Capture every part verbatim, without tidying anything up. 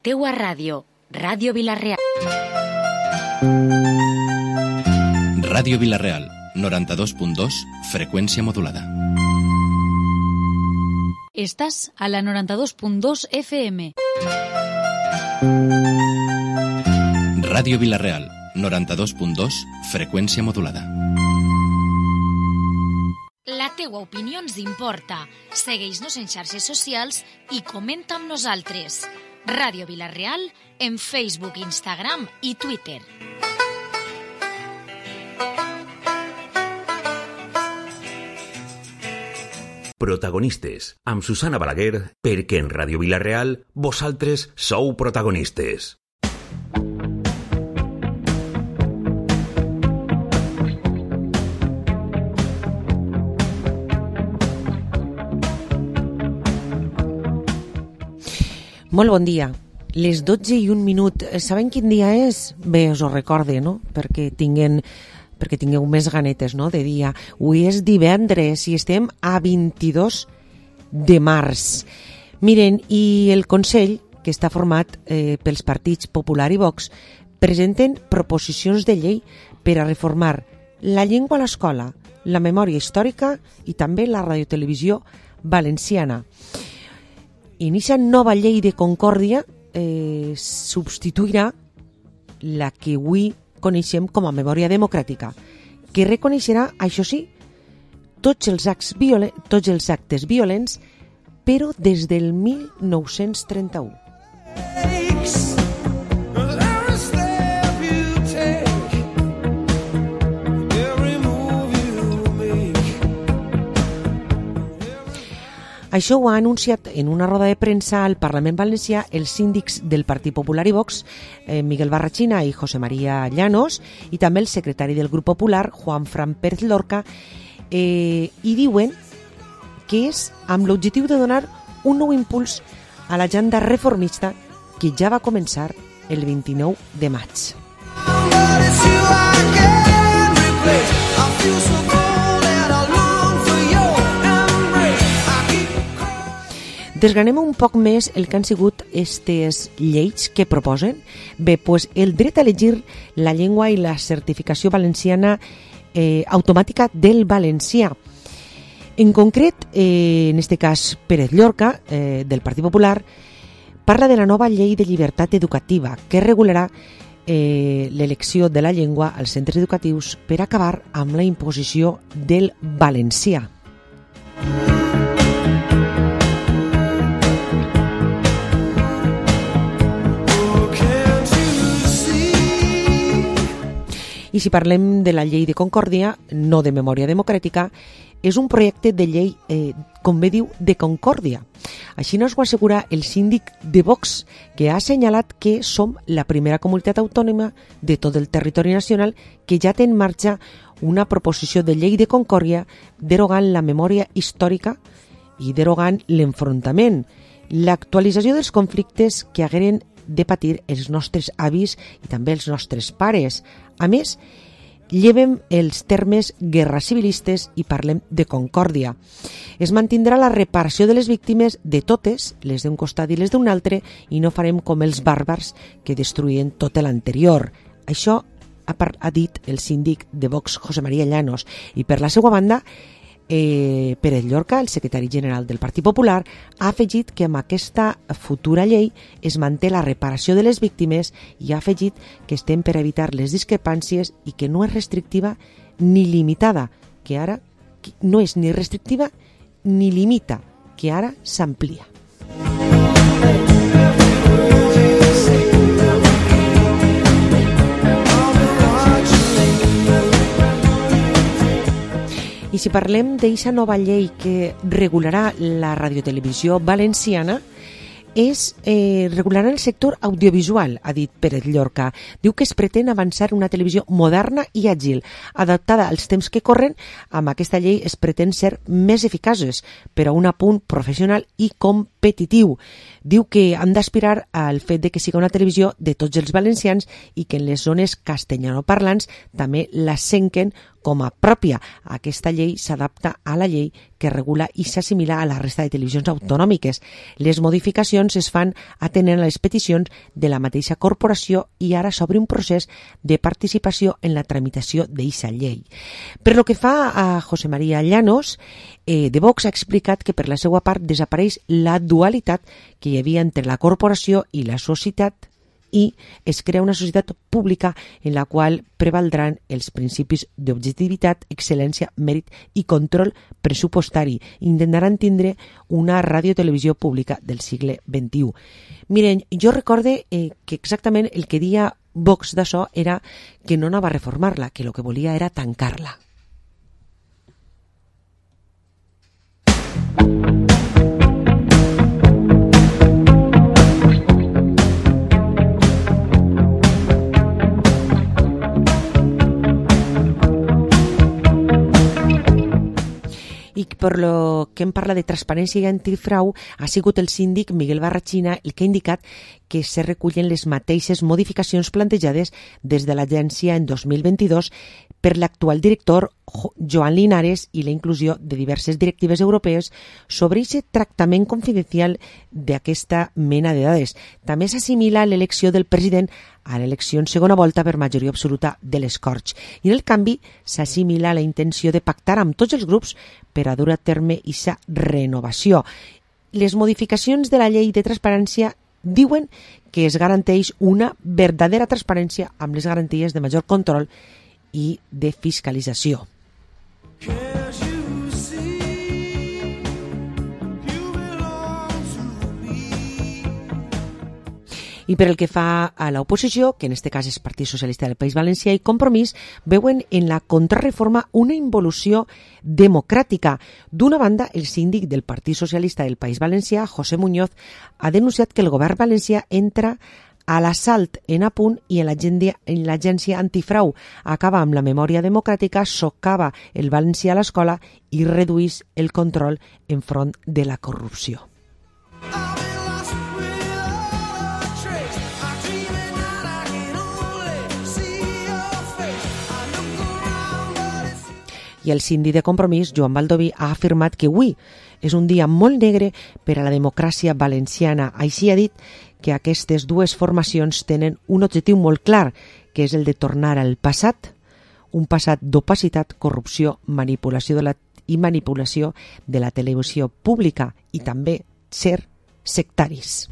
Teua ràdio, Ràdio Vila-real. Ràdio Vila-real, noranta-dos punt dos, freqüència modulada. Estàs a la noranta-dos punt dos F M. Ràdio Vila-real, noranta-dos punt dos, freqüència modulada. La teua opinió ens importa. Segueix-nos en xarxes socials i comenta amb nosaltres. Ràdio Vila-real en Facebook, Instagram i Twitter. Protagonistes, amb Susana Balaguer, perquè en Ràdio Vila-real vosaltres sou protagonistes. Molt bon dia. Les dotze i un minut. Saben quin dia és? Bé, us ho recorde, no? Perquè tinguen, perquè tingueu més ganetes, no?, de dia. Avui és divendres i estem a vint-i-dos de març. Miren, i el Consell, que està format eh, pels partits Popular i Vox, presenten proposicions de llei per a reformar la llengua a l'escola, la memòria històrica i també la radiotelevisió valenciana. Inicia nova llei de concòrdia eh, substituirà la que avui coneixem com a memòria democràtica, que reconeixerà, això sí, tots els actes, violen- tots els actes violents, però des del mil nou-cents trenta-u. Això ho ha anunciat en una roda de premsa al Parlament Valencià els síndics del Partit Popular i Vox, eh, Miguel Barrachina i José María Llanos, i també el secretari del Grup Popular, Juan Fran Pérez Lorca, eh, i diuen que és amb l'objectiu de donar un nou impuls a l'agenda reformista que ja va començar el vint-i-nou de maig. Desgranem un poc més el que han sigut aquestes lleis que proposen. Bé, pues el dret a elegir la llengua i la certificació valenciana eh, automàtica del valencià. En concret, eh, en este cas Pérez Llorca, eh, del Partit Popular, parla de la nova llei de llibertat educativa que regularà eh, l'elecció de la llengua als centres educatius per acabar amb la imposició del valencià. I si parlem de la llei de concòrdia, no de memòria democràtica, és un projecte de llei, eh, com bé diu, de concòrdia. Així nos ho assegura el síndic de Vox, que ha assenyalat que som la primera comunitat autònoma de tot el territori nacional que ja té en marxa una proposició de llei de concòrdia derogant la memòria històrica i derogant l'enfrontament, l'actualització dels conflictes que hagueren de patir els nostres avis i també els nostres pares. A més, llevem els termes guerres civilistes i parlem de concòrdia. Es mantindrà la reparació de les víctimes de totes, les d'un costat i les d'un altre, i no farem com els bàrbars que destruïen tot l'anterior. Això ha, ha dit el síndic de Vox, José María Llanos. I per la seva banda, Eh, Pérez Llorca, el secretari general del Partit Popular, ha afegit que amb aquesta futura llei es manté la reparació de les víctimes i ha afegit que estem per evitar les discrepàncies i que no és restrictiva ni limitada, que ara no és ni restrictiva ni limita, que ara s'amplia. I si parlem d'eixa nova llei que regularà la radiotelevisió valenciana, és eh, regularà el sector audiovisual, ha dit Pérez Llorca. Diu que es pretén avançar una televisió moderna i àgil, adaptada als temps que corren. Amb aquesta llei es pretén ser més eficaces per a un apunt professional i com competitiu. Diu que han d'aspirar al fet de que siga una televisió de tots els valencians i que en les zones castellanoparlants també la senquen com a pròpia. Aquesta llei s'adapta a la llei que regula i s'assimila a la resta de televisions autonòmiques. Les modificacions es fan atenent a les peticions de la mateixa corporació i ara s'obre un procés de participació en la tramitació d'eixa llei. Per lo que fa a José María Llanos, eh, de Vox ha explicat que per la seva part desapareix la dualitat que hi havia entre la corporació i la societat i es crea una societat pública en la qual prevaldran els principis d'objectivitat, excel·lència, mèrit i control pressupostari. Intentaran tindre una radiotelevisió pública del segle vint-i-u. Miren, jo recorde eh, que exactament el que deia Vox d'això era que no anava a reformar-la, que el que volia era tancar-la. I per lo que em parla de transparència i antifrau ha sigut el síndic Miguel Barrachina el que ha indicat que se recullen les mateixes modificacions plantejades des de l'agència en dos mil vint-i-dos per l'actual director Joan Linares i la inclusió de diverses directives europees sobre aquest tractament confidencial d'aquesta mena de dades. També s'assimila l'elecció del president a l'elecció en segona volta per majoria absoluta de les Corts. I en el canvi s'assimila la intenció de pactar amb tots els grups per a dur a terme aquesta renovació. Les modificacions de la llei de transparència diuen que es garanteix una verdadera transparència amb les garanties de major control i de fiscalització. I per el que fa a l'oposició, que en este cas és Partit Socialista del País Valencià i Compromís, veuen en la contrarreforma una involució democràtica. D'una banda, el síndic del Partit Socialista del País Valencià, José Muñoz, ha denunciat que el govern valencià entra a l'assalt en Apunt i en l'agència antifrau. Acaba amb la memòria democràtica, socava el valencià a l'escola i reduís el control enfront de la corrupció. I el síndic de Compromís, Joan Baldoví, ha afirmat que avui és un dia molt negre per a la democràcia valenciana. Així ha dit que aquestes dues formacions tenen un objectiu molt clar, que és el de tornar al passat, un passat d'opacitat, corrupció, manipulació de la, i manipulació de la televisió pública i també ser sectaris.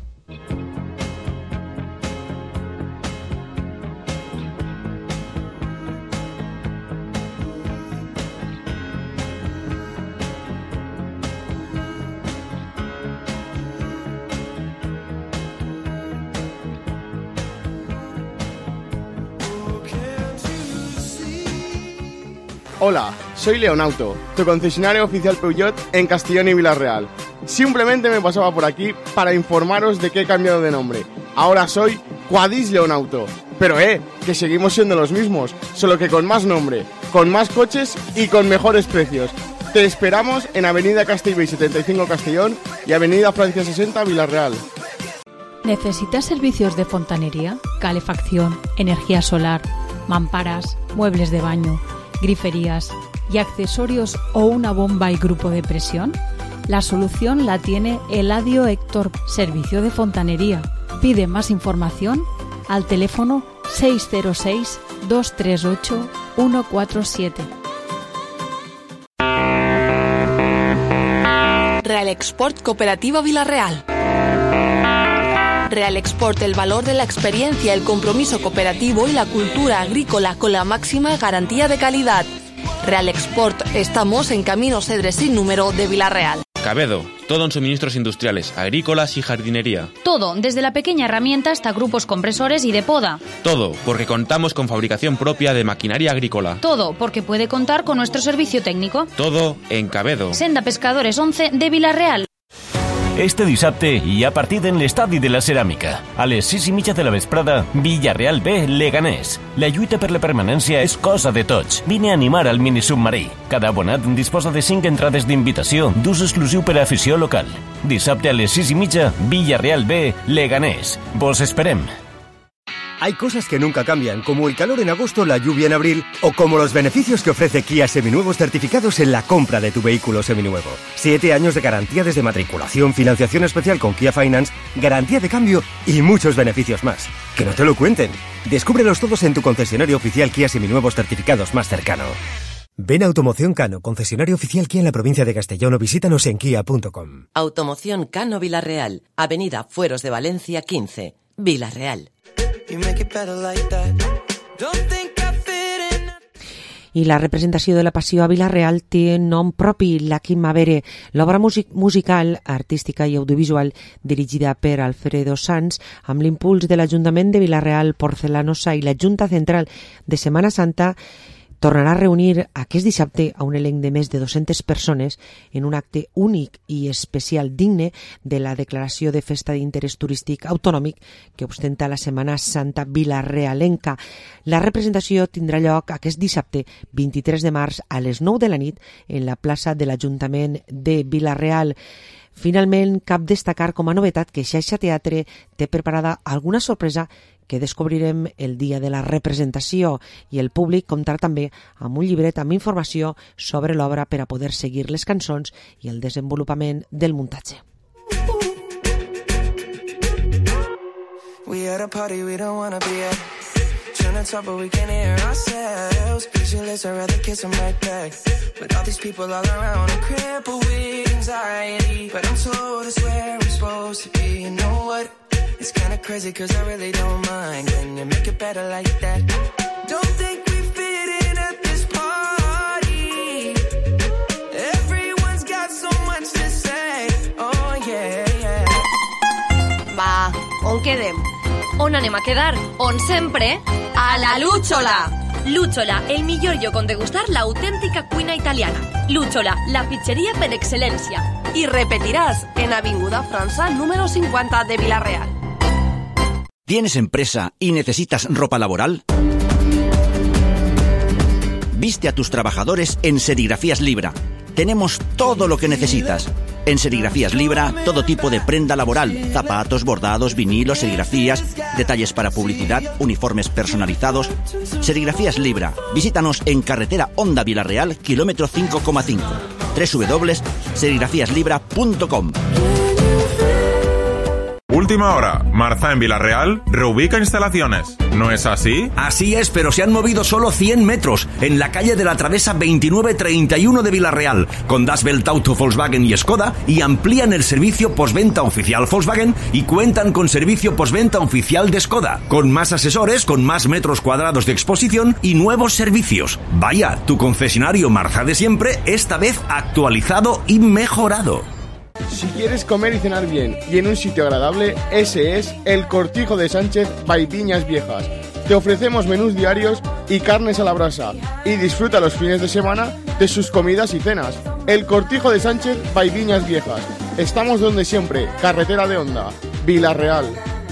Hola, soy Leonauto, tu concesionario oficial Peugeot en Castellón y Vila-real. Simplemente me pasaba por aquí para informaros de que he cambiado de nombre. Ahora soy Quadis Leonauto. Pero eh, que seguimos siendo los mismos, solo que con más nombre, con más coches y con mejores precios. Te esperamos en Avenida Castellbell setenta y cinco Castellón y Avenida Francia sesenta Vila-real. ¿Necesitas servicios de fontanería, calefacción, energía solar, mamparas, muebles de baño, griferías y accesorios o una bomba y grupo de presión? La solución la tiene Eladio Héctor, servicio de fontanería. Pide más información al teléfono seis cero seis, dos tres ocho, uno cuatro siete. Real Export Cooperativa Vila-real. Real Export, el valor de la experiencia, el compromiso cooperativo y la cultura agrícola con la máxima garantía de calidad. Real Export, estamos en Camino Cedres sin número de Vila-real. Cabedo, todo en suministros industriales, agrícolas y jardinería. Todo, desde la pequeña herramienta hasta grupos compresores y de poda. Todo, porque contamos con fabricación propia de maquinaria agrícola. Todo, porque puede contar con nuestro servicio técnico. Todo en Cabedo. Senda Pescadores once de Vila-real. Este dissabte hi ha partit en l'Estadi de la Ceràmica. A les sis i mitja de la vesprada, Villarreal B, Leganés. La lluita per la permanència és cosa de tots. Vine a animar al minisubmarí. Cada abonat disposa de cinc entrades d'invitació d'ús exclusiu per a afició local. Dissabte a les sis i mitja, Villarreal B, Leganés. Vos esperem. Hay cosas que nunca cambian, como el calor en agosto, la lluvia en abril, o como los beneficios que ofrece Kia Seminuevos certificados en la compra de tu vehículo seminuevo. Siete años de garantía desde matriculación, financiación especial con Kia Finance, garantía de cambio y muchos beneficios más. Que no te lo cuenten. Descúbrelos todos en tu concesionario oficial Kia Seminuevos certificados más cercano. Ven a Automoción Cano, concesionario oficial Kia en la provincia de Castellón, o visítanos en kia punto com. Automoción Cano Villarreal, Avenida Fueros de Valencia quince, Villarreal. I la representació de la Passió a Vila-real té nom propi, La Quimavere, l'obra music musical, artística i audiovisual dirigida per Alfredo Sanz amb l'impuls de l'Ajuntament de Vila-real, Porcelanosa i la Junta Central de Setmana Santa, tornarà a reunir aquest dissabte a un elenc de més de dues-centes persones en un acte únic i especial digne de la declaració de festa d'interès turístic autonòmic que ostenta la Setmana Santa vilarealenca. La representació tindrà lloc aquest dissabte vint-i-tres de març a les nou de la nit en la plaça de l'Ajuntament de Vila-real. Finalment, cap destacar com a novetat que Xaixa Teatre té preparada alguna sorpresa que descobrirem el dia de la representació, i el públic comptarà també amb un llibret amb informació sobre l'obra per a poder seguir les cançons i el desenvolupament del muntatge. We at a party we don't wanna be at. Trying to talk but we can't hear ourselves. Pictureless, I'd rather kiss them right back. With all these people all around, I'm crippled with anxiety. But I'm told it's where I'm supposed to be. You know what? It's kinda crazy cause I really don't mind. Can you make it better like that? Don't think we fit in at this party. Everyone's got so much to say. Oh yeah, yeah. Va, on quedem? On anem a quedar? On sempre? A la Lúchola! Lúchola, el millor lloc on degustar l'autèntica cuina italiana. Lúchola, la pizzeria per excel·lència. I repetiràs en Avinguda França número cincuenta de Vila-real. ¿Tienes empresa y necesitas ropa laboral? Viste a tus trabajadores en Serigrafías Libra. Tenemos todo lo que necesitas. En Serigrafías Libra, todo tipo de prenda laboral, zapatos, bordados, vinilos, serigrafías, detalles para publicidad, uniformes personalizados. Serigrafías Libra. Visítanos en carretera Honda Vila-real, kilómetro cinco coma cinco. doble u doble u doble u punto serigrafías libra punto com. Última hora, Marza en Vila-real reubica instalaciones. ¿No es así? Así es, pero se han movido solo cien metros en la calle de la Travesa veintinueve treinta y uno de Vila-real, con Das Welt Auto, Volkswagen y Skoda, y amplían el servicio postventa oficial Volkswagen y cuentan con servicio postventa oficial de Skoda, con más asesores, con más metros cuadrados de exposición y nuevos servicios. Vaya, tu concesionario Marza de siempre, esta vez actualizado y mejorado. Si quieres comer y cenar bien y en un sitio agradable, ese es el Cortijo de Sánchez by Viñas Viejas. Te ofrecemos menús diarios y carnes a la brasa, y disfruta los fines de semana de sus comidas y cenas. El Cortijo de Sánchez by Viñas Viejas. Estamos donde siempre, carretera de Honda, Vila-real.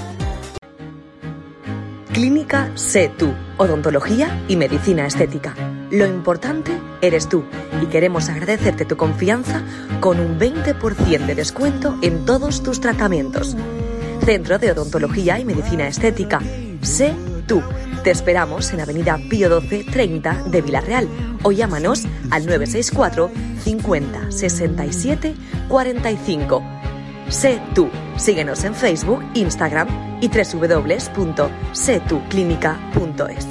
Clínica Sé Tú, odontología y medicina estética. Lo importante eres tú, y queremos agradecerte tu confianza con un veinte por ciento de descuento en todos tus tratamientos. Centro de Odontología y Medicina Estética. Sé Tú. Te esperamos en Avenida Pío doce treinta de Vila-real, o llámanos al nueve seis cuatro cincuenta sesenta y siete cuarenta y cinco. Sé Tú. Síguenos en Facebook, Instagram y doble u doble u doble u punto sé tú clínica punto es.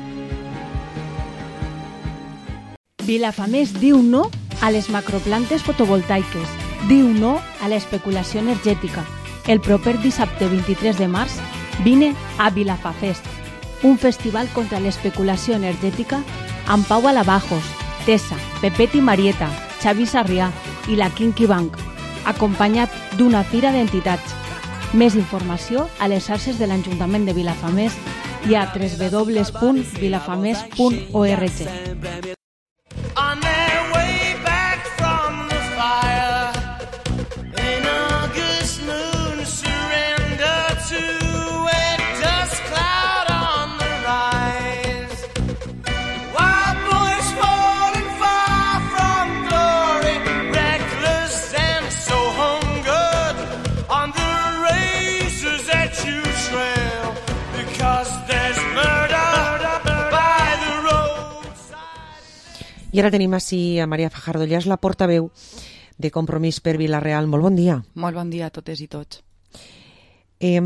Vilafamés diu no a les macroplantes fotovoltaiques, diu no a l'especulació energètica. El proper dissabte vint-i-tres de març vine a Vilafafest, un festival contra l'especulació energètica amb Pau Alabajos, Tessa, Pepet i Marieta, Xavi Sarrià i la Kinky Bank, acompanyat d'una fira d'entitats. Més informació a les xarxes de l'Ajuntament de Vilafamés i a doble u doble u doble u punt vilafamés punt org. On their way back from the fire in a good I ara tenim així a Maria Fajardo, ja és la portaveu de Compromís per Vila-real. Molt bon dia. Molt bon dia a totes i tots. Eh,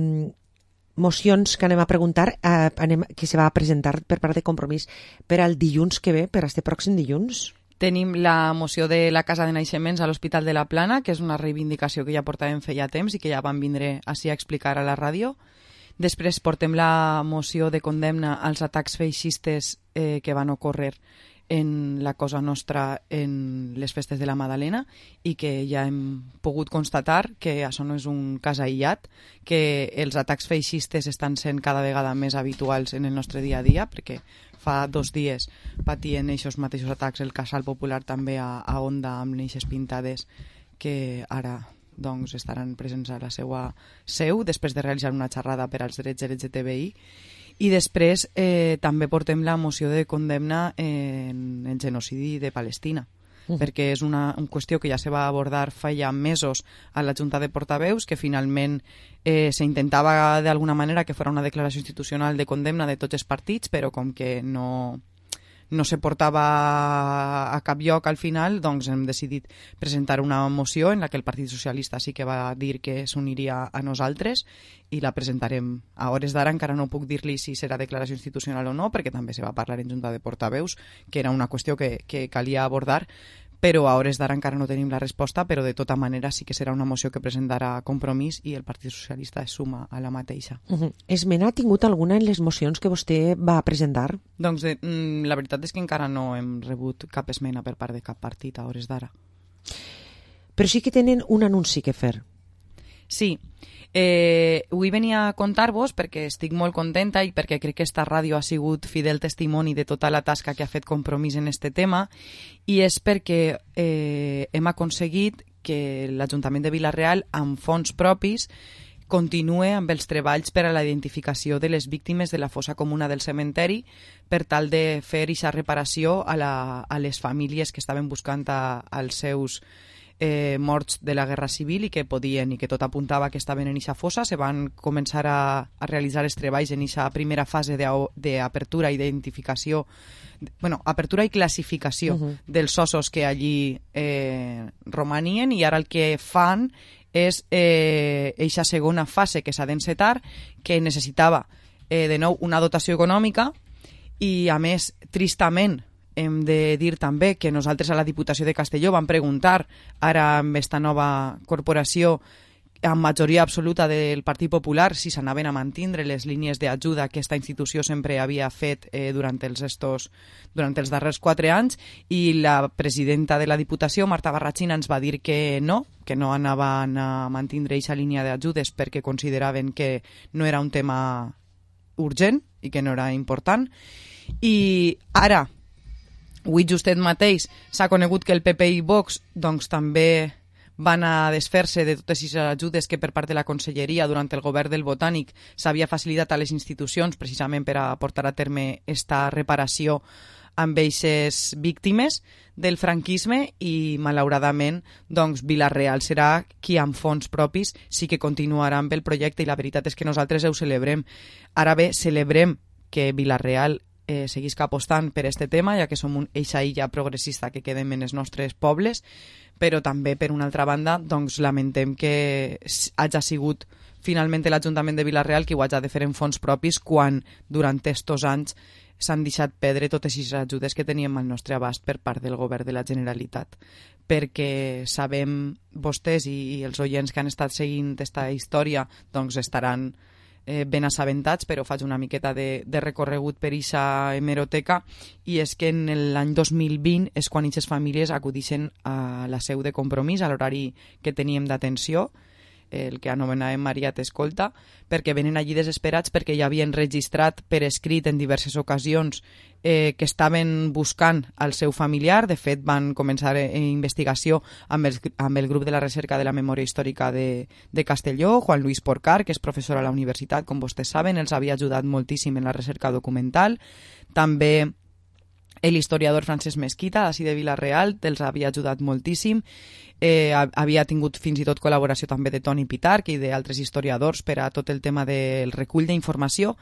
mocions que anem a preguntar, eh, anem, que se va a presentar per part de Compromís per al dilluns que ve, per este pròxim dilluns. Tenim la moció de la Casa de Naixements a l'Hospital de la Plana, que és una reivindicació que ja portàvem feia temps i que ja van vindre així a explicar a la ràdio. Després portem la moció de condemna als atacs feixistes eh, que van ocórrer en la Cosa Nostra en les festes de la Madalena i que ja hem pogut constatar que això no és un cas aïllat, que els atacs feixistes estan sent cada vegada més habituals en el nostre dia a dia, perquè fa dos dies patien aquests mateixos atacs el Casal Popular també a, a Onda amb eixes pintades que ara doncs, estaran presents a la seva seu després de realitzar una xerrada per als drets L G T B I. I després eh, també portem la moció de condemna en el genocidi de Palestina, uh-huh. perquè és una, una qüestió que ja se va abordar fa ja mesos a la Junta de Portaveus, que finalment eh, s'intentava d'alguna manera que fos una declaració institucional de condemna de tots els partits, però com que no... no se portava a cap lloc al final, doncs hem decidit presentar una moció en la que el Partit Socialista sí que va dir que s'uniria a nosaltres i la presentarem a hores d'ara. Encara no puc dir-li si serà declaració institucional o no, perquè també se va parlar en Junta de Portaveus, que era una qüestió que, que calia abordar, però a hores d'ara encara no tenim la resposta, però de tota manera sí que serà una moció que presentarà Compromís i el Partit Socialista es suma a la mateixa. Uh-huh. Esmena ha tingut alguna en les mocions que vostè va presentar? Doncs de, mm, la veritat és que encara no hem rebut cap esmena per part de cap partit a hores d'ara. Però sí que tenen un anunci que fer. Sí. Eh, avui venia a contar-vos perquè estic molt contenta i perquè crec que esta ràdio ha sigut fidel testimoni de tota la tasca que ha fet Compromís en este tema, i és perquè eh, hem aconseguit que l'Ajuntament de Vila-real, amb fons propis, continue amb els treballs per a la identificació de les víctimes de la fossa comuna del cementeri per tal de fer aquesta reparació a, la, a les famílies que estaven buscant a, als seus Eh, morts de la Guerra Civil i que podien i que tot apuntava que estaven en eixa fossa. Se van començar a, a realitzar els treballs en eixa primera fase d'apertura i d'identificació, bueno, apertura i classificació uh-huh. dels ossos que allí eh, romanien, i ara el que fan és eh, eixa segona fase que s'ha d'encetar, que necessitava eh, de nou una dotació econòmica i, a més, tristament, hem de dir també que nosaltres a la Diputació de Castelló vam preguntar ara amb esta nova corporació amb majoria absoluta del Partit Popular si s'anaven a mantindre les línies d'ajuda que aquesta institució sempre havia fet eh, durant, els estos, durant els darrers quatre anys, i la presidenta de la Diputació, Marta Barrachina, ens va dir que no, que no anaven a mantindre aquesta línia d'ajudes perquè consideraven que no era un tema urgent i que no era important. I ara, avui justet mateix s'ha conegut que el P P i Vox doncs, també van a desfer-se de totes aquestes ajudes que per part de la Conselleria durant el govern del Botànic s'havia facilitat a les institucions precisament per a portar a terme esta reparació amb aquestes víctimes del franquisme, i malauradament doncs, Vila-real serà qui amb fons propis sí que continuarà amb el projecte, i la veritat és que nosaltres ho celebrem. Ara bé, celebrem que Vila-real Eh, seguisc apostant per este tema, ja que som un eixa illa progressista que quedem en els nostres pobles, però també, per una altra banda, doncs lamentem que hagi sigut finalment l'Ajuntament de Vila-real qui ho hagi de fer en fons propis quan durant estos anys s'han deixat perdre totes les ajudes que teníem al nostre abast per part del govern de la Generalitat. Perquè sabem, vostès i, i els oients que han estat seguint aquesta història doncs estaran Eh, ben assabentats, però faig una miqueta de, de recorregut per eixa hemeroteca, i és que en l'any dos mil vint és quan aquestes famílies acudixen a la seu de Compromís, a l'horari que teníem d'atenció, el que anomenàvem Maria t'escolta, perquè venen allí desesperats perquè ja havien registrat per escrit en diverses ocasions eh, que estaven buscant el seu familiar. De fet, van començar eh, investigació amb el, amb el grup de la recerca de la memòria històrica de, de Castelló, Juan Luis Porcar, que és professor a la universitat, com vostès saben, els havia ajudat moltíssim en la recerca documental. També l'historiador Francesc Mesquita, d'ací de Vila-real, els havia ajudat moltíssim. Eh, havia tingut fins i tot col·laboració també de Toni Pitarch i d'altres historiadors per a tot el tema del recull d'informació,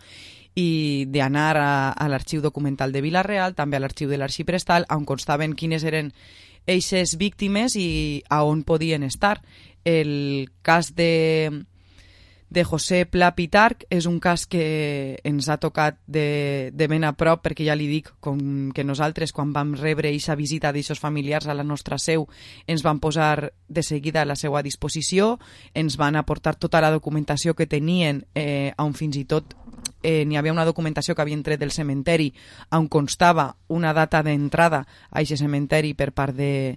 i d'anar a, a l'arxiu documental de Vila-real, també a l'arxiu de l'Arxiprestal, on constaven quines eren eixes víctimes i a on podien estar. El cas de, de José Pla Pitarch és un cas que ens ha tocat de, de ben a prop, perquè ja li dic com que nosaltres, quan vam rebre aquesta visita d'aixos familiars a la nostra seu, ens van posar de seguida a la seva disposició, ens van aportar tota la documentació que tenien, eh, on fins i tot eh, n'hi havia una documentació que havien tret del cementeri on constava una data d'entrada a aquest cementeri per part de,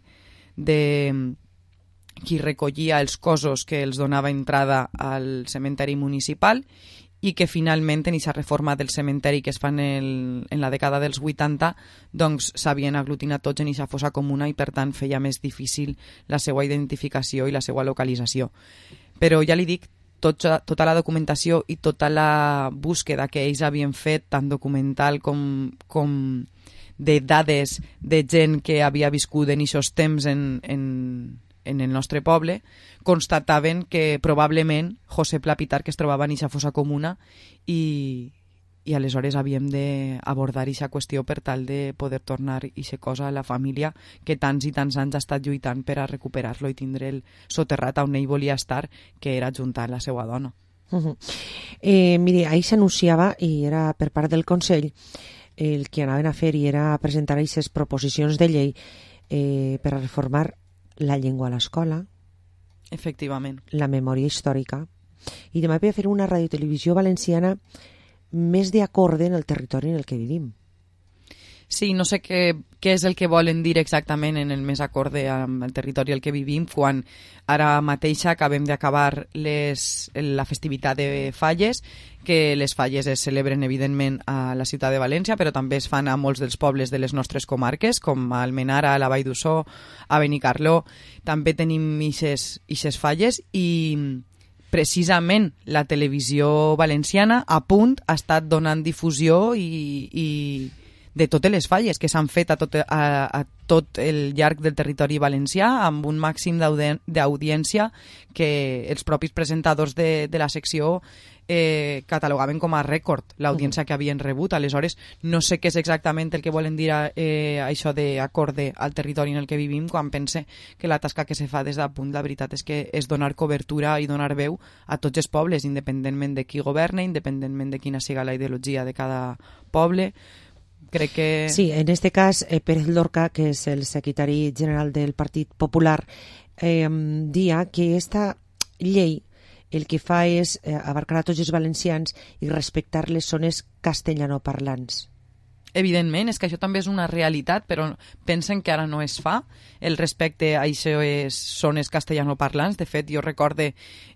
de qui recollia els cossos que els donava entrada al cementeri municipal i que finalment en aquesta reforma del cementeri que es fa en, el, en la dècada dels vuitanta doncs s'havien aglutinat tots en aquesta fossa comuna i per tant feia més difícil la seva identificació i la seva localització. Però ja li dic, tota, tota la documentació i tota la búsqueda que ells havien fet, tant documental com, com de dades de gent que havia viscut en aquests temps en, en, en el nostre poble, constataven que probablement José Pla Pitarch es trobava en aquesta fossa comuna i, i aleshores havíem d'abordar aquesta qüestió per tal de poder tornar aquesta cosa a la família que tants i tants anys ha estat lluitant per a recuperar-lo i tindre el soterrat on ell volia estar, que era juntar la seva dona. Uh-huh. eh, mire, ahir s'anunciava, i era per part del Consell, el que anaven a fer i era presentar aquestes proposicions de llei eh, per a reformar la llengua a l'escola, efectivament, la memòria històrica, i demà ve a fer una radiotelevisió valenciana més d'acorde en el territori en el que vivim. Sí, no sé què, què és el que volen dir exactament en el més acorde amb el territori al que vivim, quan ara mateix acabem d'acabar les, la festivitat de Falles, que les Falles es celebren evidentment a la ciutat de València, però també es fan a molts dels pobles de les nostres comarques, com a Almenara, a la Vall d'Ussó, a Benicarló. També tenim ixes Falles i precisament la televisió valenciana a punt ha estat donant difusió i... i de totes les falles que s'han fet a tot, a, a tot el llarg del territori valencià, amb un màxim d'audiència que els propis presentadors de, de la secció eh, catalogaven com a rècord l'audiència que havien rebut. Aleshores, no sé què és exactament el que volen dir eh, això d'acorde al territori en el que vivim, quan pense que la tasca que se fa des del punt, la veritat és que és donar cobertura i donar veu a tots els pobles, independentment de qui governa, independentment de quina siga la ideologia de cada poble. Crec que... Sí, en este cas, eh, Pérez Lorca, que és el secretari general del Partit Popular, eh, dia que esta llei el que fa és eh, abarcar a tots els valencians i respectar les zones castellanoparlants. Evidentment, és que això també és una realitat, però pensen que ara no es fa el respecte a aquestes zones castellanoparlants. De fet, jo recorde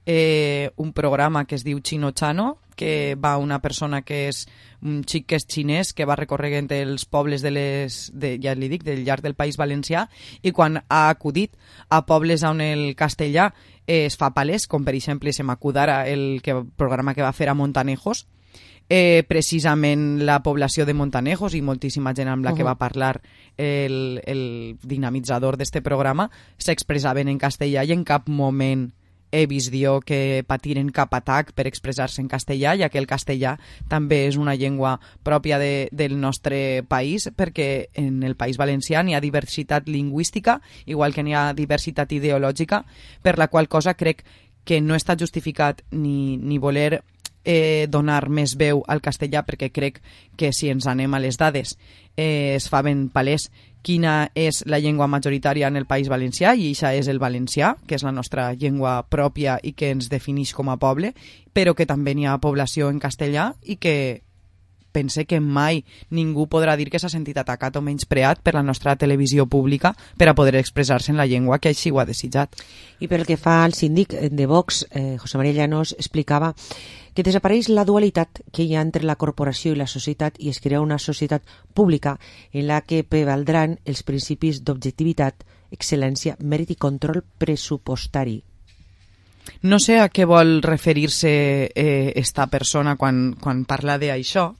eh, un programa que es diu Chino Chano, que va una persona que és un xic que és xinès, que va recorregant els pobles de les, de, ja li dic, del llarg del País Valencià, i quan ha acudit a pobles on el castellà eh, es fa palès, com per exemple se m'acudara el que, programa que va fer a Montanejos, Eh, precisament la població de Montanejos i moltíssima gent amb la uh-huh. que va parlar el, el dinamitzador d'este programa s'expressaven en castellà i en cap moment he vist jo que patiren cap atac per expressar-se en castellà, ja que el castellà també és una llengua pròpia de, del nostre país, perquè en el País Valencià n'hi ha diversitat lingüística, igual que n'hi ha diversitat ideològica, per la qual cosa crec que no està justificat ni, ni voler Eh, donar més veu al castellà, perquè crec que si ens anem a les dades eh, es fa ben palès quina és la llengua majoritària en el País Valencià, i això és el valencià, que és la nostra llengua pròpia i que ens defineix com a poble, però que també n'hi ha població en castellà i que pense que mai ningú podrà dir que s'ha sentit atacat o menyspreat per la nostra televisió pública per a poder expressar-se en la llengua que així ho ha desitjat. I per el que fa al síndic de Vox, eh, José María Llanos, explicava que desapareix la dualitat que hi ha entre la corporació i la societat i es crea una societat pública en la que prevaldran els principis d'objectivitat, excel·lència, mèrit i control pressupostari. No sé a què vol referir-se eh, esta persona quan, quan parla d'això,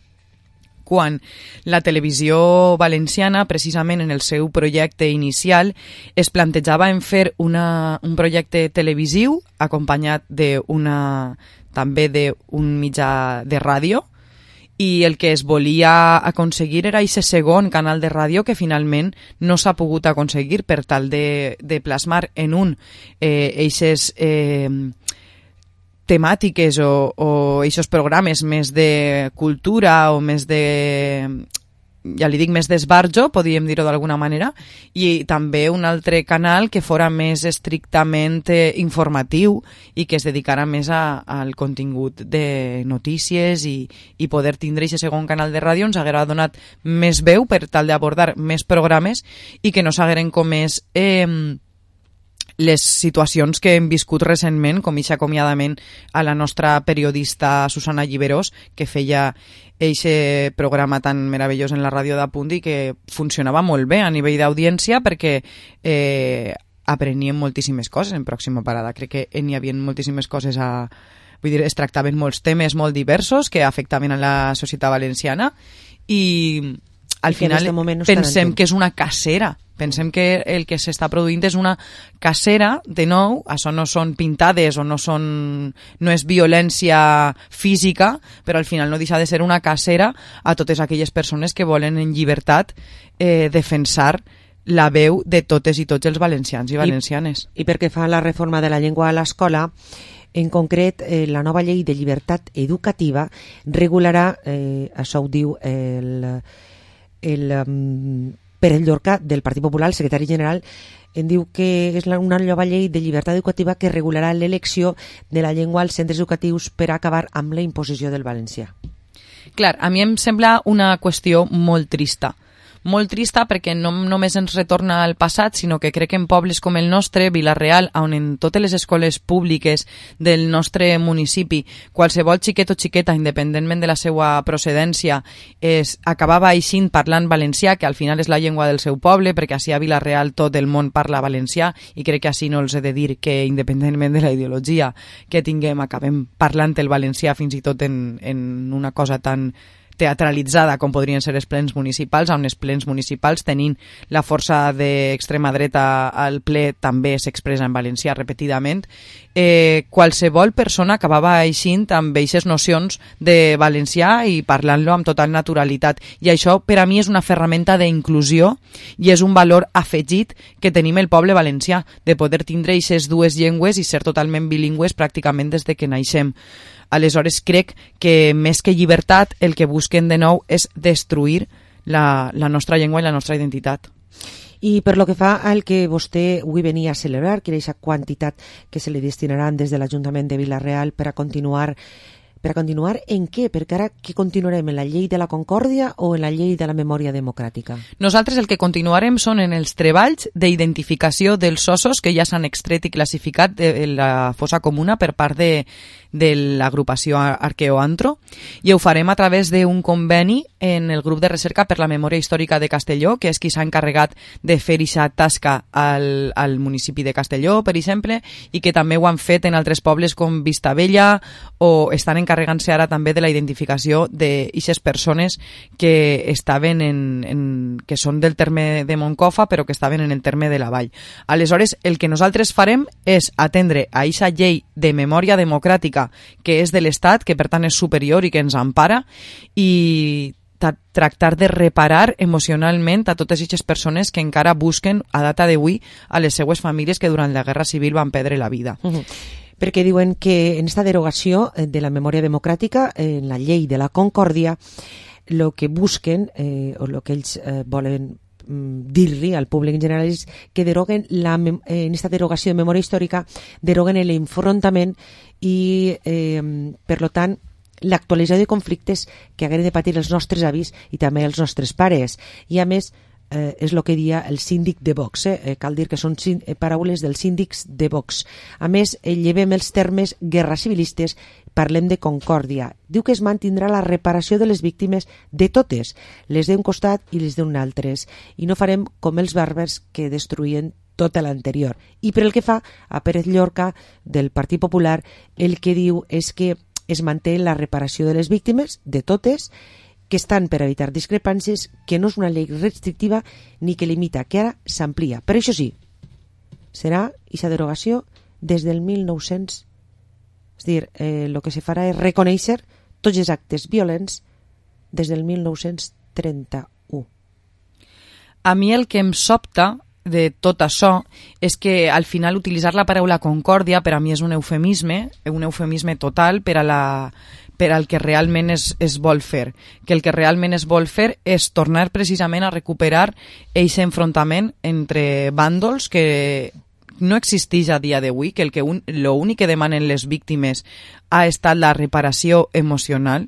quan la televisió valenciana, precisament en el seu projecte inicial, es plantejava en fer una, un projecte televisiu acompanyat d'una, també d'un mitjà de ràdio, i el que es volia aconseguir era aquest segon canal de ràdio que finalment no s'ha pogut aconseguir per tal de, de plasmar en un eh, eixes eh, temàtiques o, o eixos programes més de cultura o més de, ja li dic, més d'esbarjo, podríem dir-ho d'alguna manera, i també un altre canal que fora més estrictament eh, informatiu i que es dedicara més a, al contingut de notícies i, i poder tindre aquest segon canal de ràdio ens haguera donat més veu per tal d'abordar més programes i que no s'hagueren comès eh, les situacions que hem viscut recentment, com aquest acomiadament a la nostra periodista Susana Lliberós, que feia eixe programa tan meravellós en la ràdio d'Apunt i que funcionava molt bé a nivell d'audiència perquè eh, apreníem moltíssimes coses en Pròxima Parada. Crec que n'hi havia moltíssimes coses a... Vull dir, es tractaven molts temes molt diversos que afectaven a la societat valenciana i al I final no pensem que és una cacera. Pensem que el que s'està produint és una cacera, de nou, això no són pintades o no són no és violència física, però al final no deixa de ser una cacera a totes aquelles persones que volen en llibertat eh, defensar la veu de totes i tots els valencians i valencianes. I, i perquè fa la reforma de la llengua a l'escola, en concret, eh, la nova llei de llibertat educativa regularà, eh, això ho diu el... el um, Pérez Llorca, del Partit Popular, el secretari general, en diu que és una nova llei de llibertat educativa que regularà l'elecció de la llengua als centres educatius per acabar amb la imposició del valencià. Clar, a mi em sembla una qüestió molt trista. Molt trista perquè no només ens retorna al passat, sinó que crec que en pobles com el nostre, Vila-real, on en totes les escoles públiques del nostre municipi, qualsevol xiquet o xiqueta, independentment de la seva procedència, es acabava aixint parlant valencià, que al final és la llengua del seu poble, perquè així a Vila-real tot el món parla valencià, i crec que així no els he de dir que, independentment de la ideologia que tinguem, acabem parlant el valencià fins i tot en, en una cosa tan teatralitzada com podrien ser els plens municipals, on els plens municipals tenint la força d'extrema dreta al ple també s'expressa en valencià repetidament. Eh, qualsevol persona acabava eixint amb aquestes nocions de valencià i parlant-lo amb total naturalitat, i això per a mi és una ferramenta d'inclusió i és un valor afegit que tenim el poble valencià, de poder tindre aquestes dues llengües i ser totalment bilingües pràcticament des de que naixem. Aleshores crec que més que llibertat el que busquen de nou és destruir la, la nostra llengua i la nostra identitat. I per lo que fa al que vostè avui venia a celebrar, que era aquesta quantitat que se li destinaran des de l'Ajuntament de Vila-real per a continuar per a continuar en què? Perquè ara que continuarem en la llei de la concòrdia o en la llei de la memòria democràtica? Nosaltres el que continuarem són en els treballs d'identificació dels ossos que ja s'han extret i classificat de la fossa comuna per part de, de l'agrupació Arqueoantro, i ho farem a través d'un conveni en el grup de recerca per la memòria històrica de Castelló, que és qui s'ha encarregat de fer aquesta tasca al, al municipi de Castelló, per exemple, i que també ho han fet en altres pobles com Vistabella, o estan encarregant-se ara també de la identificació d'aquestes persones que estaven en, en, que són del terme de Moncofa però que estaven en el terme de la Vall. Aleshores, el que nosaltres farem és atendre a aquesta llei de memòria democràtica que és de l'Estat, que per tant és superior i que ens empara, i tractar de reparar emocionalment a totes aquestes persones que encara busquen a data d'avui a les seues famílies que durant la Guerra Civil van perdre la vida. Uh-huh. Perquè diuen que en esta derogació de la memòria democràtica, en la llei de la concòrdia, el que busquen, eh, o el que ells eh, volen dir-li al públic en general és que deroguen la, en aquesta derogació de memòria històrica, deroguen l'enfrontament i, eh, per lo tant, l'actualització de conflictes que hagueren de patir els nostres avis i també els nostres pares. I a més, eh, és el que dia el síndic de Vox, eh? cal dir que són sín- paraules dels síndics de Vox. A més, eh, llevem els termes guerra civilistes, parlem de concòrdia. Diu que es mantindrà la reparació de les víctimes de totes, les d'un costat i les d'un altres, i no farem com els bàrbars que destruïen tota l'anterior. I per el que fa a Pérez Llorca, del Partit Popular, el que diu és que es manté la reparació de les víctimes, de totes, que estan per evitar discrepàncies, que no és una llei restrictiva ni que limita, que ara s'amplia. Però això sí, serà aquesta derogació des del mil nou-cents. És a dir, eh, el que se farà és reconèixer tots els actes violents des del mil nou-cents trenta-u. A mi el que em sobta de tot això és que al final utilitzar la paraula concòrdia per a mi és un eufemisme, un eufemisme total per a la, per al que realment es, es vol fer. Que el que realment es vol fer és tornar precisament a recuperar aquest enfrontament entre bàndols que no existeix a dia d'avui, que el que un, lo únic que demanen les víctimes ha estat la reparació emocional,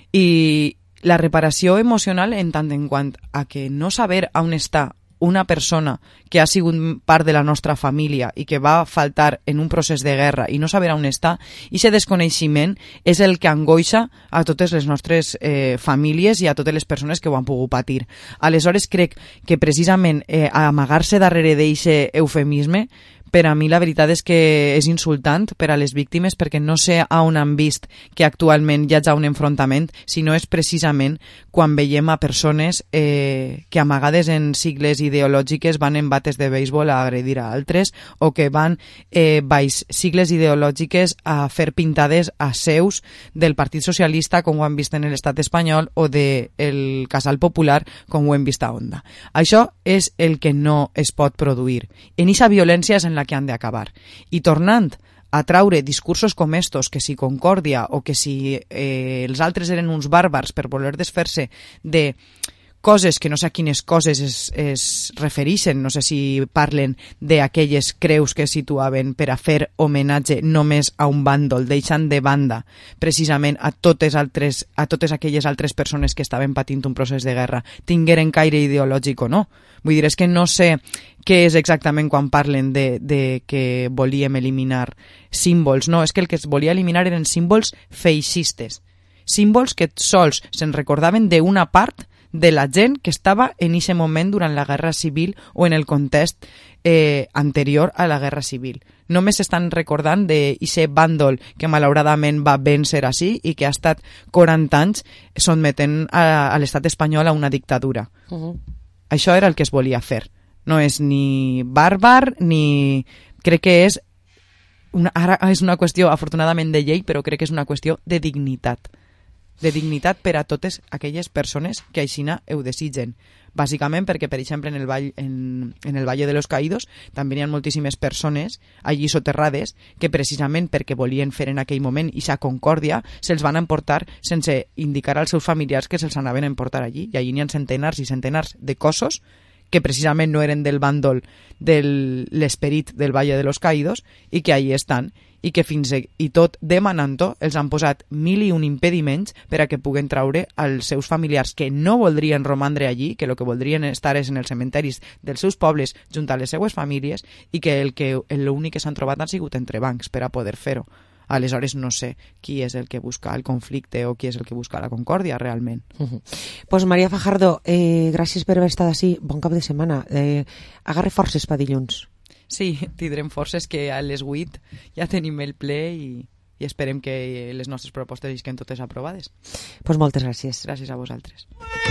i la reparació emocional en tant en quant a que no saber on està una persona que ha sigut part de la nostra família i que va faltar en un procés de guerra i no saber on està, i aquest desconeixement és el que angoixa a totes les nostres eh, famílies i a totes les persones que ho han pogut patir. Aleshores crec que precisament eh, amagar-se darrere d'aquest eufemisme, per a mi la veritat és que és insultant per a les víctimes, perquè no sé a on han vist que actualment hi hagi un enfrontament, sinó és precisament quan veiem a persones eh, que amagades en sigles ideològiques van en bates de béisbol a agredir a altres, o que van eh, baix sigles ideològiques a fer pintades a seus del Partit Socialista, com ho hem vist en l'estat espanyol, o del de Casal Popular, com ho hem vist a Onda. Això és el que no es pot produir. En aquesta violència és en la que han d'acabar. I tornant a traure discursos com estos, que si concòrdia o que si eh, els altres eren uns bàrbars per voler desfer-se de coses que no sé a quines coses es, es refereixen, no sé si parlen d'aquelles creus que situaven per a fer homenatge només a un bàndol, deixant de banda precisament a totes, altres, a totes aquelles altres persones que estaven patint un procés de guerra, tingueren caire ideològic o no. Vull dir, és que no sé què és exactament quan parlen de, de que volíem eliminar símbols. No, és que el que es volia eliminar eren símbols feixistes. Símbols que sols se'n recordaven d'una part de la gent que estava en aquest moment durant la Guerra Civil o en el context eh, anterior a la Guerra Civil. Només s'estan recordant d'aquest bàndol que malauradament va vèncer així i que ha estat quaranta anys sotmetent a, a l'estat espanyol a una dictadura. Uh-huh. Això era el que es volia fer. No és ni bàrbar, ni... Crec que és... Una, ara és una qüestió, afortunadament, de llei, però crec que és una qüestió de dignitat. De dignitat per a totes aquelles persones que aixina ho desitgen. Bàsicament perquè, per exemple, en el, vall, en, en el Valle de los Caídos també hi ha moltíssimes persones allí soterrades que precisament perquè volien fer en aquell moment i sa concòrdia se'ls van emportar sense indicar als seus familiars que se'ls anaven a emportar allí, i allí n'hi ha centenars i centenars de cossos que precisament no eren del bàndol de l'esperit del Valle de los Caídos i que allí estan, i que fins i tot demanant-ho els han posat mil i un impediments per a que puguen traure als seus familiars que no voldrien romandre allí, que el que voldrien estar és en els cementeris dels seus pobles junt a les seues famílies, i que el que l'únic que s'han trobat han sigut entrebancs per a poder fer-ho. Aleshores no sé qui és el que busca el conflicte o qui és el que busca la concòrdia realment. Uh-huh. Pues Maria Fajardo, eh, gràcies per haver estat així. Bon cap de setmana. Eh, agarre forces pa dilluns. Sí, tindrem forces, que a les vuit ja tenim el ple i, i esperem que les nostres propostes isquen totes aprovades. Pues moltes gràcies. Gràcies a vosaltres.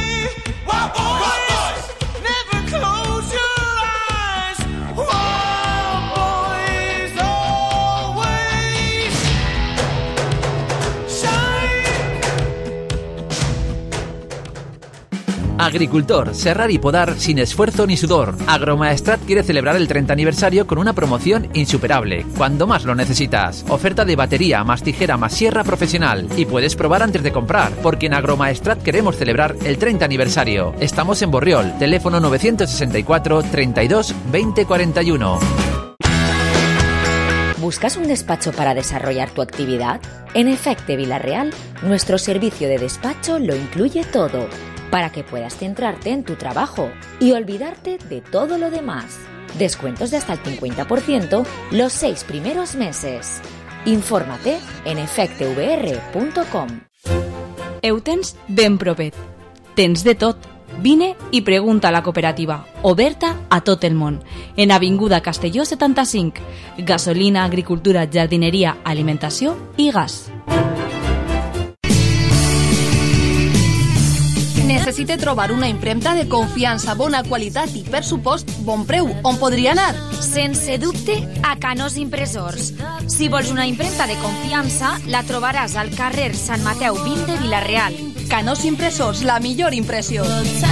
Agricultor, serrar y podar sin esfuerzo ni sudor. Agromaestrat quiere celebrar el treinta aniversario con una promoción insuperable, cuando más lo necesitas. Oferta de batería más tijera más sierra profesional. Y puedes probar antes de comprar, porque en Agromaestrat queremos celebrar el treinta aniversario. Estamos en Borriol, teléfono novecientos sesenta y cuatro, treinta y dos, veinte cuarenta y uno. ¿Buscas un despacho para desarrollar tu actividad? En Efecte Vilarreal, nuestro servicio de despacho lo incluye todo, para que puedas centrarte en tu trabajo y olvidarte de todo lo demás. Descuentos de hasta el cincuenta por ciento los seis primeros meses. Infórmate en efecte v r punto com. Ho tens ben propet. Tens de tot. Vine i pregunta a la cooperativa, oberta a tot el món, en Avinguda Castelló setanta-cinc. Gasolina, agricultura, jardineria, alimentació i gas. Necessite trobar una impremta de confiança, bona qualitat i, per supost, bon preu. On podria anar? Sense dubte, a Canós Impressors. Si vols una impremta de confiança, la trobaràs al carrer Sant Mateu vint de Vilarreal. Canós Impressors, la millor impressió.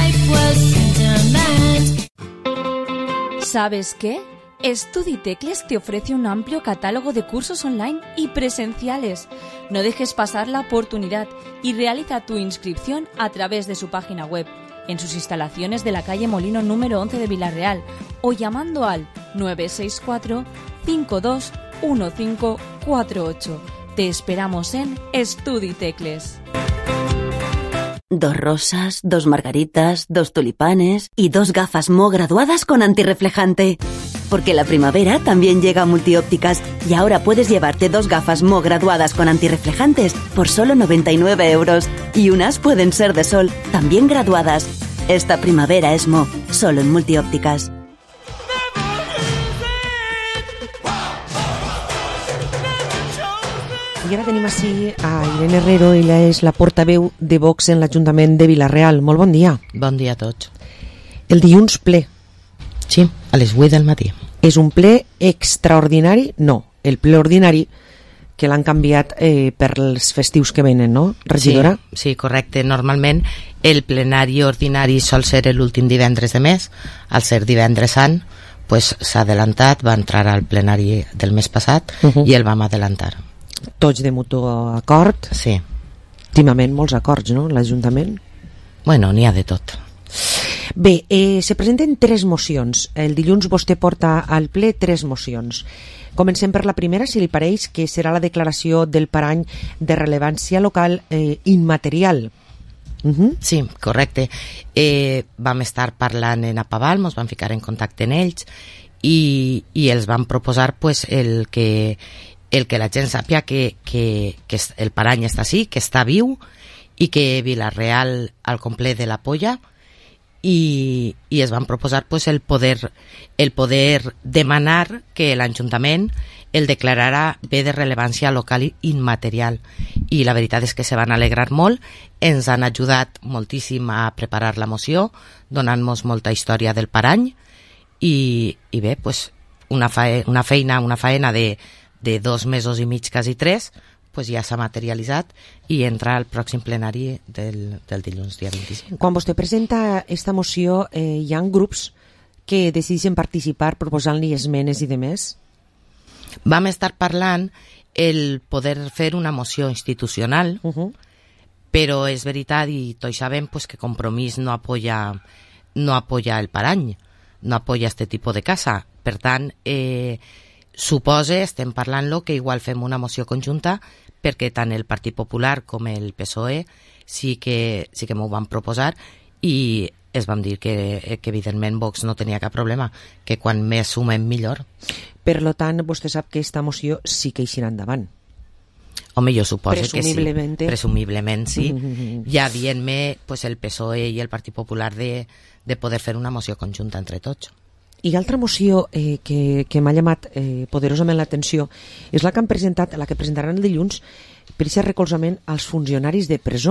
¿Sabes qué? Estuditecles te ofrece un amplio catálogo de cursos online y presenciales. No dejes pasar la oportunidad y realiza tu inscripción a través de su página web, en sus instalaciones de la calle Molino número once de Vilarreal o llamando al nueve seis cuatro, cinco dos uno cinco cuatro ocho. Te esperamos en Estuditecles. Dos rosas, dos margaritas, dos tulipanes y dos gafas Mo graduadas con antirreflejante. Porque la primavera también llega a Multiópticas y ahora puedes llevarte dos gafas Mo graduadas con antirreflejantes por solo noventa y nueve euros. Y unas pueden ser de sol, también graduadas. Esta primavera es Mo, solo en Multiópticas. I ara tenim així a Irene Herrero, ella és la portaveu de Vox en l'Ajuntament de Vilarreal. Molt bon dia. Bon dia a tots. El dilluns ple. Sí, a les vuit del matí. És un ple extraordinari? No, el ple ordinari que l'han canviat eh, per els festius que venen, no, regidora? Sí, sí, correcte. Normalment el plenari ordinari sol ser l'últim divendres de mes. Al ser divendres sant, pues, s'ha adelantat, va entrar al plenari del mes passat uh-huh. i el vam adelantar. Tots de mutu acord? Sí. Últimament molts acords, no?, l'Ajuntament? Bueno, n'hi ha de tot. Bé, eh, se presenten tres mocions. El dilluns vostè porta al ple tres mocions. Comencem per la primera, si li pareix, que serà la declaració del parany de rellevància local eh, immaterial. Uh-huh. Sí, correcte. Eh, vam estar parlant en Apaval, ens vam ficar en contacte amb ells i, i els vam proposar pues, el que... el que la gent sàpia que, que, que el parany està així, que està viu i que Vilarreal al complet de la polla i, i es van proposar pues, el, poder, el poder demanar que l'Ajuntament el declararà bé de rellevància local immaterial i la veritat és que se van alegrar molt, ens han ajudat moltíssim a preparar la moció donant-nos molta història del parany i, i bé, pues, una, fe, una feina, una faena de de dos mesos i mig, quasi tres, pues ja s'ha materialitzat i entra al pròxim plenari del, del dilluns, dia vint-i-cinc. Quan vostè presenta esta moció, eh, hi ha grups que decideixen participar proposant-li esmenes i demés? Vam estar parlant el poder fer una moció institucional, uh-huh. però és veritat, i tots sabem pues, que Compromís no apoya, no apoya el parany, no apoya este tipus de casa. Per tant, eh, suposa, estem parlant-lo, que igual fem una moció conjunta perquè tant el Partit Popular com el P S O E sí que, sí que m'ho van proposar i es vam dir que, que evidentment Vox no tenia cap problema, que quan més sumem millor. Per lo tant, vostè sap que esta moció sí que eixirà endavant. Home, jo suposo que sí. Presumiblement. Presumiblement, sí. Mm-hmm. Ja dient-me pues, el P S O E i el Partit Popular de, de poder fer una moció conjunta entre tots. I altra moció eh, que, que m'ha llamat eh, poderosament l'atenció és la que han presentat, la que presentaran el dilluns per aquest recolzament als funcionaris de presó.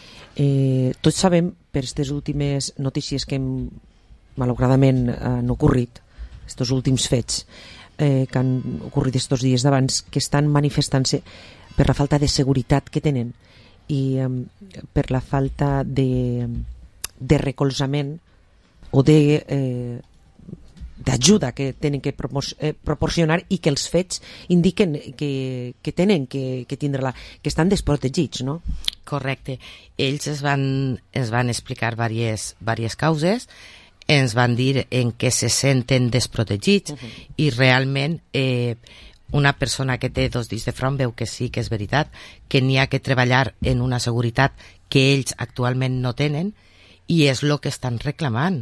Eh, tots sabem, per aquestes últimes notícies que hem, malauradament han ocorrit, aquests últims fets eh, que han ocorrit aquests dies d'abans, que estan manifestant-se per la falta de seguretat que tenen i eh, per la falta de, de recolzament o de... Eh, d'ajuda que tenen que proporcionar i que els fets indiquen que, que tenen que, que tindre-la, que estan desprotegits, no? Correcte. Ells es van, es van explicar diverses, diverses causes, ens van dir en què se senten desprotegits uh-huh. i realment eh, una persona que té dos dits de front veu que sí que és veritat, que n'hi ha que treballar en una seguretat que ells actualment no tenen i és el que estan reclamant.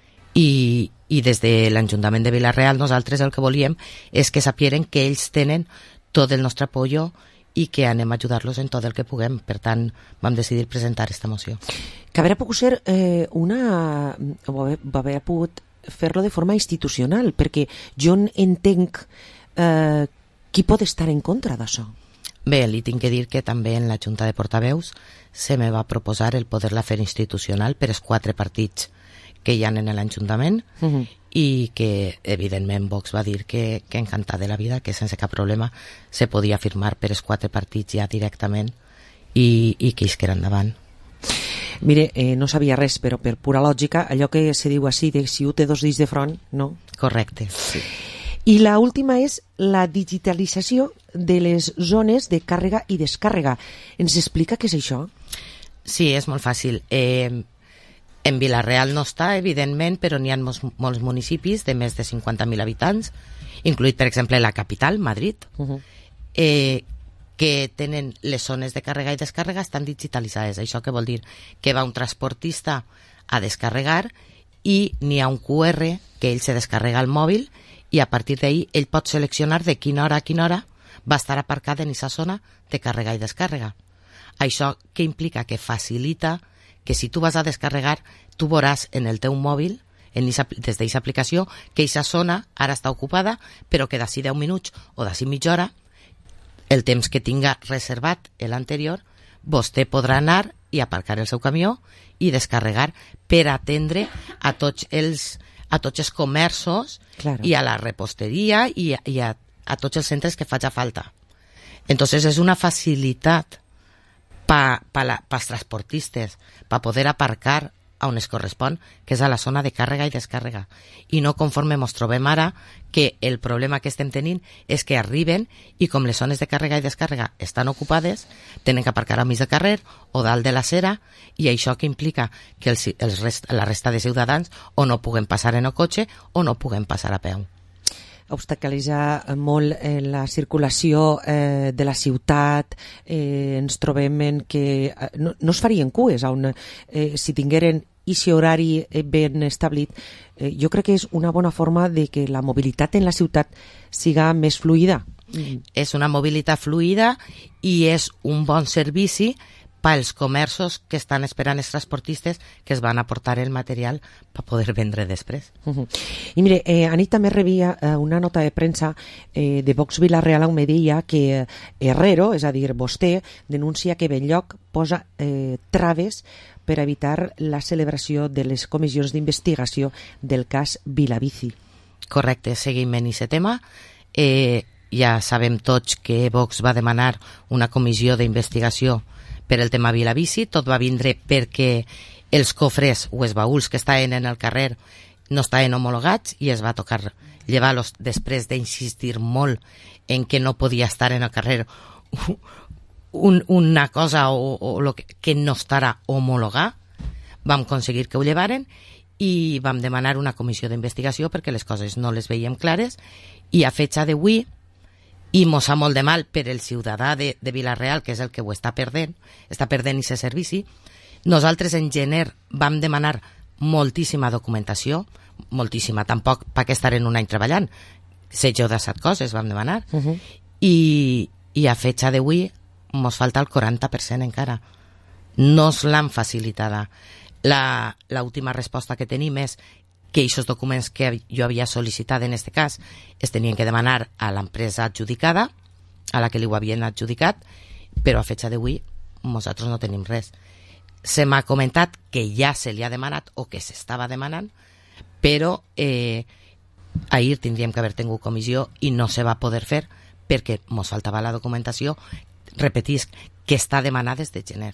I, i des de l'Ajuntament de Vilarreal nosaltres el que volíem és que sapieren que ells tenen tot el nostre apoyo i que anem a ajudar-los en tot el que puguem. Per tant, vam decidir presentar aquesta moció. Que haver pogut ser eh, una... va haver pogut fer-lo de forma institucional, perquè jo entenc eh, qui pot estar en contra d'això. Bé, li tinc que dir que també en la Junta de Portaveus se me va proposar el poder-la fer institucional per els quatre partits que hi ha en l'Ajuntament uh-huh. i que, evidentment, Vox va dir que, que encantat de la vida, que sense cap problema se podia firmar per els quatre partits ja directament i, i que isquera endavant. Mire, eh, no sabia res, però per pura lògica, allò que se diu així, de si un té dos dits de front, no? Correcte, sí. I la última és la digitalització de les zones de càrrega i descàrrega. Ens explica què és això? Sí, és molt fàcil. Eh, en Vila-real no està, evidentment, però n'hi ha molts, molts municipis de més de cinquanta mil habitants, incluït, per exemple, la capital, Madrid, uh-huh. eh, que tenen les zones de càrrega i descàrrega estan digitalitzades. Això què vol dir? Que va un transportista a descarregar i n'hi ha un Q R que ell se descarrega al mòbil i a partir d'ahí ell pot seleccionar de quina hora a quina hora va estar aparcat en aquesta zona de càrrega i descàrrega. Això què implica? Que facilita que si tu vas a descarregar, tu veuràs en el teu mòbil, en esa, des d'aquesta aplicació, que aquesta zona ara està ocupada, però que d'ací deu minuts o d'ací mitja hora, el temps que tinga reservat l'anterior, vostè podrà anar i aparcar el seu camió i descarregar per atendre a tots els, a tots els comerços claro. I a la reposteria i, a, i a, a tots els centres que faci falta. Entonces és una facilitat pa, pa la, pels transportistes per poder aparcar a on es correspon, que és a la zona de càrrega i descàrrega. I no conforme ens trobem ara, que el problema que estem tenint és que arriben i com les zones de càrrega i descàrrega estan ocupades, tenen que aparcar a mig de carrer o dalt de l'acera, i això que implica que els, els rest, la resta de ciutadans o no puguen passar en el cotxe o no puguen passar a peu. Obstaculitzar molt eh, la circulació eh, de la ciutat, eh, ens trobem en que eh, no, no es farien cues on eh, si tingueren aquest horari eh, ben establit. Eh, jo crec que és una bona forma de que la mobilitat en la ciutat siga més fluida. Mm. És una mobilitat fluida i és un bon servici pels comerços que estan esperant els transportistes que es van aportar el material per poder vendre després. Uh-huh. I mire, eh, Anit també rebia eh, una nota de premsa eh, de Vox Vila-real on me deia que Herrero, és a dir, vostè, denuncia que Benlloc posa eh, traves per evitar la celebració de les comissions d'investigació del cas Vilabici. Correcte, seguim en aquest tema. Eh, ja sabem tots que Vox va demanar una comissió d'investigació per el tema Vilabici. Tot va vindre perquè els cofres o els baúls que estaven en el carrer no estaven homologats i es va tocar llevar-los després d'insistir molt en que no podia estar en el carrer un, una cosa o, o lo que, que no estarà homologat. Vam aconseguir que ho llevaren i vam demanar una comissió d'investigació perquè les coses no les veiem clares, i a fecha d'avui, i mos fa molt de mal per el ciutadà de, de Vila-real, que és el que ho està perdent, està perdent aquest servici. Nosaltres en gener vam demanar moltíssima documentació, moltíssima, tampoc perquè estarem un any treballant, setze o disset coses vam demanar, uh-huh. i, i a fecha d'avui mos falta el quaranta per cent encara. No es l'han facilitada. La, la última resposta que tenim és que aquests documents que jo havia sol·licitat en aquest cas es tenien que demanar a l'empresa adjudicada, a la que li ho havien adjudicat, però a fecha d'avui nosaltres no tenim res. Se m'ha comentat que ja se li ha demanat o que s'estava demanant, però eh, ahir tindríem que haver tingut comissió i no se va poder fer perquè mos faltava la documentació, repetisc, que està demanada des de gener.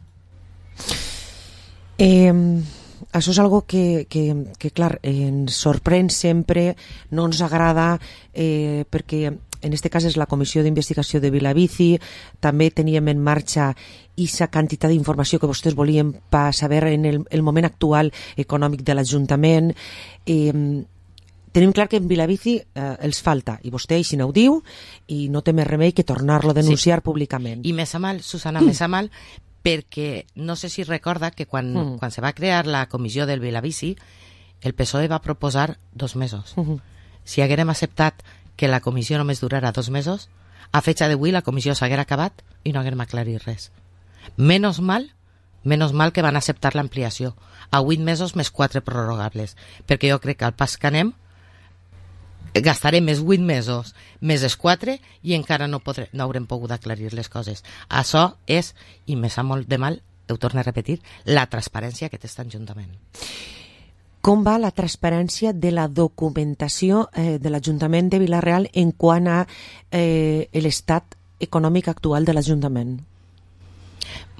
Eh... Això és algo que, que, que clar, ens sorprèn sempre, no ens agrada, eh, perquè en aquest cas és la Comissió d'Investigació de Vilabici, també teníem en marxa aquesta quantitat d'informació que vostès volien per saber en el, el moment actual econòmic de l'Ajuntament. Eh, tenim clar que en Vilabici eh, els falta, i vostè així no ho diu, i no té més remei que tornar-lo a denunciar sí. públicament. I més a mal, Susana, més a mal, perquè no sé si recorda que quan, mm. quan se va crear la comissió del Vilabici, el P S O E va proposar dos mesos. Mm-hmm. Si haguérem acceptat que la comissió només durara dos mesos, a fecha d'avui la comissió s'haguera acabat i no haguérem aclarit res. Menos mal, menos mal que van acceptar l'ampliació a vuit mesos més quatre prorrogables, perquè jo crec que al pas que anem gastarem més vuit mesos més els quatre i encara no, podré, no haurem pogut aclarir les coses. Això és, i me sap molt de mal, ho torno a repetir, la transparència que té aquest Ajuntament. Com va la transparència de la documentació eh, de l'Ajuntament de Vila-real en quant a eh, l'estat econòmic actual de l'Ajuntament?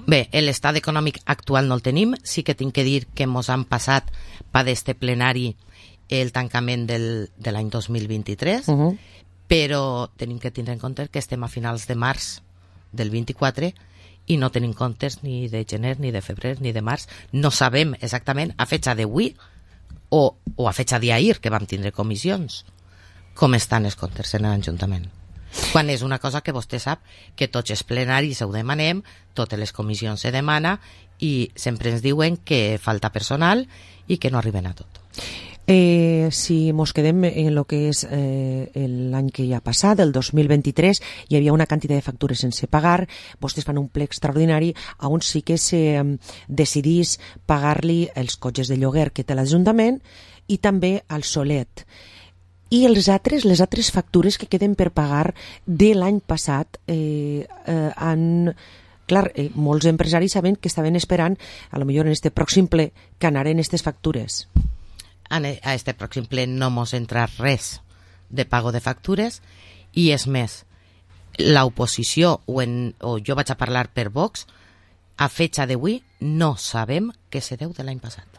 Bé, l'estat econòmic actual no el tenim, sí que tinc que dir que mos han passat per d'este plenari el tancament del, de l'any dos mil vint-i-tres, uh-huh. però tenim que tindre en compte que estem a finals de març del vint-i-quatre i no tenim comptes ni de gener, ni de febrer, ni de març. No sabem exactament a fecha d'avui o, o a fecha d'ahir, que vam tindre comissions, com estan els comptes en l'Ajuntament. Quan és una cosa que vostè sap que tots els plenaris ho demanem, totes les comissions se demana i sempre ens diuen que falta personal i que no arriben a tot. Eh, si mos quedem en el que és eh, l'any que ja ha passat, el dos mil vint-i-tres, hi havia una quantitat de factures sense pagar, vostès fan un ple extraordinari on sí que se eh, decidís pagar-li els cotxes de lloguer que té l'Ajuntament i també al Solet. I els altres, les altres factures que queden per pagar de l'any passat eh, eh, han... Clar, eh, molts empresaris saben que estaven esperant, a lo millor en este pròxim ple, que anaren aquestes factures. A este pròxim ple no mos entra res de pago de factures i és més, l'oposició o, en, o jo vaig a parlar per Vox, a fecha d'avui no sabem què se deu de l'any passat.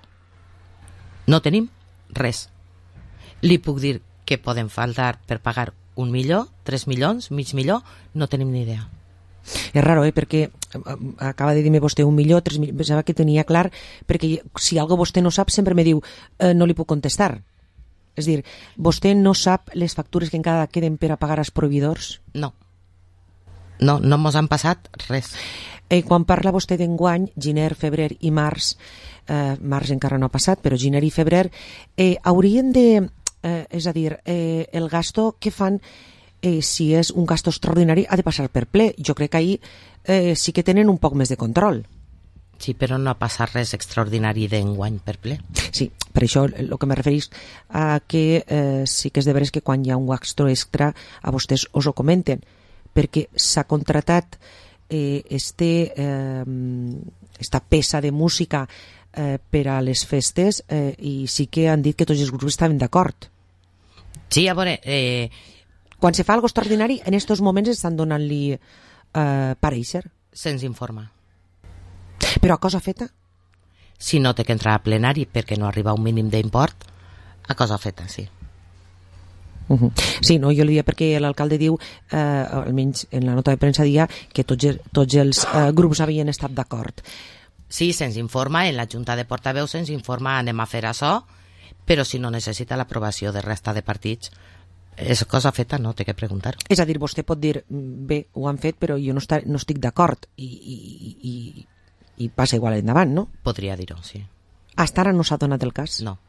No tenim res. Li puc dir que poden faltar per pagar un milió, tres milions, mig milió, no tenim ni idea. És raro, eh? Perquè acaba de dir-me vostè un milió, tres milions, pensava que tenia clar, perquè si algo vostè no sap sempre me diu eh, no li puc contestar. És dir, vostè no sap les factures que encara queden per a pagar als proveïdors? No. No, no mos han passat res. Eh, quan parla vostè d'enguany, gener, febrer i març, eh, març encara no ha passat, però gener i febrer, eh, haurien de... Eh, és a dir, eh, el gasto que fan, eh, si és un gasto extraordinari, ha de passar per ple. Jo crec que ahir eh, sí que tenen un poc més de control. Sí, però no ha passat res extraordinari d'enguany per ple. Sí, per això el que me referís a que eh, sí que és de veres que quan hi ha un gasto extra a vostès us ho comenten, perquè s'ha contratat eh, este, eh, esta peça de música Eh, per a les festes eh, i sí que han dit que tots els grups estaven d'acord. Sí, a veure... Eh... Quan se fa algo extraordinari, en estos moments estan donant-li eh, pareixer. Se'ns informa. Però a cosa feta? Si no té que entrar a plenari perquè no arriba a un mínim d'import, a cosa feta, sí. Uh-huh. Sí, no, jo li dia perquè l'alcalde diu, eh, almenys en la nota de premsa dia, que tots, tots els eh, grups havien estat d'acord. Sí, se'ns informa, en la Junta de Portaveus se'ns informa, anem a fer això, però si no necessita l'aprovació de resta de partits, és cosa feta, no té que preguntar. És a dir, vostè pot dir, bé, ho han fet, però jo no, està, no estic d'acord, i, i, i, i passa igual endavant, no? Podria dir-ho, sí. Hasta ara no s'ha donat el cas? No.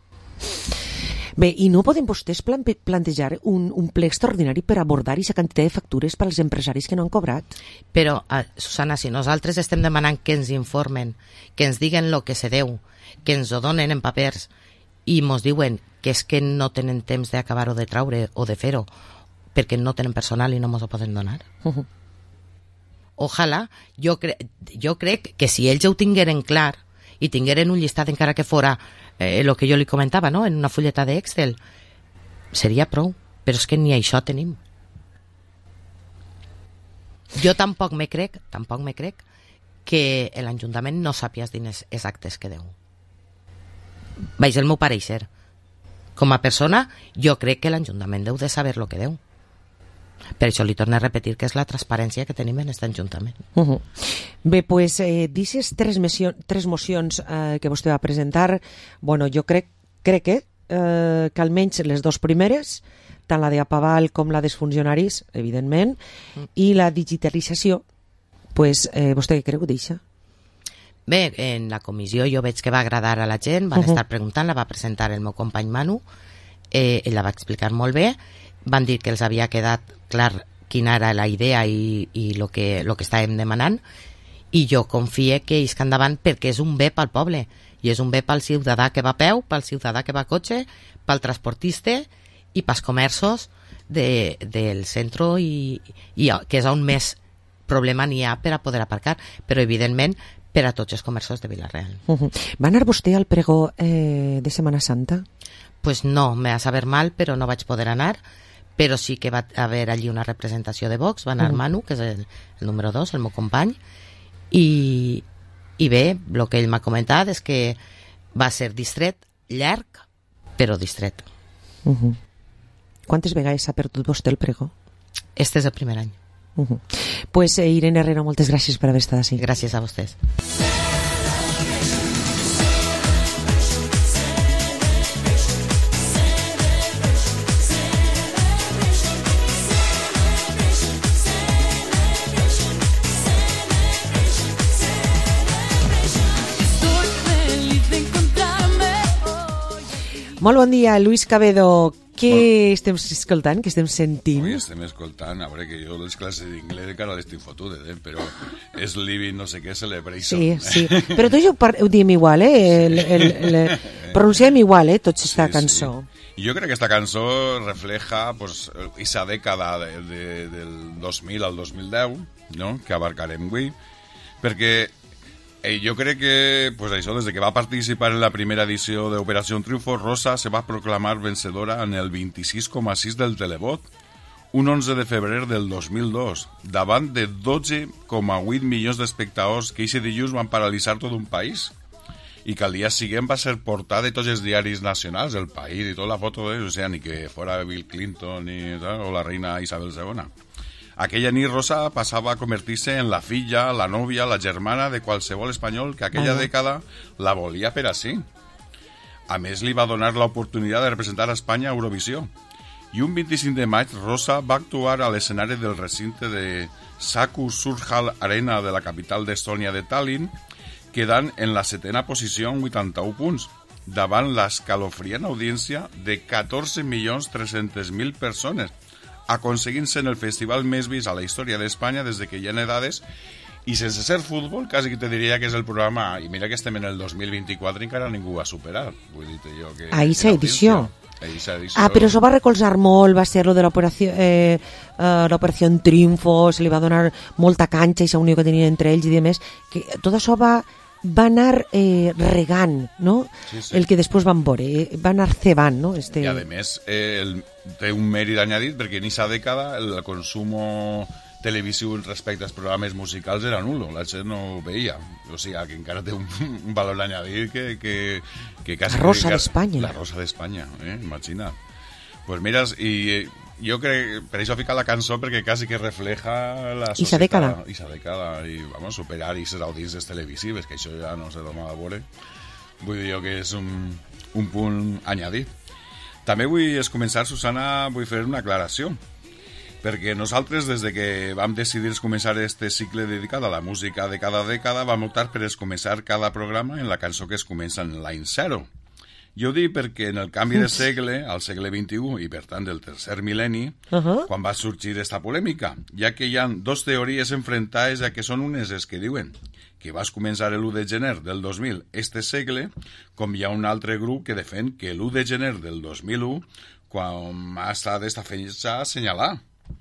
Bé, i no poden vostès plantejar un, un ple extraordinari per abordar aquesta quantitat de factures per als empresaris que no han cobrat? Però, uh, Susana, si nosaltres estem demanant que ens informen, que ens diguen el que se deu, que ens ho donen en papers i mos diuen que és que no tenen temps d'acabar-ho de traure o de fer-ho perquè no tenen personal i no mos ho poden donar. Uh-huh. Ojalà, jo, cre jo crec que si ells ho tingueren clar i tingueren un llistat encara que fora eh, el que jo li comentava, no?, en una fulleta d'Excel, seria prou, però és que ni això tenim. Jo tampoc me crec, tampoc me crec que l'Ajuntament no sàpia els diners exactes que deu. Vaig el meu pareixer. Com a persona, jo crec que l'Ajuntament deu de saber el que deu. Per això li torno a repetir que és la transparència que tenim en aquest Ajuntament. Uh -huh. Bé, pues, eh, d'aquestes tres, tres mocions eh, que vostè va presentar, bueno, jo crec, crec que, eh, que almenys les dues primeres, tant la d'Apaval com la dels funcionaris, evidentment, mm. i la digitalització, pues, eh, vostè què creu d'això? Bé, en la comissió jo veig que va agradar a la gent, van uh -huh. estar preguntant, la va presentar el meu company Manu, eh, ell la va explicar molt bé, van dir que els havia quedat clar quina era la idea i, i lo que, lo que estàvem demanant, i jo confie que isca endavant perquè és un bé pel poble, i és un bé pel ciutadà que va a peu, pel ciutadà que va a cotxe, pel transportista i pels comerços de, del centre, i, i que és on més problema n'hi ha per a poder aparcar, però evidentment per a tots els comerços de Vila-real. Uh -huh. Va anar vostè al pregó eh, de Setmana Santa? Pues no, me va saber mal, però no vaig poder anar, però sí que va haver allí una representació de Vox, va anar uh -huh. Manu, que és el, el número dos, el meu company, I, i bé, el que ell m'ha comentat és que va ser distret, llarg, però distret. Uh -huh. Quantes vegades s'ha perdut vostè el pregó? Este és el primer any. Uh -huh. Pues eh, Irene Herrero, moltes gràcies per haver estat així. Gràcies a vostès. Molt bon dia, Luis Cabedo. Què estem escoltant, què estem sentint? Avui estem escoltant, a veure, que jo les classes d'inglès encara les tinc fotudes, eh? Però és Living no sé què Celebration. Sí, sí, però tots ho, par- ho diem igual, eh? El, el, el, el, pronunciem igual, eh? Tots esta sí, cançó. Sí. Jo crec que esta cançó refleja pues, esa dècada de, de, del dos mil al dos mil deu, no?, que abarcarem avui, perquè Eh, jo crec que, pues això, des que va participar en la primera edició d'Operació Triunfo, Rosa se va proclamar vencedora en el vint-i-sis coma sis del televot, un onze de febrer del dos mil dos, davant de dotze coma vuit milions d'espectadors que aquest dilluns van paralitzar tot un país i que al dia següent va ser portada de tots els diaris nacionals, El País i tota la foto de, o sea, ni que fora Bill Clinton ni, ¿sabes? O la reina Isabel segona. Aquella nit Rosa passava a convertir-se en la filla, la nòvia, la germana de qualsevol espanyol que aquella ah. dècada la volia per a sí. A més, li va donar l'oportunitat de representar a Espanya a Eurovisió. I un vint-i-cinc de maig, Rosa va actuar a l'escenari del recinte de Saku Suurhall Arena de la capital d'Estònia de Tallinn, quedant en la setena posició amb vuitanta-un punts, davant l'escalofriant audiència de catorze milions tres-cents mil persones, aconseguint-se en el festival més vist a la història d'Espanya des de que hi ha edades, i sense ser futbol, quasi que te diria que és el programa, i mira que estem en el dos mil vint-i-quatre i encara ningú va superar. Vull dir-te jo que... A esa edició. edició. Ah, però això va recolzar molt, va ser lo de l'operació eh, uh, l'operació Triunfo, se li va donar molta canxa, i la unió que tenien entre ells i demés, que tot això va va anar eh, regant, no? Sí, sí. El que després van veure, eh, va anar cebant, no? Este... I a més eh, el, té un mèrit añadit perquè en aquesta dècada el consum televisiu respecte als programes musicals era nulo, la gent no ho veia, o sigui que encara té un, un valor añadit que, que, que quasi... La Rosa que, d'Espanya. La Rosa d'Espanya, eh? Imagina't. Pues mira, i jo crec, per això fica la cançó perquè quasi que refleja la societat. Ixa dècada. Ixa dècada, i vamos, superar aquestes audiències televisives, que això ja no se dona a veure. Vull dir jo que és un, un punt añadit. També vull començar, Susana, vull fer una aclaració, perquè nosaltres, des de que vam decidir començar este cicle dedicat a la música de cada dècada, vam optar per començar cada programa en la cançó que es comença en l'any zero. Jo dic perquè en el canvi de segle, al segle vint-i-u, i per tant del tercer mil·lenni, uh-huh. quan va sorgir esta polèmica, ja que hi ha dos teories enfrentades, ja que són unes es que diuen que vas començar l'u de gener del dos mil este segle, com hi ha un altre grup que defèn que l'u de gener del dos mil u, quan ha estat esta fetge assenyalar.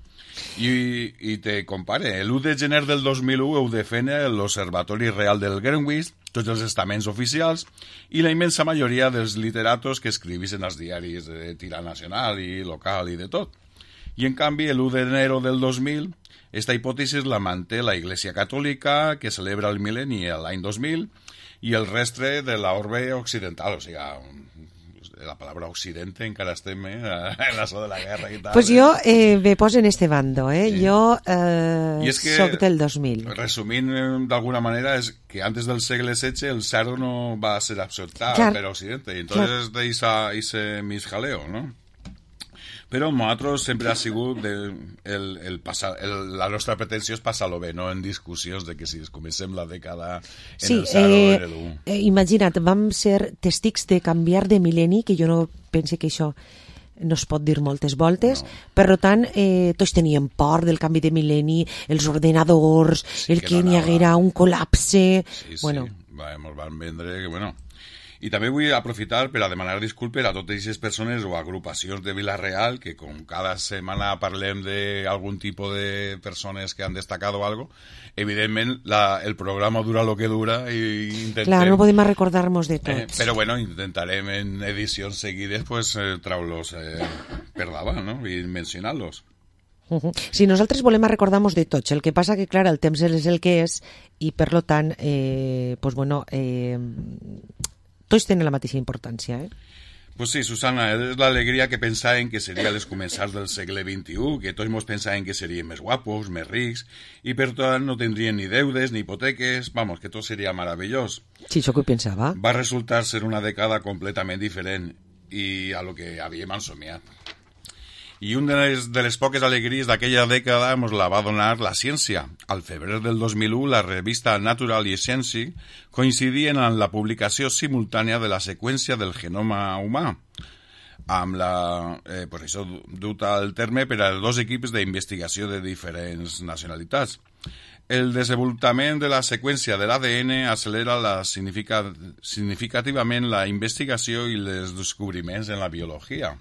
I, i te compare, l'u de gener del dos mil u ho defèn l'Observatori Real del Greenwich, tots els estaments oficials i la immensa majoria dels literatos que escrivissin als diaris de tira nacional i local i de tot. I en canvi, l'u d'enero del dos mil, esta hipòtesi la manté la Iglesia Catòlica, que celebra el mil·lenni l'any dos mil, i el restre de l'orbe occidental, o sigui, la paraula occidente encara estem eh, en la so de la guerra i tal. Pues jo eh, me poso en este bando, eh? Sí. Jo eh, es que, soc del dos mil. Resumint d'alguna manera, és que antes del segle setze el zero no va ser acceptat clar, per Occidente, i entonces clar. de ese mis jaleo, ¿no? Però nosaltres sempre ha sigut de, el, el passar, el, la nostra pretensió és passar-lo bé, no en discussions de que si comencem la dècada en sí, el zero eh, o en l'u. Eh, imagina't, vam ser testics de canviar de mil·lenni, que jo no pense que això no es pot dir moltes voltes, no. Per tant, eh, tots teníem por del canvi de mil·lenni, els ordenadors, sí, el que, que n'hi haguera un col·lapse... Sí, sí, bueno. va, ens van vendre que, bueno... I també vull aprofitar per a demanar disculpes a totes aquestes persones o agrupacions de Vila-real que com cada setmana parlem d'algun tipus de persones que han destacat o algo, evidentment la, el programa dura lo que dura i intentem... Clar, no podem recordar-nos de tots. Eh, però bueno, intentarem en edicions seguides pues, eh, traulos eh, per davant, no? I mencionar-los. Uh -huh. Si nosaltres volem recordar-nos de tots, el que passa que, clar, el temps és el que és i, per lo tant, eh, pues, bueno, eh, tots tenen la mateixa importància, eh? Pues sí, Susana, és l'alegria que pensaven que seria les començars del segle vint-i-u, que tots mos pensaven que serien més guapos, més rics, i per tant no tindrien ni deudes ni hipoteques, vamos, que tot seria meravellós. Sí, això que ho pensava. Va resultar ser una dècada completament diferent i a lo que havíem ensomiat. I una de les, de les poques alegries d'aquella dècada ens la va donar la ciència. Al febrer del dos mil u, la revista Natural i Science coincidien en la publicació simultània de la seqüència del genoma humà, amb la, eh, pues això dut al terme per a dos equips d'investigació de diferents nacionalitats. El desenvolupament de la seqüència de l'A D N accelera la significa, significativament la investigació i els descobriments en la biologia.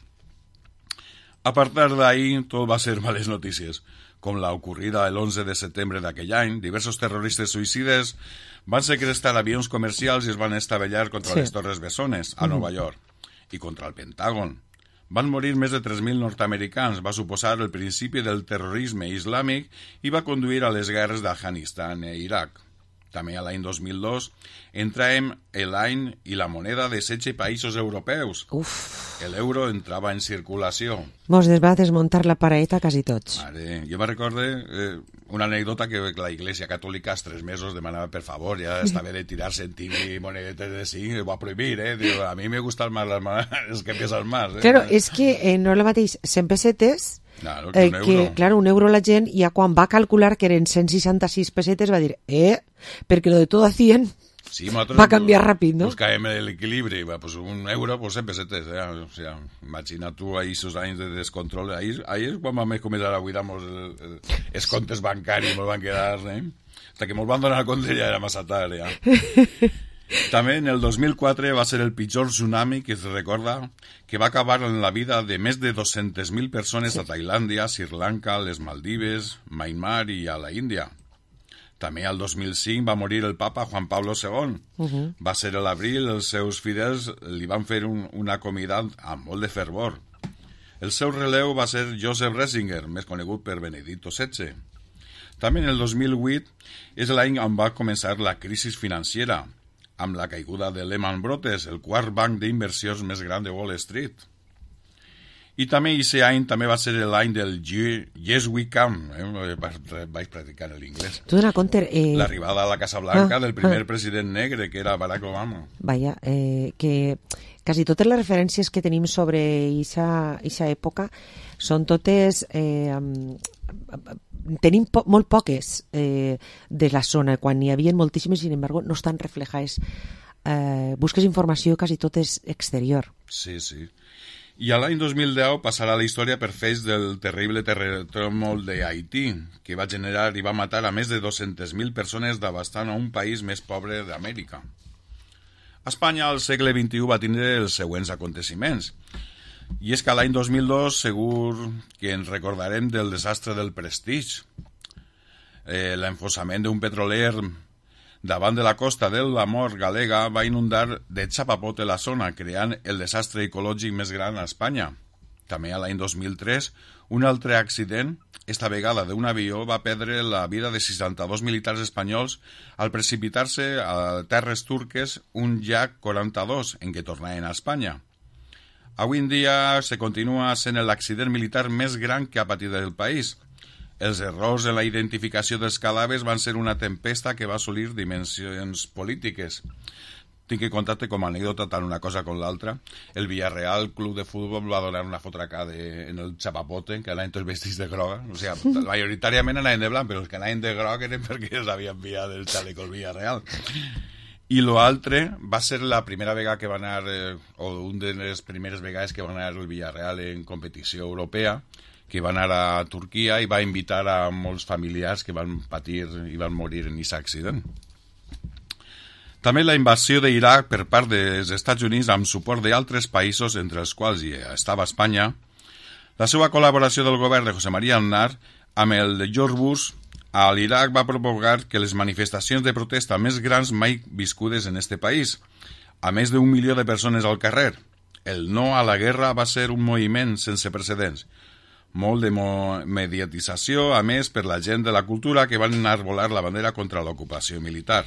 A partir d'ahí, tot va ser males notícies. Com la ocurrida l'onze de setembre d'aquell any, diversos terroristes suïcides van segrestar avions comercials i es van estavellar contra Sí. les Torres Bessones, a Nova York, i contra el Pentàgon. Van morir més de tres mil nord-americans, va suposar el principi del terrorisme islàmic i va conduir a les guerres d'Afganistan i Iraq. També a l'any dos mil dos entràvem l'any i la moneda de setze països europeus. Uf. L'euro entrava en circulació. Mos va desmuntar la paraeta quasi tots. Mare, jo me recordo eh, una anècdota que la Iglesia Catòlica als tres mesos demanava per favor, ja estava de tirar centim i monedetes de cinc, ho va prohibir, eh? Diu, a mi me gustan más las monedas que pesan más. Eh? Claro, és que eh, no és el mateix cent pessetes Claro, que eh, un euro. que, claro, un euro la gent ja quan va calcular que eren cent seixanta-sis pessetes va dir, eh, perquè lo de todo a cien Sí, nosaltres va canviar ràpid, no? Buscàvem l'equilibri, va, pues un euro, pues cent pessetes, eh? O sea, imagina tu ahí esos anys de descontrol, ahí, ahí és quan vam començar a buidar-nos el, el, els comptes bancaris, mos van quedar, eh? Hasta que mos van donar compte ja era massa tard, ja. També en el dos mil quatre va ser el pitjor tsunami que es recorda que va acabar en la vida de més de dos-centes mil persones a Tailàndia, Sri Lanka, les Maldives, Myanmar i a la Índia. També al dos mil cinc va morir el papa Juan Pablo segon. Uh-huh. Va ser a l'abril, els seus fidels li van fer un, una comidat amb molt de fervor. El seu relleu va ser Joseph Ratzinger, més conegut per Benedicto setze. També en el dos mil vuit és l'any on va començar la crisi financera, amb la caiguda de Lehman Brothers, el quart banc d'inversions més gran de Wall Street. I també aquest any també va ser l'any del Yes We Come, eh? Vaig practicar l'inglès. Tu dona compte... Eh... L'arribada a la Casa Blanca ah, del primer ah. president negre, que era Barack Obama. Vaja, eh, que quasi totes les referències que tenim sobre aquesta època són totes... Eh, tenim po molt poques eh, de la zona, quan n'hi havia moltíssimes, sin embargo, no estan reflejades. Eh, busques informació quasi tot és exterior. Sí, sí. I a l'any dos mil deu passarà la història per fets del terrible terratrèmol d'Haití, que va generar i va matar a més de dos-centes mil persones devastant a un país més pobre d'Amèrica. Espanya al segle vint-i-u va tindre els següents aconteciments. I és que l'any dos mil dos segur que ens recordarem del desastre del Prestige, eh, l'enfonsament d'un petroler davant de la costa de la Mort Galega va inundar de xapapote la zona, creant el desastre ecològic més gran a Espanya. També a l'any dos mil tres, un altre accident, esta vegada d'un avió, va perdre la vida de seixanta-dos militars espanyols al precipitar-se a terres turques un llac quaranta-dos en què tornaven a Espanya. Avui en dia se continua sent l'accident militar més gran que ha patit el país. Els errors en la identificació dels cadàvers van ser una tempesta que va assolir dimensions polítiques. Tinc que contar-te com a anècdota tant una cosa com l'altra. El Villarreal Club de Futbol va donar una fotracada en el xapapote, que anaven tots vestits de groga. O sigui, majoritàriament anaven de blanc, però els que anaven de groc eren perquè els havien enviat el xaleco al Villarreal. I l'altre va ser la primera vegada que va anar, eh, o una de les primeres vegades que va anar el Villarreal en competició europea, que va anar a Turquia i va invitar a molts familiars que van patir i van morir en aquest accident. També la invasió d'Iraq per part dels Estats Units amb suport d'altres països, entre els quals hi estava Espanya, la seva col·laboració del govern de José María Aznar amb el de George Bush a l'Iraq va provocar que les manifestacions de protesta més grans mai viscudes en este país, a més d'un milió de persones al carrer. El no a la guerra va ser un moviment sense precedents. molt de mediatització, a més, per la gent de la cultura que van enarbolar la bandera contra l'ocupació militar.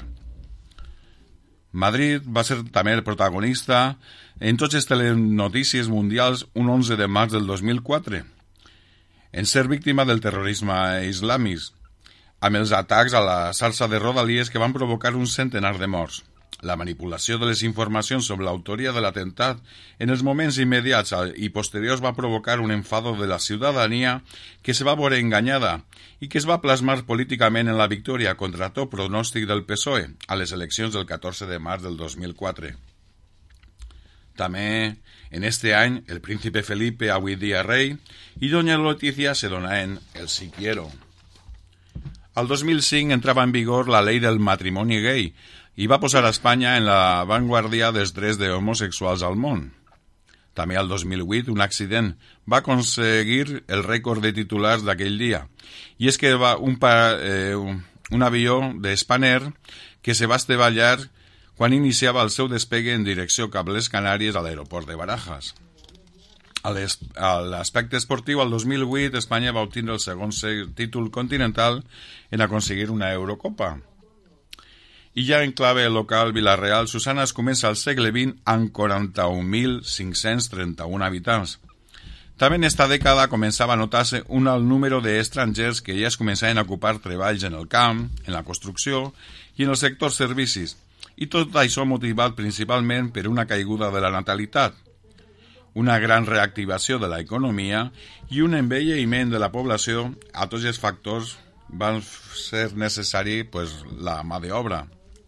Madrid va ser també el protagonista en tots les telenotícies mundials un onze de març del dos mil quatre, en ser víctima del terrorisme islàmic, amb els atacs a la xarxa de Rodalies que van provocar un centenar de morts. La manipulació de les informacions sobre l'autoria de l'atemptat en els moments immediats i posteriors va provocar un enfado de la ciutadania que se va veure enganyada i que es va plasmar políticament en la victòria contra tot pronòstic del P S O E a les eleccions del catorze de març del dos mil quatre. També, en este any, el príncipe Felipe, avui dia rei, i doña Leticia se donaven el sí quiero. Al dos mil cinc entrava en vigor la llei del matrimoni gay i va posar a Espanya en la vanguardia dels drets de homosexuals al món. També al dos mil vuit un accident va aconseguir el rècord de titulars d'aquell dia, i és que va un, pa, eh, un, un avió de Spanair que se va estavellar quan iniciava el seu despegue en direcció cap a les Canàries a l'aeroport de Barajas. A l'aspecte esportiu, al dos mil vuit, Espanya va obtenir el segon títol continental en aconseguir una Eurocopa. I ja en clave local Vila-real, Susana es comença al segle vint amb quaranta-un mil cinc-cents trenta-un habitants. També en esta dècada començava a notar-se un alt número d'estrangers que ja es començaven a ocupar treballs en el camp, en la construcció i en el sector servicis, i tot això motivat principalment per una caiguda de la natalitat, una gran reactivació de l'economia i un envelliment de la població. A tots els factors van ser necessari pues, la mà d'obra.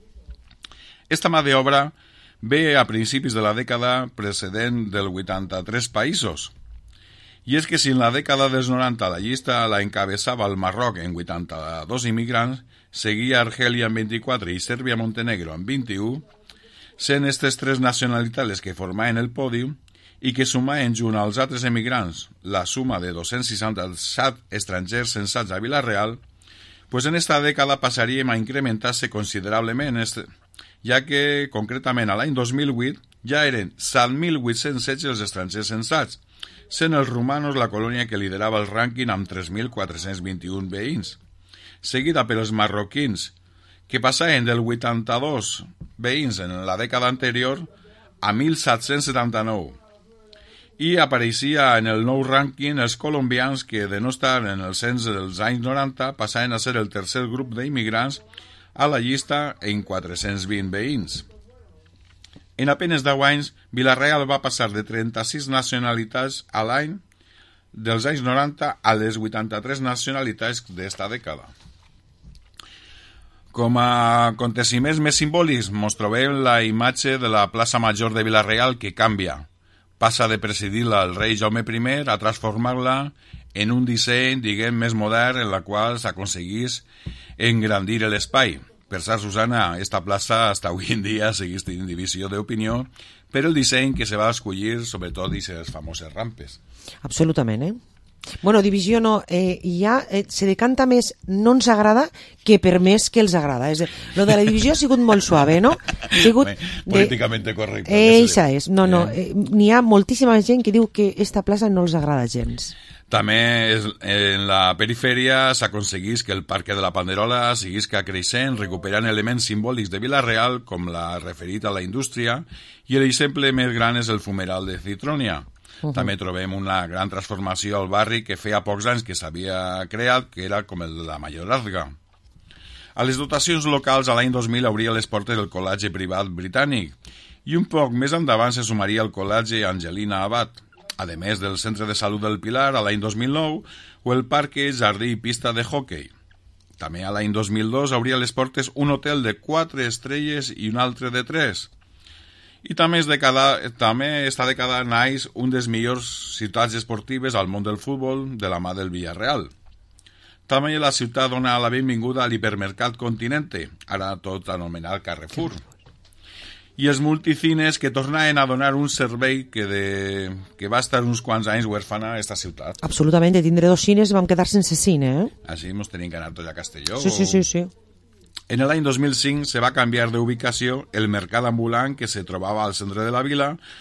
Esta mà d'obra ve a principis de la dècada precedent del vuitanta-tres països. I és que si en la dècada dels noranta la llista la encabeçava el Marroc en vuitanta-dos immigrants, seguia Argèlia amb vint-i-quatre i Sèrbia-Montenegro amb vint-i-u, sent aquestes tres nacionalitats les que formaven el pòdium i que sumaven junt als altres emigrants la suma de dos-cents seixanta-set estrangers censats a Vila-real, pues en esta dècada passaríem a incrementar-se considerablement, ja que, concretament, a l'any dos mil vuit ja eren set mil vuit-cents setze els estrangers censats, sent els romanos la colònia que liderava el rànquing amb tres mil quatre-cents vint-i-un veïns, seguida per els marroquins, que passaven del vuitanta-dos veïns en la dècada anterior a mil set-cents setanta-nou. I apareixia en el nou rànquing els colombians que, de no estar en el cens dels anys noranta, passaven a ser el tercer grup d'immigrants a la llista en quatre-cents vint veïns. En apenes deu anys, Vila-real va passar de trenta-sis nacionalitats a l'any dels anys noranta a les vuitanta-tres nacionalitats d'esta dècada. Com a aconteciments més simbòlics, mos trobem la imatge de la plaça Major de Vila-real que canvia. Passa de presidir-la el rei Jaume primer a transformar-la en un disseny, diguem, més modern, en la qual s'aconseguís engrandir l'espai. Per cert, Susana, esta plaça hasta avui en dia segueix tenint divisió d'opinió per el disseny que se va escollir, sobretot, d'aquestes famoses rampes. Absolutament, eh? Bueno, divisió no, eh, ja eh, se decanta més no ens agrada que per més que els agrada. És a dir, lo de la divisió ha sigut molt suave, no? Ha sigut de... Políticament correcte. Eixa és, no, no, eh, n'hi ha moltíssima gent que diu que esta plaça no els agrada gens. També en la perifèria s'aconseguís que el Parque de la Panderola seguisca creixent, recuperant elements simbòlics de Vila-real, com la referit a la indústria, i l'exemple més gran és el fumeral de Citronia. Uh -huh. També trobem una gran transformació al barri que feia pocs anys que s'havia creat, que era com el de la Mayorazga. A les dotacions locals, a l'any dos mil obria les portes del col·legi privat britànic, i un poc més endavant se sumaria el col·legi Angelina Abad, a més del Centre de Salut del Pilar a l'any dos mil nou o el Parque Jardí i Pista de Hockey. També a l'any dos mil dos obria les portes un hotel de quatre estrelles i un altre de tres. I també, és de cada, també esta dècada naix un dels millors ciutats esportives al món del futbol de la mà del Villarreal. També la ciutat dona la benvinguda a l'hipermercat Continente, ara tot anomenat Carrefour. I els multicines que tornaven a donar un servei que, de, que va estar uns quants anys huérfana a aquesta ciutat. Absolutament, de tindre dos cines vam quedar sense cine, eh? Així ens tenim que anar tots a Castelló. Sí, sí, sí, sí. En l'any dos mil cinc se va canviar d'ubicació el mercat ambulant que se trobava al centre de la vila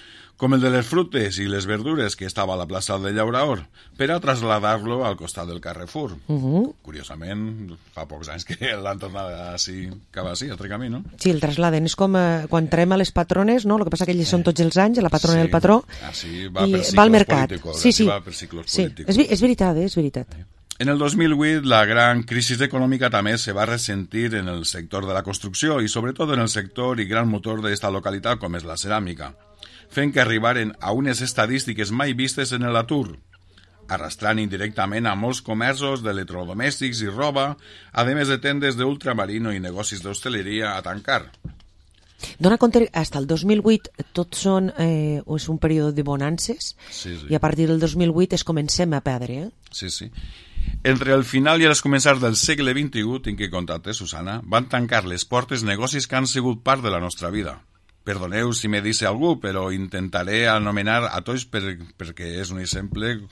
com el de les frutes i les verdures que estava a la plaça de Llaurador, per a traslladar-lo al costat del Carrefour. Uh -huh. Curiosament, fa pocs anys que l'han tornat així, cap així, altre camí, no? Sí, el trasladen. És com eh, quan traiem a les patrones, no? El que passa que ells són tots els anys, la patrona i el patró, Así va i per va al ciclos mercat. políticos. Sí, sí. Va per ciclos sí. políticos. És, ve- és veritat, eh? és veritat. En el dos mil vuit, la gran crisi econòmica també se va ressentir en el sector de la construcció i sobretot en el sector i gran motor d'esta localitat com és la ceràmica, fent que arribaren a unes estadístiques mai vistes en l'atur, arrastrant indirectament a molts comerços d'electrodomèstics i roba, a més de tendes d'ultramarino i negocis d'hostaleria a tancar. Dona compte, fins el dos mil vuit tot són, eh, és un període de bonances, Sí, sí. i a partir del dos mil vuit es comencem a perdre. Eh? Sí, sí. Entre el final i els començars del segle vint-i-u, tinc que contar-te, Susana, van tancar les portes negocis que han sigut part de la nostra vida. Perdoneu si me dice algú, però intentaré anomenar a tots per, perquè és un exemple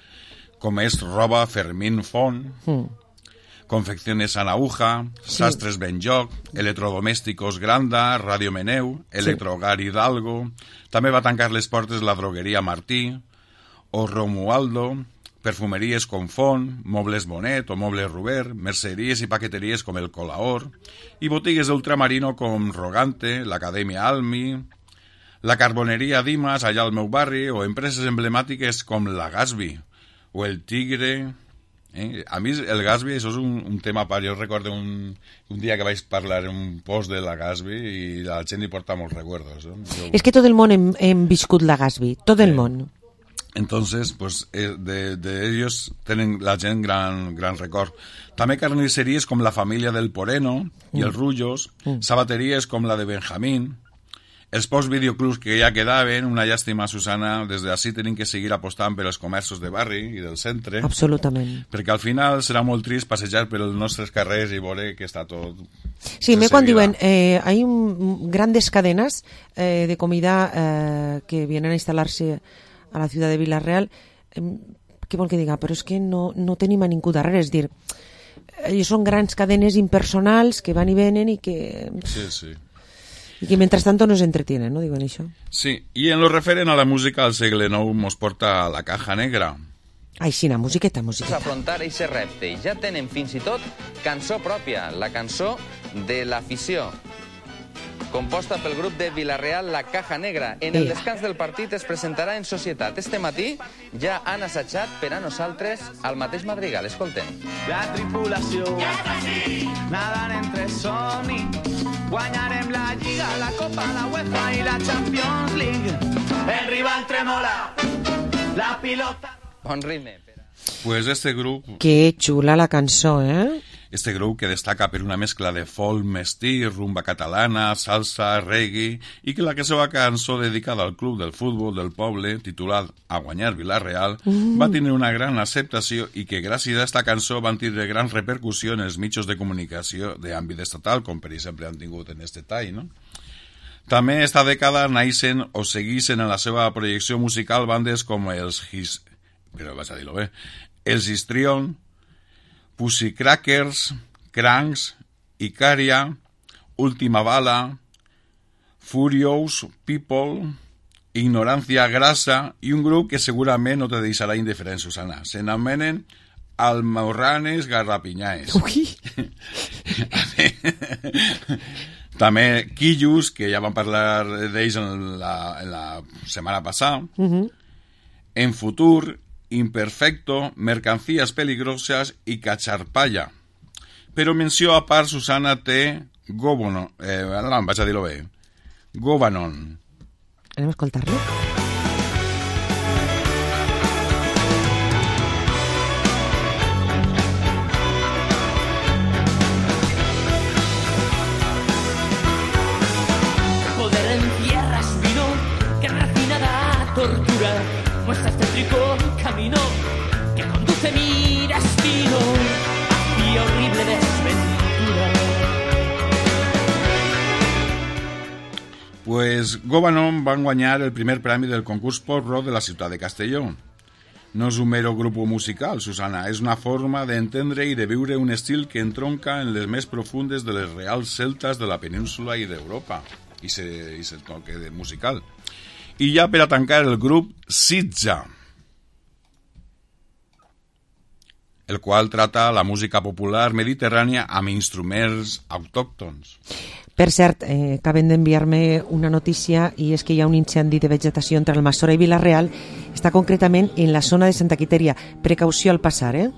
com és roba Fermín Font, Mm. Confecciones Ana Aguja, Sí. Sastres Benjoc, Electrodomésticos Granda, Radio Meneu, Electrogar Hidalgo, també va tancar les portes la drogueria Martí, o Romualdo, perfumeries com Font, Mobles Bonet o Mobles Ruber, merceries i paqueteries com el Colaor, i botigues d'ultramarino com Rogante, l'Acadèmia Almi, la Carboneria Dimas allà al meu barri, o empreses emblemàtiques com la Gasby, o el Tigre. Eh? A mi el Gasby, això és un, un tema part. Jo recordo un, un dia que vaig parlar en un post de la Gasby i la gent hi porta molts recuerdos. Eh? Jo... És que tot el món hem, hem viscut la Gasby, tot el món. Entonces, pues, eh, de, de ellos tienen la gent gran, gran record. També carnisseries com la família del Poreno i Mm. els Rullos, Mm. sabateries com la de Benjamín, els pocs videoclubs que ja quedaven, una llàstima, Susana, des d'ací tenim que seguir apostant per els comerços de barri i del centre. Absolutament. Perquè al final serà molt trist passejar per els nostres carrers i veure que està tot... Sí, me de cuando seguida. diuen, eh, hay un, grandes cadenas eh, de comida eh, que vienen a instalarse a la ciudad de Vila-real. Eh, què vol que diga? Però és que no, no tenim a ningú darrere, és dir, eh, són grans cadenes impersonals que van i venen i que, Sí, sí. i que mientras tanto nos entretienen, no diuen això? Sí, i en lo referent a la música, el segle nou mos porta a la Caja Negra. Ai, sí, una musiqueta, Per musiqueta. afrontar aquest repte ja tenen fins i tot cançó pròpia, la cançó de l'afició, composta pel grup de Vila-real La Caja Negra. En el Ea. descans del partit es presentarà en societat. Este matí ja han assajat per a nosaltres al mateix madrigal. Escoltem. La tripulació nadant entre somnis. Guanyarem la Lliga, la Copa, la UEFA i la Champions League. El rival tremola, la pilota... Bon ritme. Pues este grup, Que xula la cançó, eh? este grup que destaca per una mescla de folk mestí, rumba catalana, salsa, reggae, i que la que seva cançó dedicada al club del futbol del poble, titulat A guanyar Vila-real, Mm. va tenir una gran acceptació i que gràcies a esta cançó van tindre gran repercussió en els mitjans de comunicació d'àmbit estatal, com per exemple han tingut en este tall, no? També esta dècada naixen o seguixen en la seva projecció musical bandes com els His... però vaig a dir-ho bé, els Histrion, Pussy Crackers, Cranks, Icaria, Última Bala, Furious People, Ignorancia Grasa i un grup que segurament no te deixarà indiferent, Susana. S'anomenen Almorranes Garrapiñaes. Ui. També Quillus, que ja vam parlar d'ells en la, en la setmana passada. Uh -huh. En Futur, Imperfecto, Mercancías Peligrosas i Cacharpalla. Però menció a part, Susana, té Gobono, eh, vaig a dir-ho bé, Gobanon. Anem a escoltar-lo. Poder encierra espino que refinada tortura muestra este trico camino que conduce mi destino hacia horrible desventura. Pues Gobanon van guanyar el primer premi del concurs pop-rock de la ciutat de Castelló. No és un mero grup musical, Susana, és una forma d'entendre i de viure un estil que entronca en les més profundes de les reals celtes de la península i d'Europa, i se, i se toque de musical. I ja per a tancar el grup Sitja, el qual trata la música popular mediterrània amb instruments autòctons. Per cert, eh, acaben d'enviar-me una notícia i és que hi ha un incendi de vegetació entre Almassora i Vila-real. Està concretament en la zona de Santa Quiteria. Precaució al passar, eh?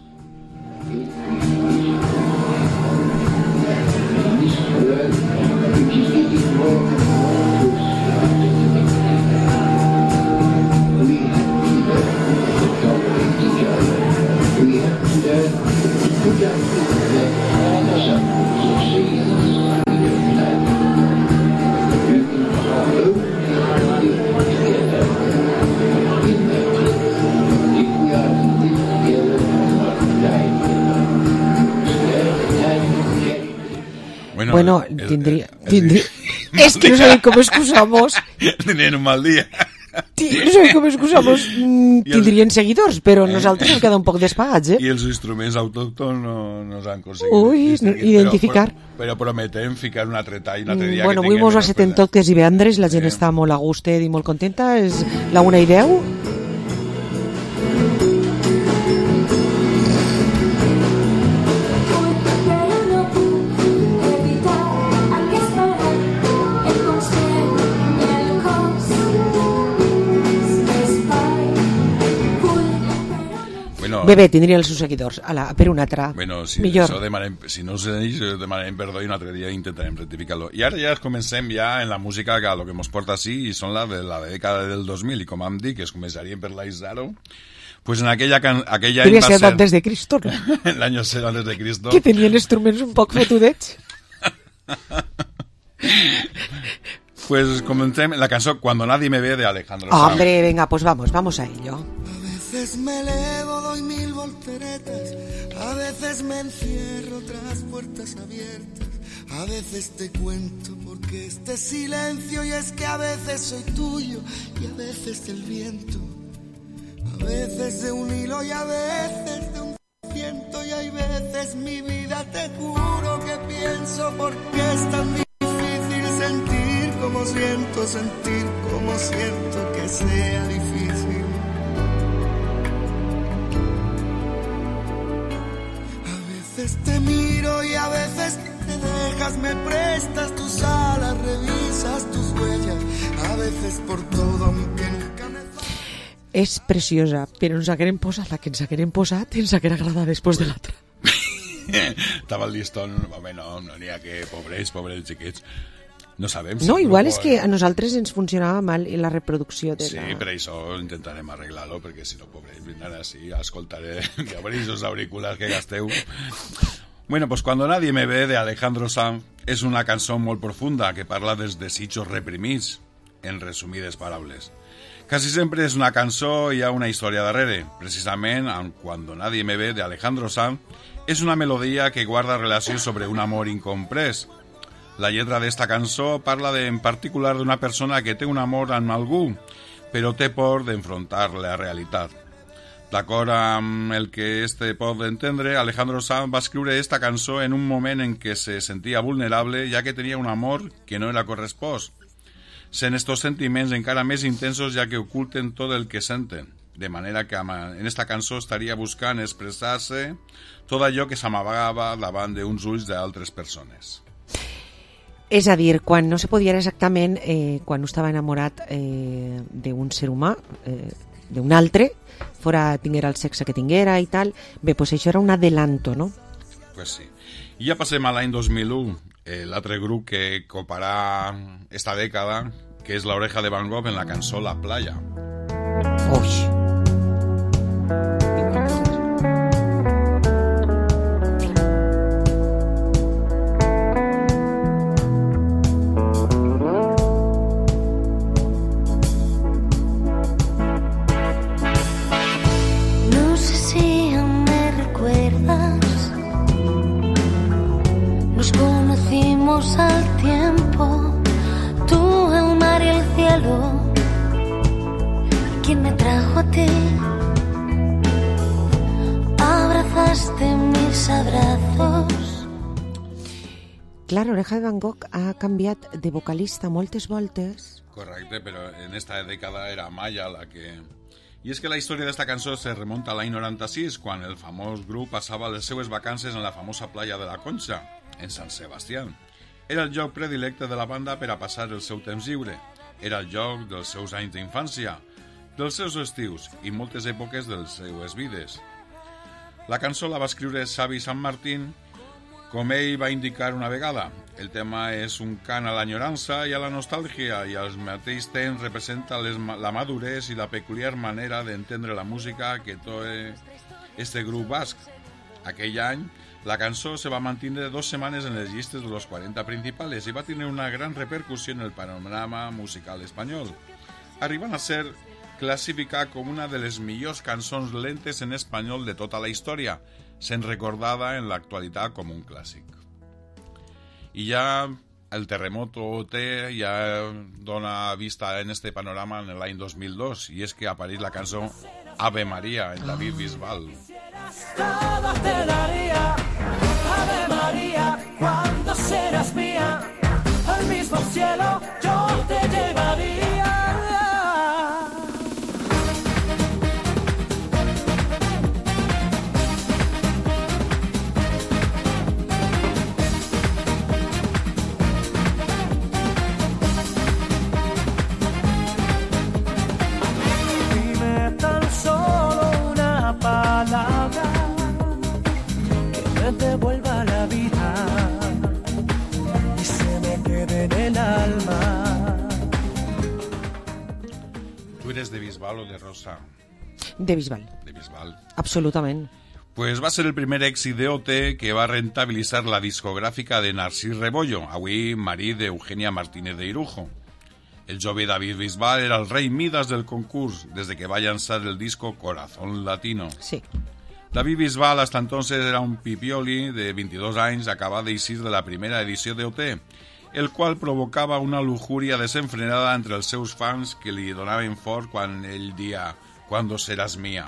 Bueno, el, tindria... el, tindria... el, es que no sabem com excusamos. Tenien un mal dia. No sabem com excusamos. Tindrien seguidors, però nosaltres hem quedat un poc despagats, eh? I els instruments autòctons no nos han aconseguit. Ui, identificar. Però, però prometem ficar un altre tall, un altre dia bueno, que avui mos assetem tot que és divendres, la gent està molt a gustet i molt contenta, és la una i deu. Bé, bé, tindrien els seus seguidors. Ala, per una altra. Bueno, si, millor. Demanem, si no us deix, demanem perdó i un altre dia intentarem rectificar-lo. I ara ja comencem ja en la música que a lo que ens porta així i són la de la dècada del dos mil i com hem dit que es començarien per l'any zero, pues en aquella, aquella any va ser... antes de Cristo, no? En l'any zero antes de Cristo. Que tenien instruments un poc fotudets. Pues comencem la cançó Cuando nadie me ve de Alejandro oh, Sanz. Hombre, venga, pues vamos, vamos a ello. A veces me elevo, doy mil volteretas, a veces me encierro tras puertas abiertas, a veces te cuento porque este silencio y es que a veces soy tuyo y a veces del viento, a veces de un hilo y a veces de un ciento y hay veces mi vida te juro que pienso porque es tan difícil sentir como siento, sentir como siento que sea difícil. A veces te miro y a veces te dejas, me prestas tus alas, revisas tus huellas, a veces por todo aunque nunca me... És preciosa, però ens haguem posat la que ens haguem posat ens haguera agradat després de l'altra. Estava el listón, home, no, no n'hi ha que pobres, pobres xiquets. No sabem. No, igual és que a nosaltres ens funcionava mal la reproducció de sí, la... Sí, per això intentarem arreglar-lo, perquè si no, pobres, vindran així, escoltaré, que obris els auriculars que gasteu. Bueno, pues Cuando nadie me ve, de Alejandro Sanz, és una cançó molt profunda que parla dels desitjos reprimits, en resumides paraules. Quasi sempre és una cançó i hi ha una història darrere. Precisament, en Cuando nadie me ve, de Alejandro Sanz, és una melodia que guarda relació sobre un amor incomprès. La lletra d'esta cançó parla de, en particular d'una persona que té un amor amb algú, però té por d'enfrontar la realitat. D'acord amb el que este pot entendre, Alejandro Sanz va escriure esta cançó en un moment en què se sentia vulnerable, ja que tenia un amor que no era correspost. Sent estos sentiments encara més intensos, ja que oculten tot el que senten. De manera que en esta cançó estaria buscant expressar-se tot allò que s'amagava davant d'uns ulls d'altres persones. És a dir, quan no se podia exactament, eh, quan no estava enamorat eh, d'un ser humà, eh, d'un altre, fora tinguera el sexe que tinguera i tal, bé, pues això era un adelanto, no? Pues sí. I ja passem a l'any dos mil u, eh, l'altre grup que coparà esta dècada, que és La Oreja de Van Gogh en la cançó La Playa. Uix. Al tiempo, tú, el mar y el cielo, ¿quién me trajo a ti? Abrazaste mis abrazos. clar, Oreja de Van Gogh ha canviat de vocalista moltes voltes. Correcte, però en esta dècada era Maya la que... I és que la història d'esta cançó se remunta a l'any noranta-sis, quan el famós grup passava les seues vacances en la famosa playa de la Concha, en Sant Sebastián. Era el lloc predilecte de la banda per a passar el seu temps lliure. Era el lloc dels seus anys d'infància, dels seus estius i moltes èpoques de les seues vides. La cançó la va escriure Xavi San Martín, com ell va indicar una vegada. El tema és un cant a l'enyorança i a la nostàlgia i al mateix temps representa les, la madurez i la peculiar manera d'entendre la música que té este grup basc. Aquell any, la cançó se va mantenir dos setmanes en les llistes de los cuarenta principales i va tenir una gran repercussió en el panorama musical espanyol, arribant a ser classificat com una de les millors cançons lentes en espanyol de tota la història, sent recordada en l'actualitat com un clàssic. I ja el terremoto O T ja dona vista en este panorama en l'any dos mil dos, i és que apareix la cançó Ave María en David Bisbal. Todo te daría, Ave María, cuando serás mía, al mismo cielo yo te llevaría. Dime tan solo una palabra que me devuelva la vida y se me quede en el alma. Tu eres de Bisbal o de Rosa? De Bisbal. De Bisbal. Absolutament. Pues va ser el primer èxit de O T que va rentabilitzar la discogràfica de Narcís Rebollo, avui marit d'Eugenia Martínez de Irujo. El jove David Bisbal era el rei Midas del concurs des de que va llançar el disco Corazón Latino. Sí. David Bisbal hasta entonces era un pipioli de veintidós anys acabado de eixir de la primera edició de O T, el qual provocava una lujuria desenfrenada entre els seus fans que li donaven fort quan ell dia «Cuando seràs mía».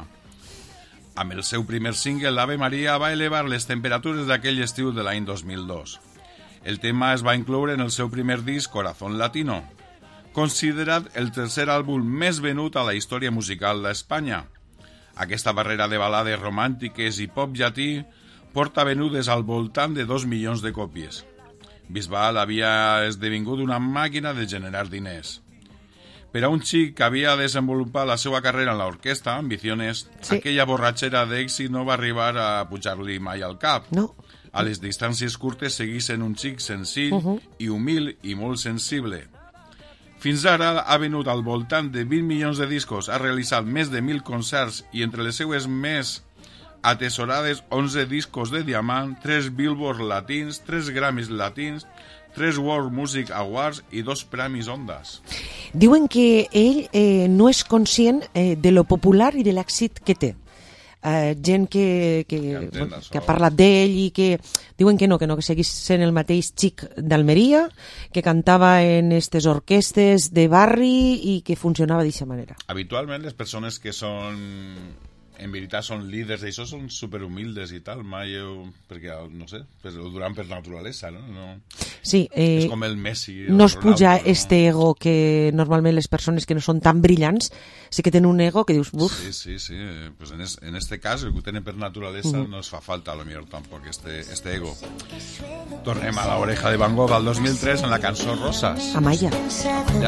Amb el seu primer single, l'Ave Maria va elevar les temperatures d'aquell estiu de l'any dos mil dos. El tema es va incloure en el seu primer disc Corazón Latino, considerat el tercer àlbum més venut a la història musical d'Espanya. Aquesta barrera de balades romàntiques i pop llatí porta venudes al voltant de dos milions de còpies. Bisbal havia esdevingut una màquina de generar diners. Per a un xic que havia desenvolupat la seva carrera en l'orquestra, Ambiciones, sí. Aquella borratxera d'èxit no va arribar a pujar-li mai al cap. No. A les distàncies curtes seguís sent un xic senzill uh -huh. i humil i molt sensible. Fins ara ha venut al voltant de vint milions de discos, ha realitzat més de mil concerts i entre les seues més atesorades onze discos de diamant, tres Billboard latins, tres Grammys latins, tres World Music Awards i dos premis Ondas. Diuen que ell eh, no és conscient eh, de lo popular i de l'èxit que té. Uh, gent que, que, que, bueno, que ha parlat d'ell i que diuen que no, que no, que seguís sent el mateix xic d'Almeria, que cantava en aquestes orquestes de barri i que funcionava d'aquesta manera. Habitualment les persones que són en veritat són líders d'això, són superhumildes i tal, mai ho... perquè, no sé, pues ho duran per naturalesa, no? no... Sí, eh, és com el Messi. No es puja no? este ego que normalment les persones que no són tan brillants sí que tenen un ego que dius, buf. Sí, sí, sí, pues en, es, en este cas, el que ho tenen per naturalesa, uh-huh. no es fa falta, a lo millor, tampoc, este, este ego. Tornem a la Oreja de Van Gogh al dos mil tres en la cançó Rosas. Amaya. Ja.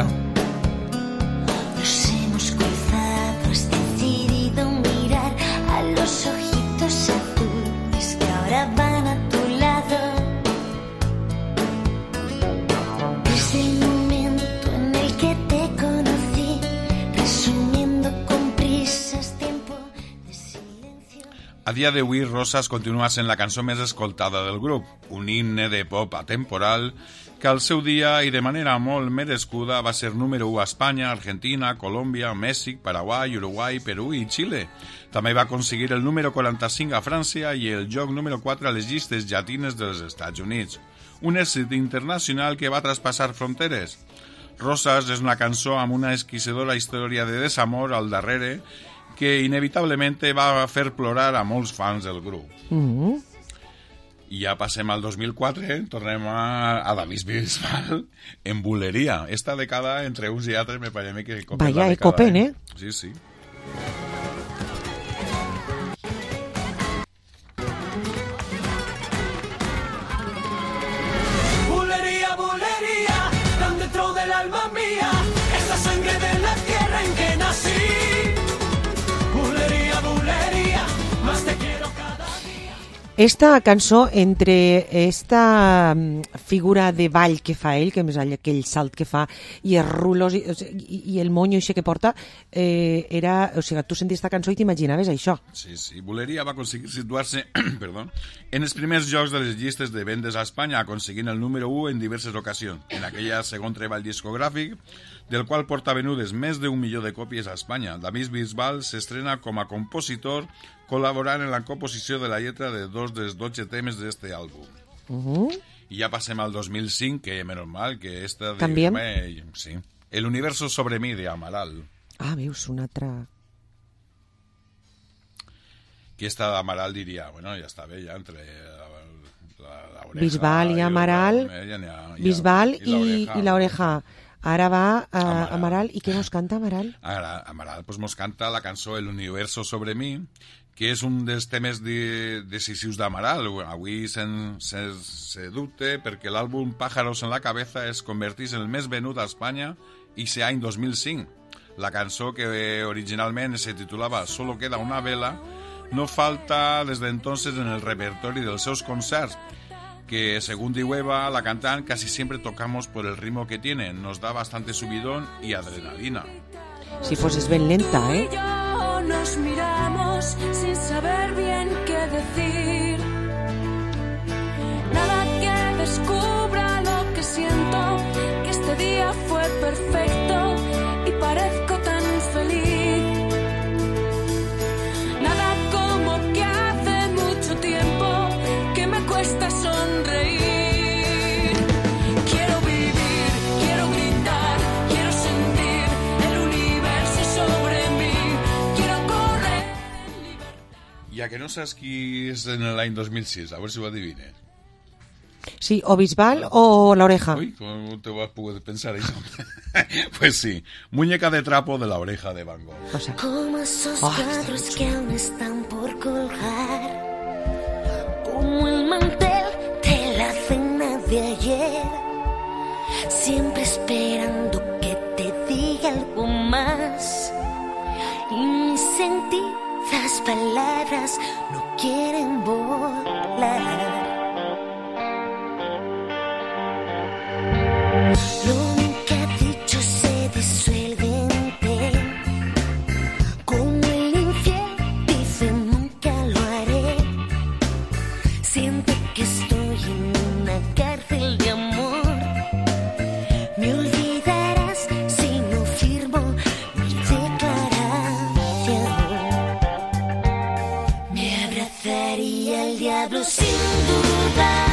Nos hemos cruzado, has decidido mirar a los ojitos azules que ahora van a tu lado. Desde el momento en el que te conocí, resumiendo con prisas tiempo de silencio. A dia d'avui, Rosas continua sent la cançó més escoltada del grup, un himne de pop atemporal que al seu dia i de manera molt merescuda va ser número u a Espanya, Argentina, Colòmbia, Mèxic, Paraguai, Uruguai, Perú i Xile. També va aconseguir el número quaranta-cinc a França i el lloc número quatre a les llistes llatines dels Estats Units. Un èxit internacional que va traspassar fronteres. Rosas és una cançó amb una exquisidora història de desamor al darrere que inevitablement va fer plorar a molts fans del grup. Mm-hmm. I ja passem al dos mil quatre, tornem a, a David Bisbal en Buleria. Esta dècada, entre uns i altres, me parece que copen Vaya, la eh, dècada. copen, eh? Sí, sí. Bulería, bulería, tan dentro del alma mía, es la sangre de la tierra en que nací. Bulería, bulería, más te quiero cada día. Esta cançó, entre esta mm, figura de ball que fa ell, que és aquell salt que fa, i els rulos i, o sigui, i el monyo això que porta, eh, era, o sigui, tu senties esta cançó i t'imaginaves això. Sí, sí. Buleria va aconseguir situar-se perdó, en els primers llocs de les llistes de vendes a Espanya, aconseguint el número u en diverses ocasions. En aquella segon treball discogràfic, del qual porta venudes més d'un milió de còpies a Espanya. David Bisbal s'estrena com a compositor, col·laborant en la composició de la lletra de dos dels dotze temes d'este àlbum. Uh -huh. I ja passem al dos mil cinc, que menos mal, que esta... Canviem? De, sí. El universo sobre mi, de Amaral. Ah, veus, una altra... Que esta d'Amaral diria, bueno, ja està bé, ja entre la, la, la oreja... Bisbal i Amaral, ja, ja, ja, Bisbal i, i, i l'oreja. Ara va a Amaral. Amaral. I què mos canta Amaral? Ara, Amaral pues, mos canta la cançó El universo sobre mi, que és un dels temes de, decisius d'Amaral. Avui se'n, se, se dubte perquè l'àlbum Pájaros en la cabeza es convertís en el més venut a Espanya i se any dos mil cinc. La cançó, que originalment se titulava Solo queda una vela, no falta desde entonces en el repertori dels seus concerts, que según diu Eva, la cantant, casi siempre tocamos por el ritmo que tiene. Nos da bastante subidón y adrenalina. Si pues es ben lenta, ¿eh? Tú y yo nos miramos sin saber bien qué decir. Nada que descubra lo que siento, que este día fue perfecto y parezco tan feliz. Nada como que hace mucho tiempo que me cuesta sonreír. Quiero vivir, quiero gritar, quiero sentir el universo sobre mí. Quiero correr. Ja que no saps qui és en l'any dos mil sis, a veure si ho adivines. Sí, o Bisbal o l'oreja. Uy, ¿cómo te vas a poder pensar eso? Pues sí, Muñeca de trapo de la oreja de Van Gogh. O sea, Como esos oh, cuadros que aún están por colgar, como el mantel de la cena de ayer, siempre esperando que te diga algo más. Y mis sentidas palabras no quieren volar. Lo nunca dicho se disuelve en té. Como el infiel dice nunca lo haré. Siento que estoy en una cárcel de amor. Me olvidarás si no firmo mi declaración. Me abrazaría al diablo sin dudar.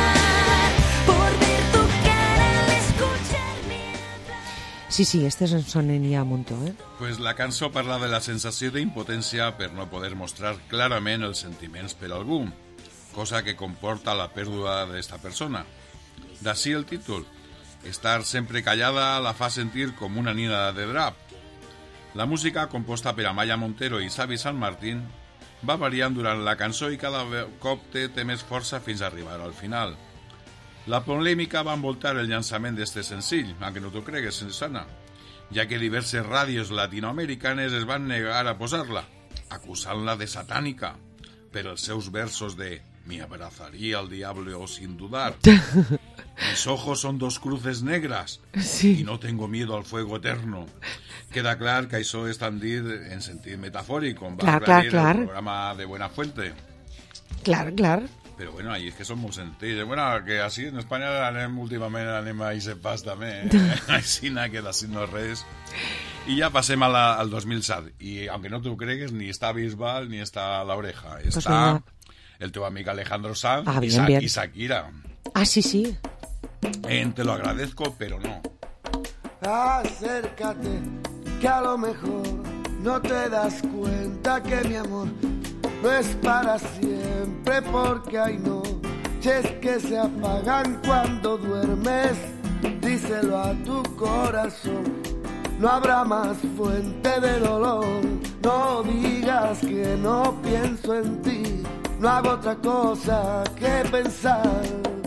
Sí, sí, estes en sonen ja un muntó, eh? Pues la cançó parla de la sensació d'impotència per no poder mostrar clarament els sentiments per algú, cosa que comporta la pèrdua d'esta persona. D'ací el títol. Estar sempre callada la fa sentir com una nina de drap. La música, composta per Amaya Montero i Xavi San Martín, va variant durant la cançó i cada cop té, té més força fins a arribar al final. La polèmica va envoltar el llançament d'este senzill, aunque no t'ho cregues, Susana, ja que diverses ràdios latinoamericanes es van negar a posar-la, acusant-la de satànica per els seus versos de «Me abrazaría al diablo sin dudar», «Mis ojos son dos cruces negras» sí. «y no tengo miedo al fuego eterno». Queda clar que això és tan dit en sentit metafòric, com va clar, clar, aclarir clar. el programa de Buena Fuente. Clar, clar. Però bueno, ahí és que són molt sentits. Bueno, que així en Espanya anem últimament anem a Ise Paz també, eh? Així que d'ací no res. I ja passem a la, al dos mil set. I aunque no t'ho cregues, ni està Bisbal ni està La Oreja. Pues està venga. el teu amic Alejandro Sanz Ah, y, bien, Sa- bien. y Shakira. Ah, sí, sí. En Te lo agradezco, pero no. Acércate, que a lo mejor no te das cuenta que mi amor no es para siempre, porque ay no, noches que se apagan cuando duermes, díselo a tu corazón. No habrá más fuente de dolor. No digas que no pienso en ti. No hago otra cosa que pensar.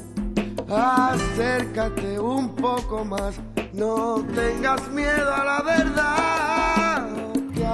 Acércate un poco más. No tengas miedo a la verdad. Que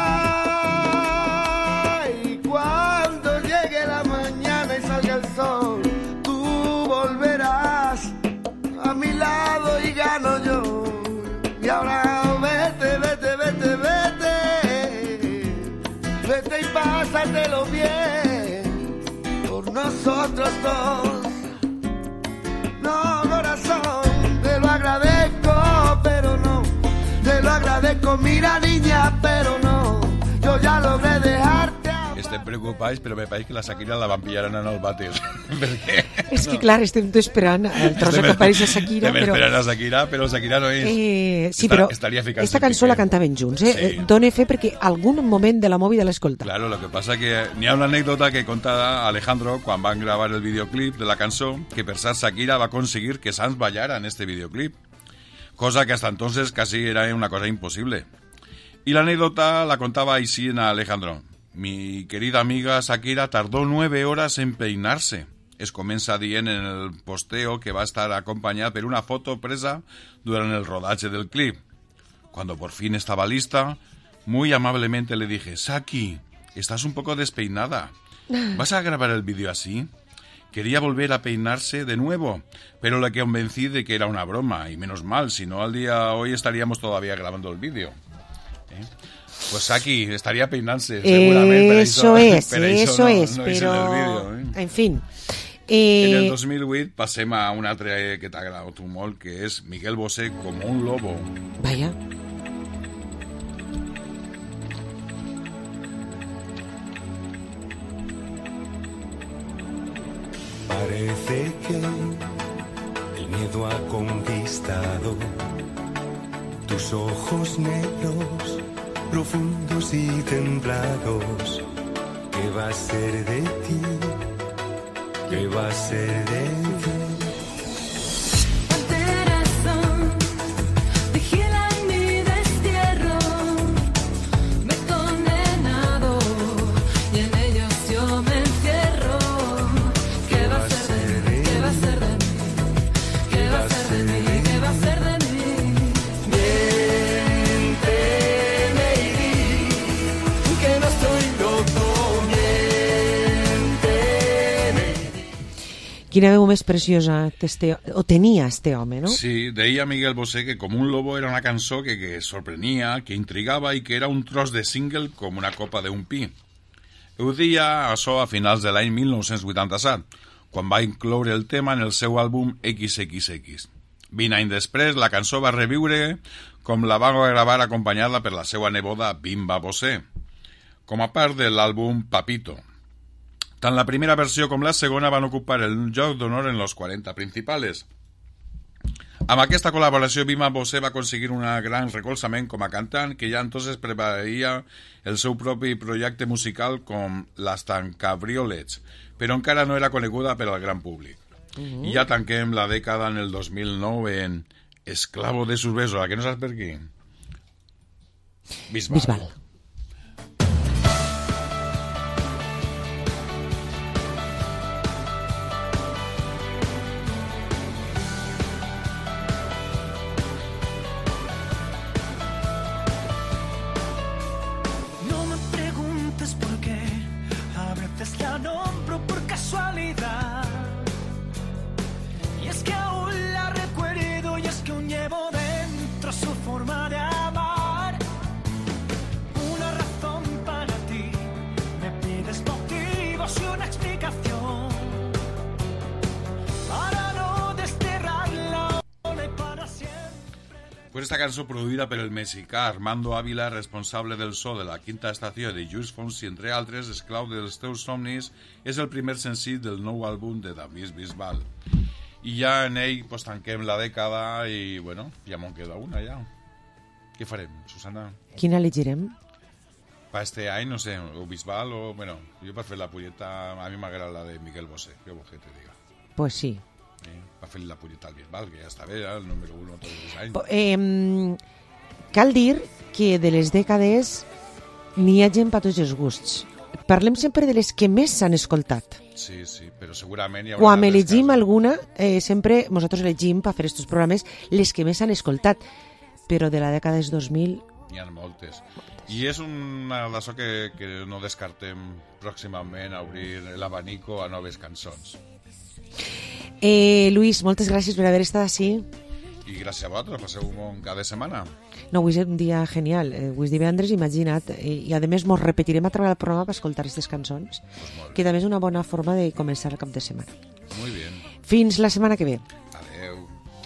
hay. Cuando llegue la mañana y salga el sol, tú volverás a mi lado y gano yo. Y ahora vete, vete, vete, vete. Vete y pásatelo bien por nosotros dos. No, corazón, te lo agradezco, pero no. Te lo agradezco, mira niña, pero no. Yo ya logré dejarte. Estem preocupats, però me pareix que la Shakira la van pillar en el vàter. Perquè, és que, no. clar, estem esperant el tros que apareix a Shakira. Estem però... esperant a Shakira, però Shakira no és. Eh, sí, Està, però aquesta cançó la cantaven junts, eh? Sí. Dóna fe perquè algun moment de la mòvida l'escolta. Claro, lo que pasa que n'hi ha una anècdota que conta Alejandro quan van gravar el videoclip de la cançó, que per ser Shakira va aconseguir que Sanz ballara en este videoclip, cosa que hasta entonces casi era una cosa imposible. Y la anécdota la contaba así en Alejandro. Mi querida amiga Shakira tardó nueve horas en peinarse. Es comença dient en el posteo que va estar acompañada por una foto presa durante el rodaje del clip. Cuando por fin estaba lista, muy amablemente le dije: Shaki, estás un poco despeinada. ¿Vas a grabar el vídeo así? Quería volver a peinarse de nuevo, pero la convencí de que era una broma, y menos mal, si no al día hoy estaríamos todavía grabando el vídeo. ¿Eh? Pues aquí estaría peinándose, seguramente. Eso es, per eso no, es, no pero... En, el vídeo, ¿eh? En fin. Eh... En el dos mil vuit passem a un altre que t'ha agradat tu molt, que és Miguel Bosé, Como un lobo. Vaya. Parece que el miedo ha conquistado tus ojos negros, profundos y templados. ¿Qué va a ser de ti? ¿Qué va a ser de ti? Quina veu més preciosa este, o tenia este home, no? Sí, deia Miguel Bosé que Como un lobo era una cançó que, que sorprenia, que intrigava i que era un tros de single com una copa d'un pi. Ho deia això a finals de l'any mil nou-cents vuitanta-set, quan va incloure el tema en el seu àlbum equis equis equis. Vint anys després, la cançó va reviure com la va gravar acompanyada per la seva neboda Bimba Bosé, com a part de l'àlbum Papito. Tant la primera versió com la segona van ocupar el lloc d'honor en los quaranta principales. Amb aquesta col·laboració, Bimba Bosé va aconseguir un gran recolzament com a cantant, que ja entonces prepararia el seu propi projecte musical com les Tancabriolets, però encara no era coneguda per al gran públic. Uh-huh. I ja tanquem la dècada en el dos mil nou en Esclavo de sus besos. ¿A que no saps per qui? Bisbal. Bisbal. La nombro por casualidad, y es que aún la recuerdo, y es que aún llevo dentro su forma de amar. Una razón para ti, me pides motivos y una explicación para no desterrarla ahora y para siempre. Pues esta cançó produïda per el mexicà Armando Ávila, responsable del so de la quinta estació de Lluís Fonsi, entre altres, Esclau dels teus somnis, és el primer senzill del nou àlbum de David Bisbal. I ja en ell pues, tanquem la dècada i, bueno, ja me'n queda una, ja. Què farem, Susana? Quina elegirem? Pa este any, no sé, o Bisbal o... Bueno, jo per fer la polleta, a mi m'agrada la de Miguel Bosé, què vols que te diga. Pues sí. Eh, va fer la punyeta al Bisbal, que ja està bé, ja, el número uno tots els anys. Eh, cal dir que de les dècades n'hi ha gent per tots els gusts. Parlem sempre de les que més s'han escoltat. Sí, sí, però segurament hi haurà... Quan elegim alguna, eh, sempre nosaltres elegim per fer aquests programes les que més s'han escoltat, però de la dècada dels dos mil... N'hi ha moltes. I és una d'això que, que no descartem pròximament obrir l'abanico a noves cançons. Eh, Luis, moltes gràcies per haver estat així. I gràcies a vosaltres, passeu un bon cada setmana. No, avui és un dia genial. Eh, avui és divendres, imagina't. I, i a més, mos repetirem a través del programa per escoltar aquestes cançons, pues que també és una bona forma de començar el cap de setmana. Muy bien. Fins la setmana que ve. Adeu.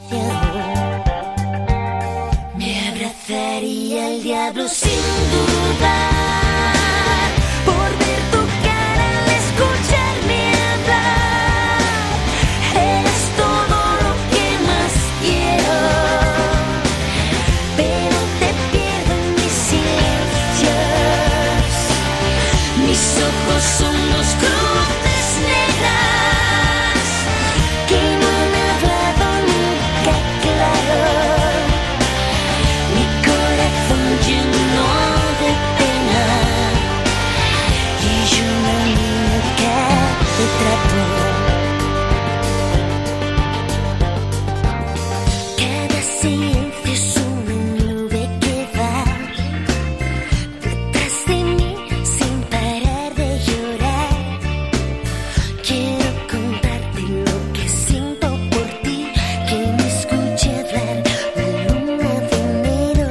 Me abrazaría el diablo sin dudar por ver tu cara al escucharme hablar. Eres todo lo que más quiero, pero te pierdo en mis silencios. Mis ojos son dos cruces negras que no han hablado nunca claro. Lleno de pena y una niña que te trató. Cada silencio es una nube que va detrás de mí sin parar de llorar. Quiero contarte lo que siento por ti, que me escuche hablar la luna de enero.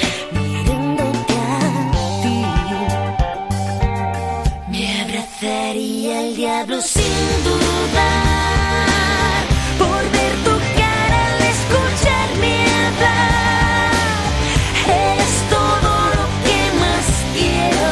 Daría el diablo sin dudar por ver tu cara al escucharme hablar. Eres todo lo que más quiero,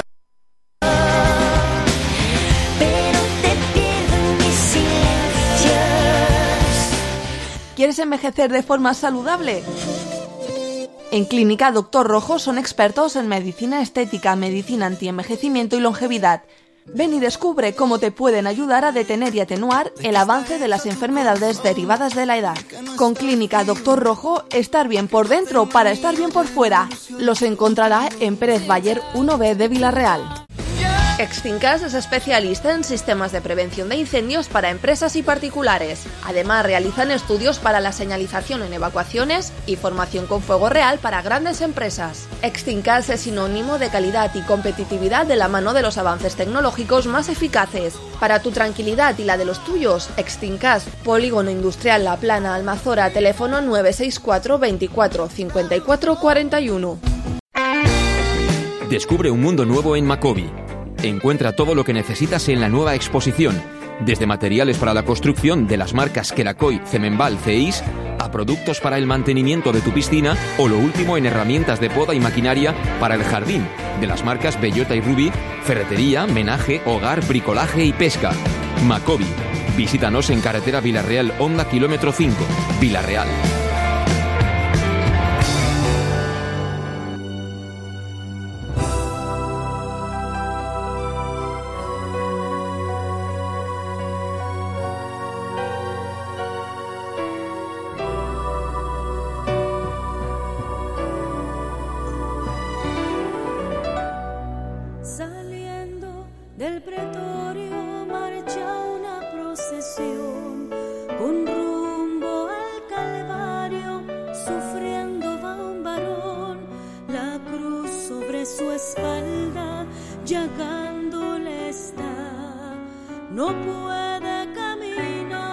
pero te pierdo en mis silencios. ¿Quieres envejecer de forma saludable? En Clínica Doctor Rojo son expertos en medicina estética, medicina antienvejecimiento y longevidad. Ven y descubre cómo te pueden ayudar a detener y atenuar el avance de las enfermedades derivadas de la edad. Con Clínica Doctor Rojo, estar bien por dentro para estar bien por fuera. Los encontrará en Pérez Bayer uno B de Villarreal. Extincas es especialista en sistemas de prevención de incendios para empresas y particulares. Además, realizan estudios para la señalización en evacuaciones y formación con fuego real para grandes empresas. Extincas es sinónimo de calidad y competitividad de la mano de los avances tecnológicos más eficaces. Para tu tranquilidad y la de los tuyos, Extincas, Polígono Industrial La Plana, Almazora, teléfono nueve seis cuatro veinticuatro cincuenta y cuatro cuarenta y uno. Descubre un mundo nuevo en Macobi. Encuentra todo lo que necesitas en la nueva exposición, desde materiales para la construcción de las marcas Quelacoy, Cemenbal, Ceis, a productos para el mantenimiento de tu piscina o lo último en herramientas de poda y maquinaria para el jardín, de las marcas Bellota y Rubí, ferretería, menaje, hogar, bricolaje y pesca. Macobi. Visítanos en carretera Villarreal Honda kilómetro cinco, Villarreal. Saliendo del pretorio marcha una procesión con rumbo al Calvario, sufriendo va un varón, la cruz sobre su espalda llagándole está, no puede caminar.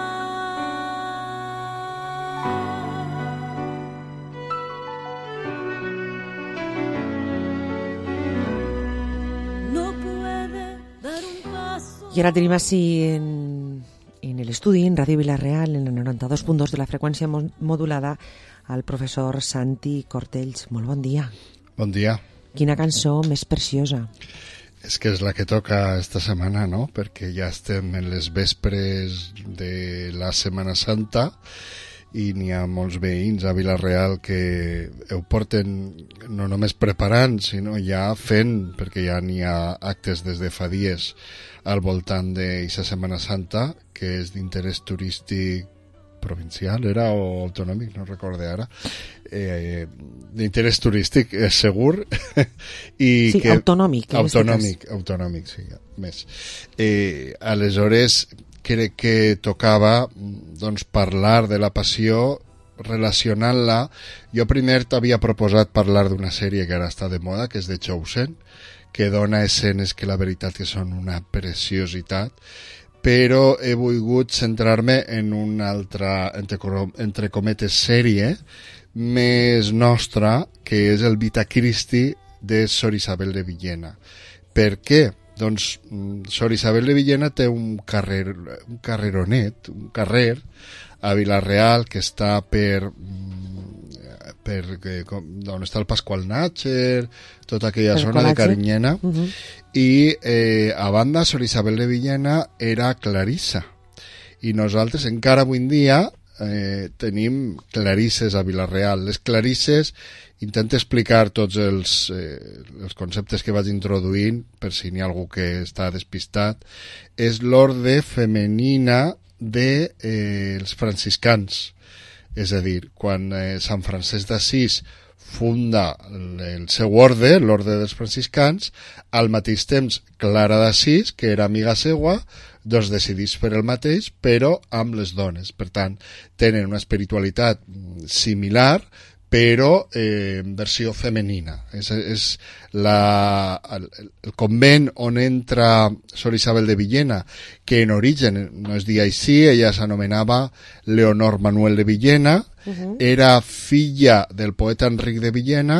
I ara tenim així en, en l'estudi, en Ràdio Villarreal, en el noranta-dos punt dos de la freqüència modulada, al professor Santi Cortells. Molt bon dia. Bon dia. Quina cançó més preciosa. És que és la que toca esta setmana, no? Perquè ja estem en les vespres de la Setmana Santa i n'hi ha molts veïns a Vila-real que ho porten no només preparant, sinó ja fent, perquè ja n'hi ha actes des de fa dies al voltant d'eixa Setmana Santa, que és d'interès turístic provincial, era, o autonòmic, no recorde ara, eh, d'interès turístic, és segur. I sí, que, autonòmic. Autonòmic, autonòmic, sí, més. Eh, aleshores, crec que tocava doncs, parlar de la passió relacionant-la. Jo primer t'havia proposat parlar d'una sèrie que ara està de moda, que és The Chosen, que dona escenes que la veritat que són una preciositat, però he volgut centrar-me en una altra, entre, entre cometes, sèrie més nostra, que és el Vita Christi de Sor Isabel de Villena. Per què? Doncs Sor Isabel de Villena té un carrer, un carreronet, un carrer a Vila-real que està per, per on està el Pasqual Natcher, tota aquella per zona Colache. De Carinyena, uh-huh. I eh, a banda Sor Isabel de Villena era clarissa, i nosaltres encara avui en dia eh, tenim clarisses a Vila-real. Les clarisses, intento explicar tots els, eh, els conceptes que vaig introduint, per si n'hi ha algú que està despistat, és l'orde femenina dels de, eh, franciscans. És a dir, quan eh, Sant Francesc d'Assís funda el seu orde, l'orde dels franciscans, al mateix temps Clara d'Assís, que era amiga seua, doncs decidís fer el mateix, però amb les dones. Per tant, tenen una espiritualitat similar, però eh, en versió femenina. És, és la, el, el convent on entra Sor Isabel de Villena, que en origen no es dia així, ella s'anomenava Leonor Manuel de Villena, uh-huh. Era filla del poeta Enric de Villena,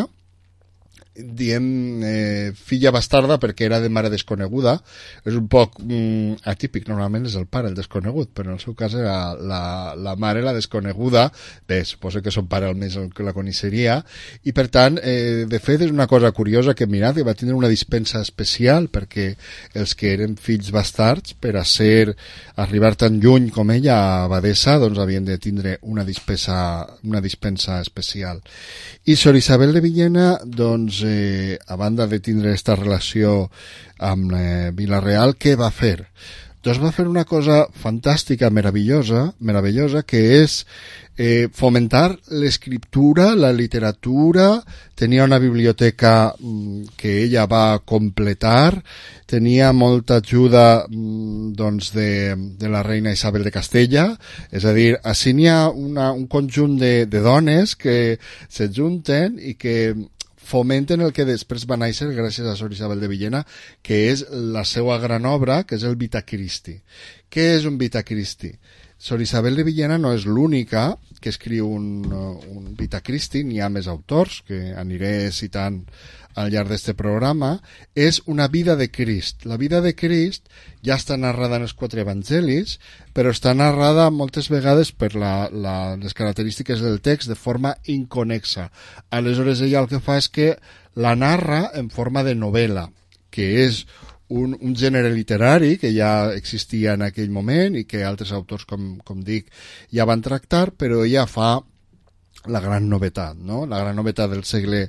diem eh, filla bastarda perquè era de mare desconeguda. És un poc mm, atípic, normalment és el pare el desconegut, però en el seu cas era la, la mare la desconeguda. Bé, suposo que son pare almenys el que la coneixeria, i per tant eh, de fet és una cosa curiosa que mirat, que va tindre una dispensa especial, perquè els que eren fills bastards, per a ser arribar tan lluny com ella a abadessa, doncs havien de tindre una dispensa, una dispensa especial. I Sor Isabel de Villena, doncs Eh, a banda de tindre aquesta relació amb eh, Vila-real, què va fer? Doncs va fer una cosa fantàstica, meravellosa, meravellosa, que és eh, fomentar l'escriptura, la literatura. Tenia una biblioteca mm, que ella va completar, tenia molta ajuda mm, doncs de, de la reina Isabel de Castella, és a dir, així n'hi ha una, un conjunt de, de dones que s'ajunten i que fomenten el que després va néixer gràcies a Sor Isabel de Villena, que és la seva gran obra, que és el Vita Christi. Què és un Vita Christi? Sor Isabel de Villena no és l'única que escriu un, un Vita Christi, n'hi ha més autors que aniré citant al llarg d'este programa. És una vida de Crist. La vida de Crist ja està narrada en els quatre evangelis, però està narrada moltes vegades per la, la, les característiques del text de forma inconexa. Aleshores ella el que fa és que la narra en forma de novel·la, que és un, un gènere literari que ja existia en aquell moment i que altres autors, com, com dic, ja van tractar, però ella fa la gran novetat, no? La gran novetat del segle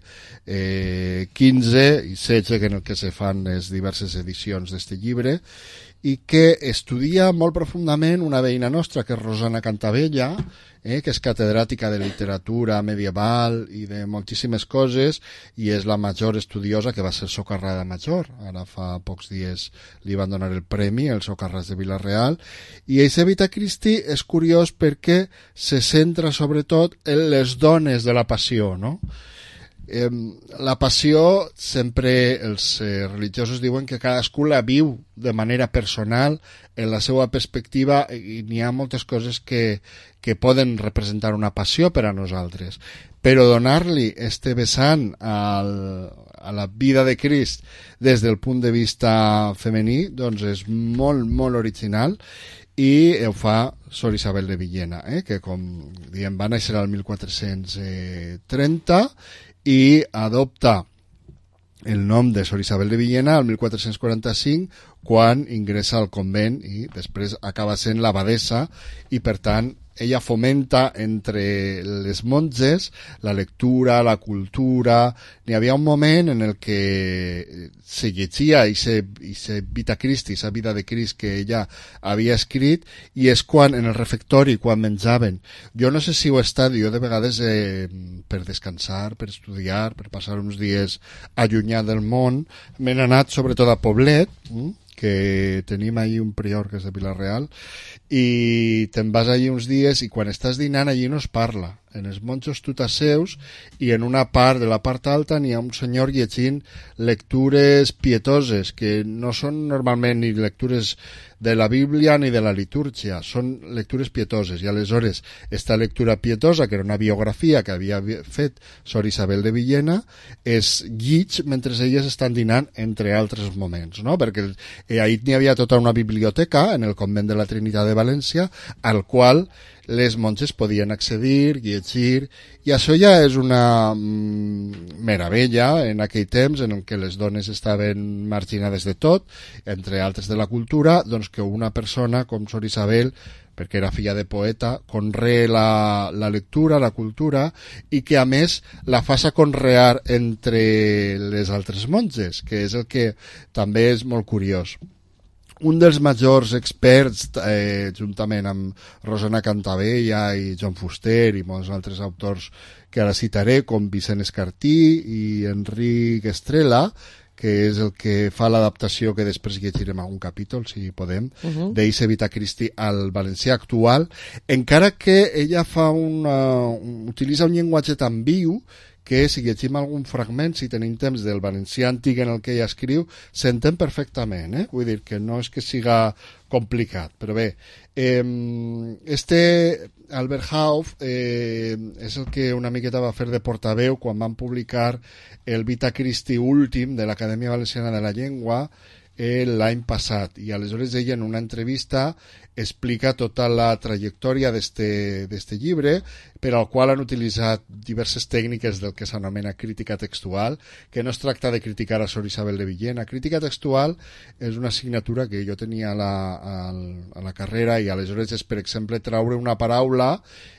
eh, quinze i setze, en el que se fan les diverses edicions d'este llibre, i que estudia molt profundament una veïna nostra, que és Rosana Cantabella, eh, que és catedràtica de literatura medieval i de moltíssimes coses, i és la major estudiosa, que va ser socarrada major. Ara fa pocs dies li van donar el premi, el Socarràs de Vila-real, i eixe Vita Christi és curiós perquè se centra sobretot en les dones de la passió, no? Eh, la passió sempre els eh, religiosos diuen que cadascú la viu de manera personal en la seva perspectiva, i n'hi ha moltes coses que, que poden representar una passió per a nosaltres, però donar-li este vessant al, a la vida de Crist des del punt de vista femení, doncs és molt, molt original, i ho fa Sor Isabel de Villena, eh, que com diem va néixer al mil quatre-cents trenta i adopta el nom de Sor Isabel de Villena al mil quatre-cents quaranta-cinc, quan ingressa al convent i després acaba sent l'abadessa i, per tant, ella fomenta entre les monges la lectura, la cultura. N'hi havia un moment en el que se llegia i se, i se Vita Christi, esa vida de Crist que ella havia escrit, i és quan en el refectori, quan menjaven, jo no sé si ho he estat, jo de vegades eh, per descansar, per estudiar, per passar uns dies allunyat del món, m'he anat sobretot a Poblet, hm? que tenim allí un prior que és de Vila-real, i te'n vas allí uns dies i quan estàs dinant allí no es parla. En els monjos tu t'asseus i en una part de la part alta n'hi ha un senyor llegint lectures pietoses, que no són normalment ni lectures de la Bíblia ni de la litúrgia, són lectures pietoses, i aleshores esta lectura pietosa, que era una biografia que havia fet Sor Isabel de Villena, és llig mentre elles estan dinant, entre altres moments, no? Perquè eh, ahir n'hi havia tota una biblioteca en el convent de la Trinitat de València, al qual les monges podien accedir, llegir, i això ja és una mm, meravella en aquell temps en què les dones estaven marginades de tot, entre altres de la cultura, doncs que una persona com Sor Isabel, perquè era filla de poeta, conrea la, la lectura, la cultura, i que a més la faça conrear entre les altres monges, que és el que també és molt curiós. Un dels majors experts, eh, juntament amb Rosana Cantavella i John Fuster i molts altres autors que ara citaré, com Vicent Escartí i Enric Estrela, que és el que fa l'adaptació que després llegirem algun capítol, si podem, uh-huh. d'Eixe Vita Christi al valencià actual, encara que ella fa una, utilitza un llenguatge tan viu que si llegim algun fragment, si tenim temps del valencià antic en el que ella escriu, s'entén perfectament, eh? Vull dir que no és que siga complicat, però bé, eh, este Albert Hauff eh, és el que una miqueta va fer de portaveu quan van publicar el Vita Christi últim de l'Acadèmia Valenciana de la Llengua eh, l'any passat, i aleshores ella en una entrevista explica tota la trajectòria d'este llibre, per al qual han utilitzat diverses tècniques del que s'anomena crítica textual, que no es tracta de criticar a Sor Isabel de Villena. Crítica textual és una assignatura que jo tenia a la, a, a la carrera, i aleshores és, per exemple, traure una paraula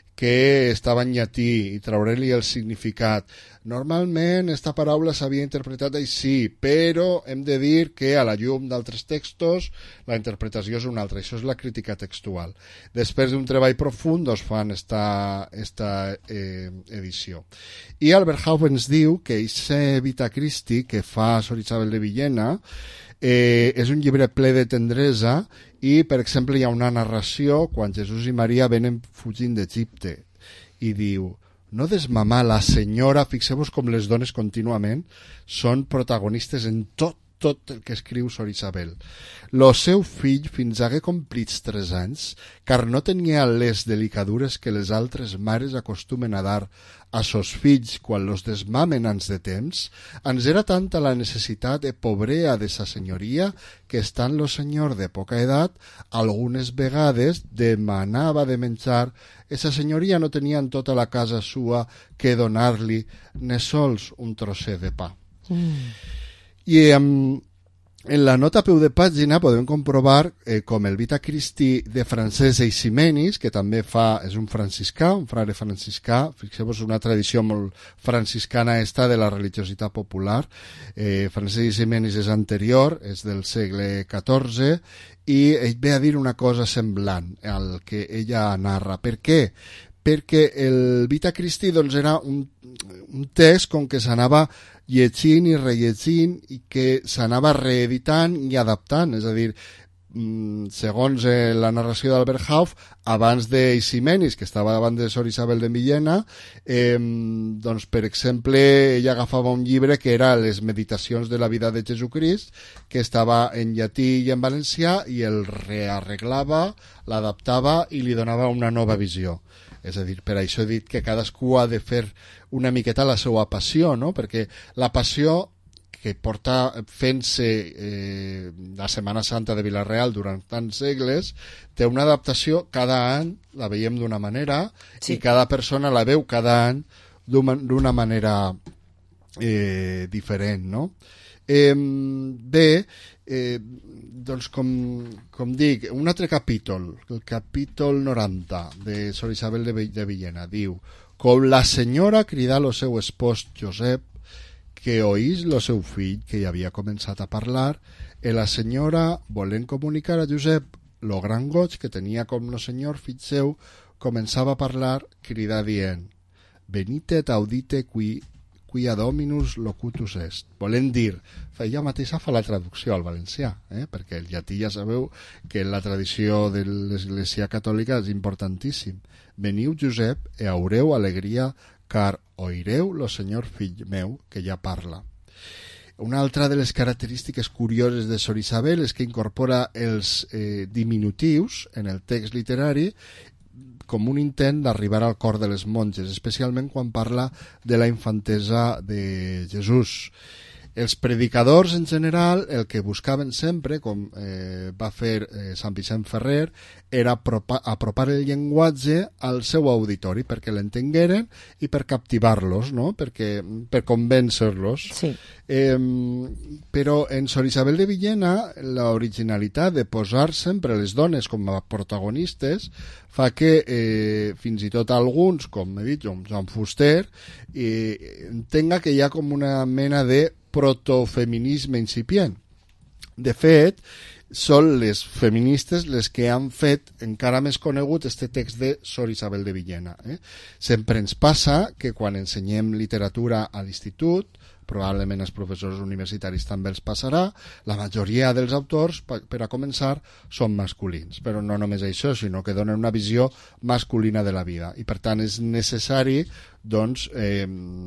que estava en llatí i traure-li el significat. Normalment esta paraula s'havia interpretat així, però hem de dir que a la llum d'altres textos la interpretació és una altra. Això és la crítica textual. Després d'un treball profund doncs fan esta, esta eh, edició. I Albert Hauff ens diu que aquest Vita Christi que fa Sor Isabel de Villena eh, és un llibre ple de tendresa, i per exemple hi ha una narració quan Jesús i Maria venen fugint d'Egipte i diu: no desmamar la senyora, fixeu-vos com les dones contínuament són protagonistes en tot tot el que escriu Sor Isabel. Lo seu fill fins hagué complits tres anys, car no tenia les delicadures que les altres mares acostumen a dar a sos fills quan los desmamen ans de temps, ens era tanta la necessitat de pobrea de sa senyoria que, estant lo senyor de poca edat, algunes vegades demanava de menjar, esa senyoria no tenia en tota la casa sua que donar-li ne sols un trosset de pa. Mm. I um, en la nota a peu de pàgina podem comprovar eh, com el Vita Christi de Francesc Eiximenis, que també fa, és un franciscà, un frare franciscà, fixeu-vos una tradició molt franciscana esta de la religiositat popular. eh, Francesc Eiximenis és anterior, és del segle catorze, i ell ve a dir una cosa semblant al que ella narra. Per què? Perquè el Vita Christi doncs, era un, un text com que s'anava llegint i rellegint i que s'anava reeditant i adaptant, és a dir, segons eh, la narració d'Albert Hauff, abans d'Eiximenis, que estava davant de Sor Isabel de Villena, eh, doncs, per exemple, ella agafava un llibre que era les meditacions de la vida de Jesucrist, que estava en llatí i en valencià, i el rearreglava, l'adaptava i li donava una nova visió. És a dir, per això he dit que cadascú ha de fer una miqueta la seva passió, no? Perquè la passió que porta fent-se eh, la Setmana Santa de Vila-real durant tants segles, té una adaptació cada any, la veiem d'una manera, sí. I cada persona la veu cada any d'una manera eh, diferent, no? Eh, bé, eh, doncs com, com dic, un altre capítol, el capítol noranta de Sor Isabel de, de Villena, diu: com la senyora cridà lo seu espòs Josep, que oís lo seu fill, que ja havia començat a parlar, i la senyora, volent comunicar a Josep lo gran goig que tenia com lo senyor fill seu, començava a parlar, cridà dient: venitet audite qui quia dominus locutus est. Volent dir, ella mateixa fa la traducció al valencià, eh? perquè el llatí ja sabeu que en la tradició de l'Església Catòlica és importantíssim. Veniu, Josep, e haureu alegria, car oireu lo senyor fill meu, que ja parla. Una altra de les característiques curioses de Sor Isabel és que incorpora els eh, diminutius en el text literari com un intent d'arribar al cor de les monges, especialment quan parla de la infantesa de Jesús. Els predicadors, en general, el que buscaven sempre, com eh, va fer eh, Sant Vicent Ferrer, era apropar, apropar el llenguatge al seu auditori, perquè l'entengueren i per captivar-los, no? perquè, per convèncer-los. Sí. Eh, però en Sor Isabel de Villena, l'originalitat de posar sempre les dones com a protagonistes fa que eh, fins i tot alguns, com he dit, com Joan Fuster, eh, entenga que hi ha com una mena de protofeminisme incipient. De fet, són les feministes les que han fet encara més conegut este text de Sor Isabel de Villena. Eh? Sempre ens passa que quan ensenyem literatura a l'institut, probablement els professors universitaris també els passarà, la majoria dels autors, per a començar, són masculins. Però no només això, sinó que donen una visió masculina de la vida. I per tant és necessari doncs, eh,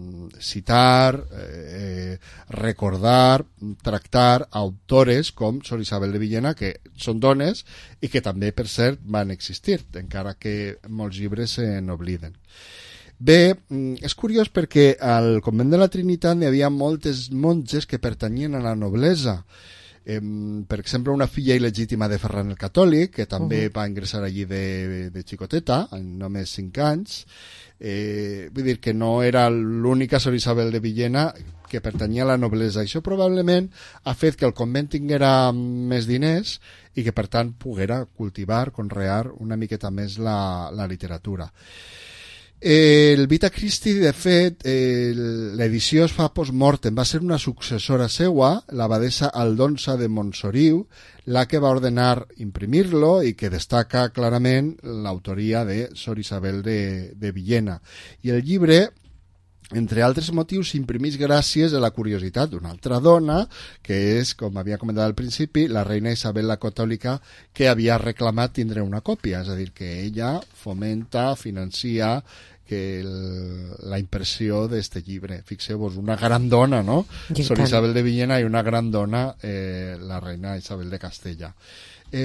citar, eh, recordar, tractar autores com Sor Isabel de Villena, que són dones i que també, per cert, van existir, encara que molts llibres se n'obliden. Bé, és curiós perquè al convent de la Trinitat hi havia moltes monges que pertanyien a la noblesa. Eh, per exemple, una filla il·legítima de Ferran el Catòlic, que també uh-huh. va ingressar allí de, de xicoteta, en només cinc anys. Eh, vull dir que no era l'única Sor Isabel de Villena que pertanyia a la noblesa. Això probablement ha fet que el convent tinguera més diners i que, per tant, poguera cultivar, conrear una miqueta més la, la literatura. El Vita Christi, de fet, eh, l'edició es fa post-mortem, va ser una successora seua, l'abadessa Aldonsa de Montsoriu, la que va ordenar imprimir-lo i que destaca clarament l'autoria de Sor Isabel de, de Villena. I el llibre, entre altres motius, s'imprimís gràcies a la curiositat d'una altra dona, que és, com havia comentat al principi, la reina Isabel la Catòlica, que havia reclamat tindre una còpia, és a dir, que ella fomenta, financia que el, la impressió d'este llibre. Fixeu-vos, una gran dona, no? Sor Isabel de Villena i una gran dona, eh, la reina Isabel de Castella. Eh,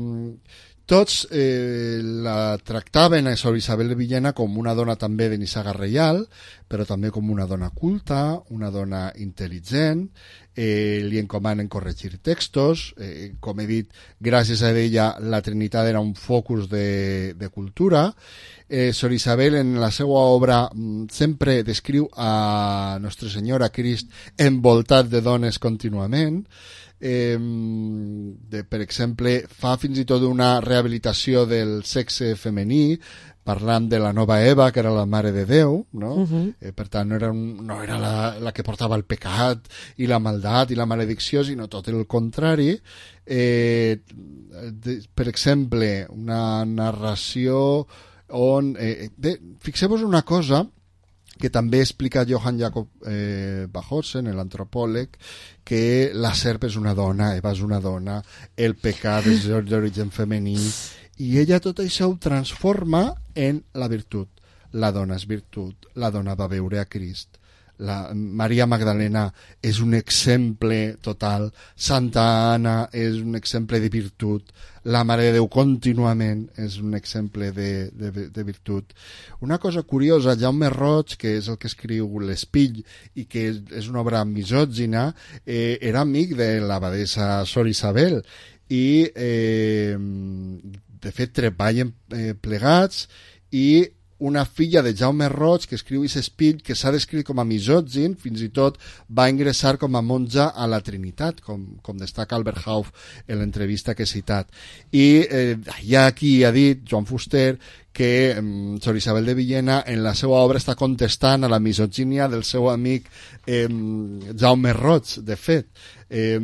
tots eh, la tractaven a Sor Isabel de Villena com una dona també de nissaga reial, però també com una dona culta, una dona intel·ligent, eh, li encomanen corregir textos, eh, com he dit, gràcies a ella la Trinitat era un focus de, de cultura. Eh, Sor Isabel en la seva obra sempre descriu a Nostre Senyor, a Crist, envoltat de dones contínuament. Eh, de, per exemple, fa fins i tot una rehabilitació del sexe femení, parlant de la nova Eva, que era la Mare de Déu, no? Uh-huh. eh, per tant, no era, un, no era la, la que portava el pecat i la maldat i la maledicció, sinó tot el contrari. Eh, de, per exemple, una narració on... Eh, bé, fixeu-vos una cosa que també explica Johann Jakob eh, Bachhausen, l'antropòleg, que la serp és una dona, Eva és una dona, el pecat és d'origen femení, i ella tot això ho transforma en la virtut. La dona és virtut, la dona va veure a Crist. La Maria Magdalena és un exemple total, Santa Anna és un exemple de virtut, la Mare de Déu contínuament és un exemple de, de, de virtut. Una cosa curiosa, Jaume Roig, que és el que escriu L'Espill i que és, és una obra misògina, eh, era amic de l'abadessa Sor Isabel i eh, de fet treballen eh, plegats i una filla de Jaume Roig que escriu aquest espill que s'ha descrit com a misògin, fins i tot va ingressar com a monja a la Trinitat, com, com destaca Albert Hauff en l'entrevista que he citat. I eh, hi ha qui ha dit, Joan Fuster, que eh, Sor Isabel de Villena en la seva obra està contestant a la misogínia del seu amic eh, Jaume Roig, de fet. Eh,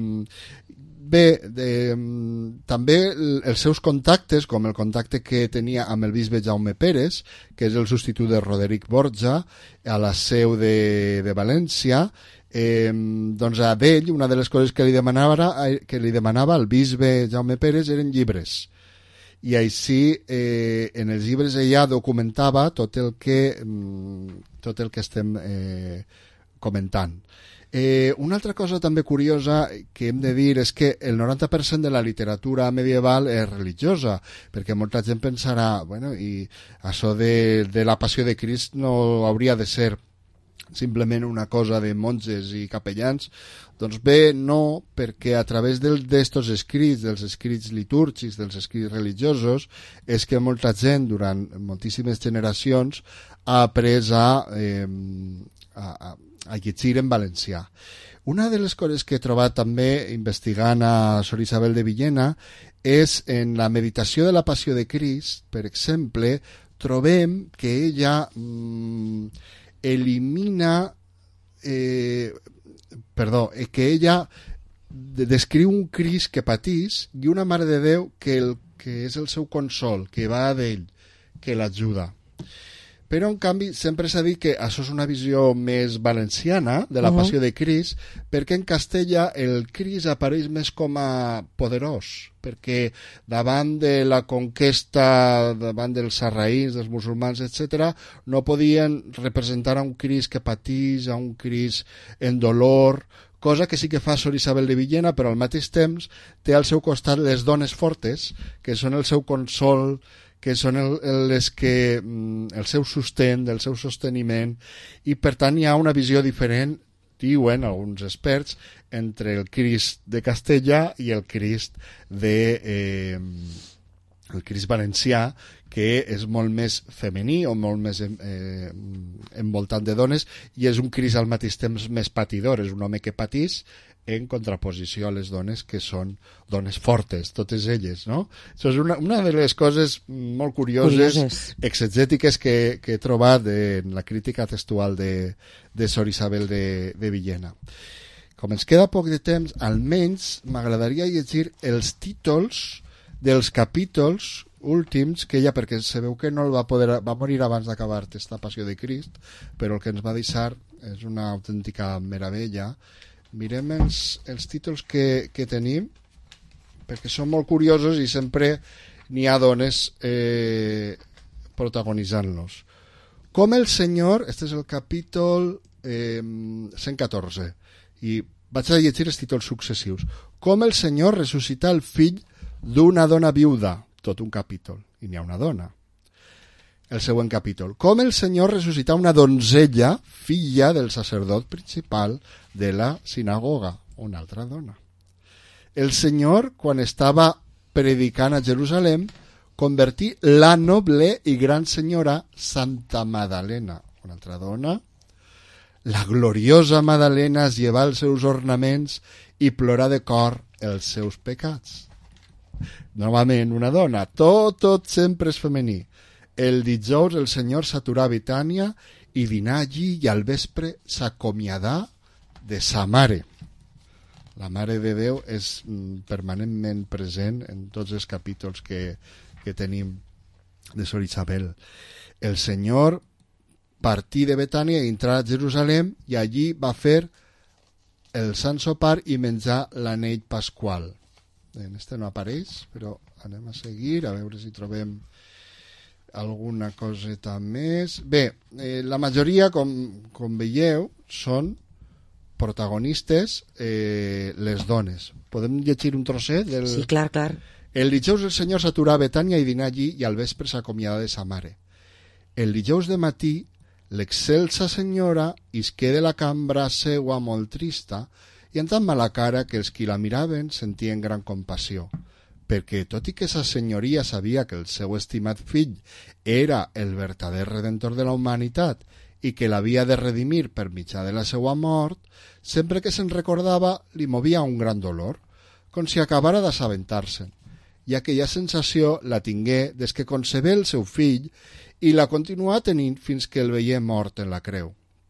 Bé, de, també els seus contactes, com el contacte que tenia amb el bisbe Jaume Pérez, que és el substitut de Roderic Borja, a la seu de, de València, eh, doncs a ell una de les coses que li demanava, que li demanava al bisbe Jaume Pérez eren llibres. I així eh, en els llibres ella documentava tot el que, tot el que estem eh, comentant. Eh, una altra cosa també curiosa que hem de dir és que el noranta per cent de la literatura medieval és religiosa, perquè molta gent pensarà, bueno, i això de, de la passió de Crist no hauria de ser simplement una cosa de monges i capellans. Doncs bé, no, perquè a través d'estos escrits, dels escrits litúrgics, dels escrits religiosos, és que molta gent durant moltíssimes generacions ha après a, eh, a, a a llegir en valencià. Una de les coses que he trobat també investigant a Sor Isabel de Villena és en la meditació de la Passió de Crist, per exemple, trobem que ella mmm, elimina eh, perdó, que ella descriu un Crist que patís i una Mare de Déu que, el, que és el seu consol, que va d'ell, que l'ajuda. Però, en canvi, sempre s'ha dit que això és una visió més valenciana de la Passió de Crist, perquè en castellà el Crist apareix més com a poderós, perquè davant de la conquesta, davant dels sarraïns, dels musulmans, etcètera, no podien representar a un Crist que patís, a un Crist en dolor, cosa que sí que fa Sor Isabel de Villena, però al mateix temps té al seu costat les dones fortes, que són el seu consol, que són el, les que, el seu sostén, del seu sosteniment, i per tant hi ha una visió diferent, diuen alguns experts, entre el Crist de Castella i el Crist de eh, el Crist valencià, que és molt més femení o molt més eh, envoltant de dones, i és un Crist al mateix temps més patidor, és un home que patís en contraposició a les dones que són dones fortes, totes elles, no? Això és una, una de les coses molt curioses, curioses. exegètiques que, que he trobat en la crítica textual de, de Sor Isabel de, de Villena. Com ens queda poc de temps, almenys m'agradaria llegir els títols dels capítols últims que ella, perquè se veu que no el va poder, va morir abans d'acabar aquesta Passió de Crist, però el que ens va deixar és una autèntica meravella. Mirem els, els títols que, que tenim, perquè són molt curiosos i sempre n'hi ha dones eh, protagonitzant-los. Com el Senyor, este és el capítol eh, cent catorze, i vaig a llegir els títols successius. Com el Senyor ressuscita el fill d'una dona viuda, tot un capítol, i n'hi ha una dona. El següent capítol. Com el Senyor ressuscita una donzella, filla del sacerdot principal de la sinagoga, una altra dona. El Senyor, quan estava predicant a Jerusalem, convertí la noble i gran senyora Santa Madalena, una altra dona. La gloriosa Madalena es lleva els seus ornaments i plora de cor els seus pecats. Novament, una dona. Tot, tot sempre és femení. El dijous el Senyor s'aturà a Betània i dinà allí i al vespre s'acomiadà de sa mare. La Mare de Déu és permanentment present en tots els capítols que, que tenim de Sor Isabel. El Senyor partí de Betània i entrà a Jerusalem i allí va fer el Sant Sopar i menjar l'anell pasqual. En este no apareix, però anem a seguir, a veure si trobem alguna coseta més. Bé, eh, la majoria, com, com veieu, són protagonistes eh, les dones. Podem llegir un trosset? Del... Sí, clar, clar. El dijous el Senyor s'aturà a Betània i dinà allí i al vespre s'acomiadà de sa mare. El dijous de matí, l'excelsa senyora isqué de la cambra seua molt trista i amb tan mala cara que els qui la miraven sentien gran compassió. perquè tot i que sa senyoria sabia que el seu estimat fill era el vertader redentor de la humanitat i que l'havia de redimir per mitjà de la seva mort, sempre que se'n recordava li movia un gran dolor, com si acabara d'assabentar-se'n, i aquella sensació la tingué des que concebé el seu fill i la continuà tenint fins que el veié mort en la creu.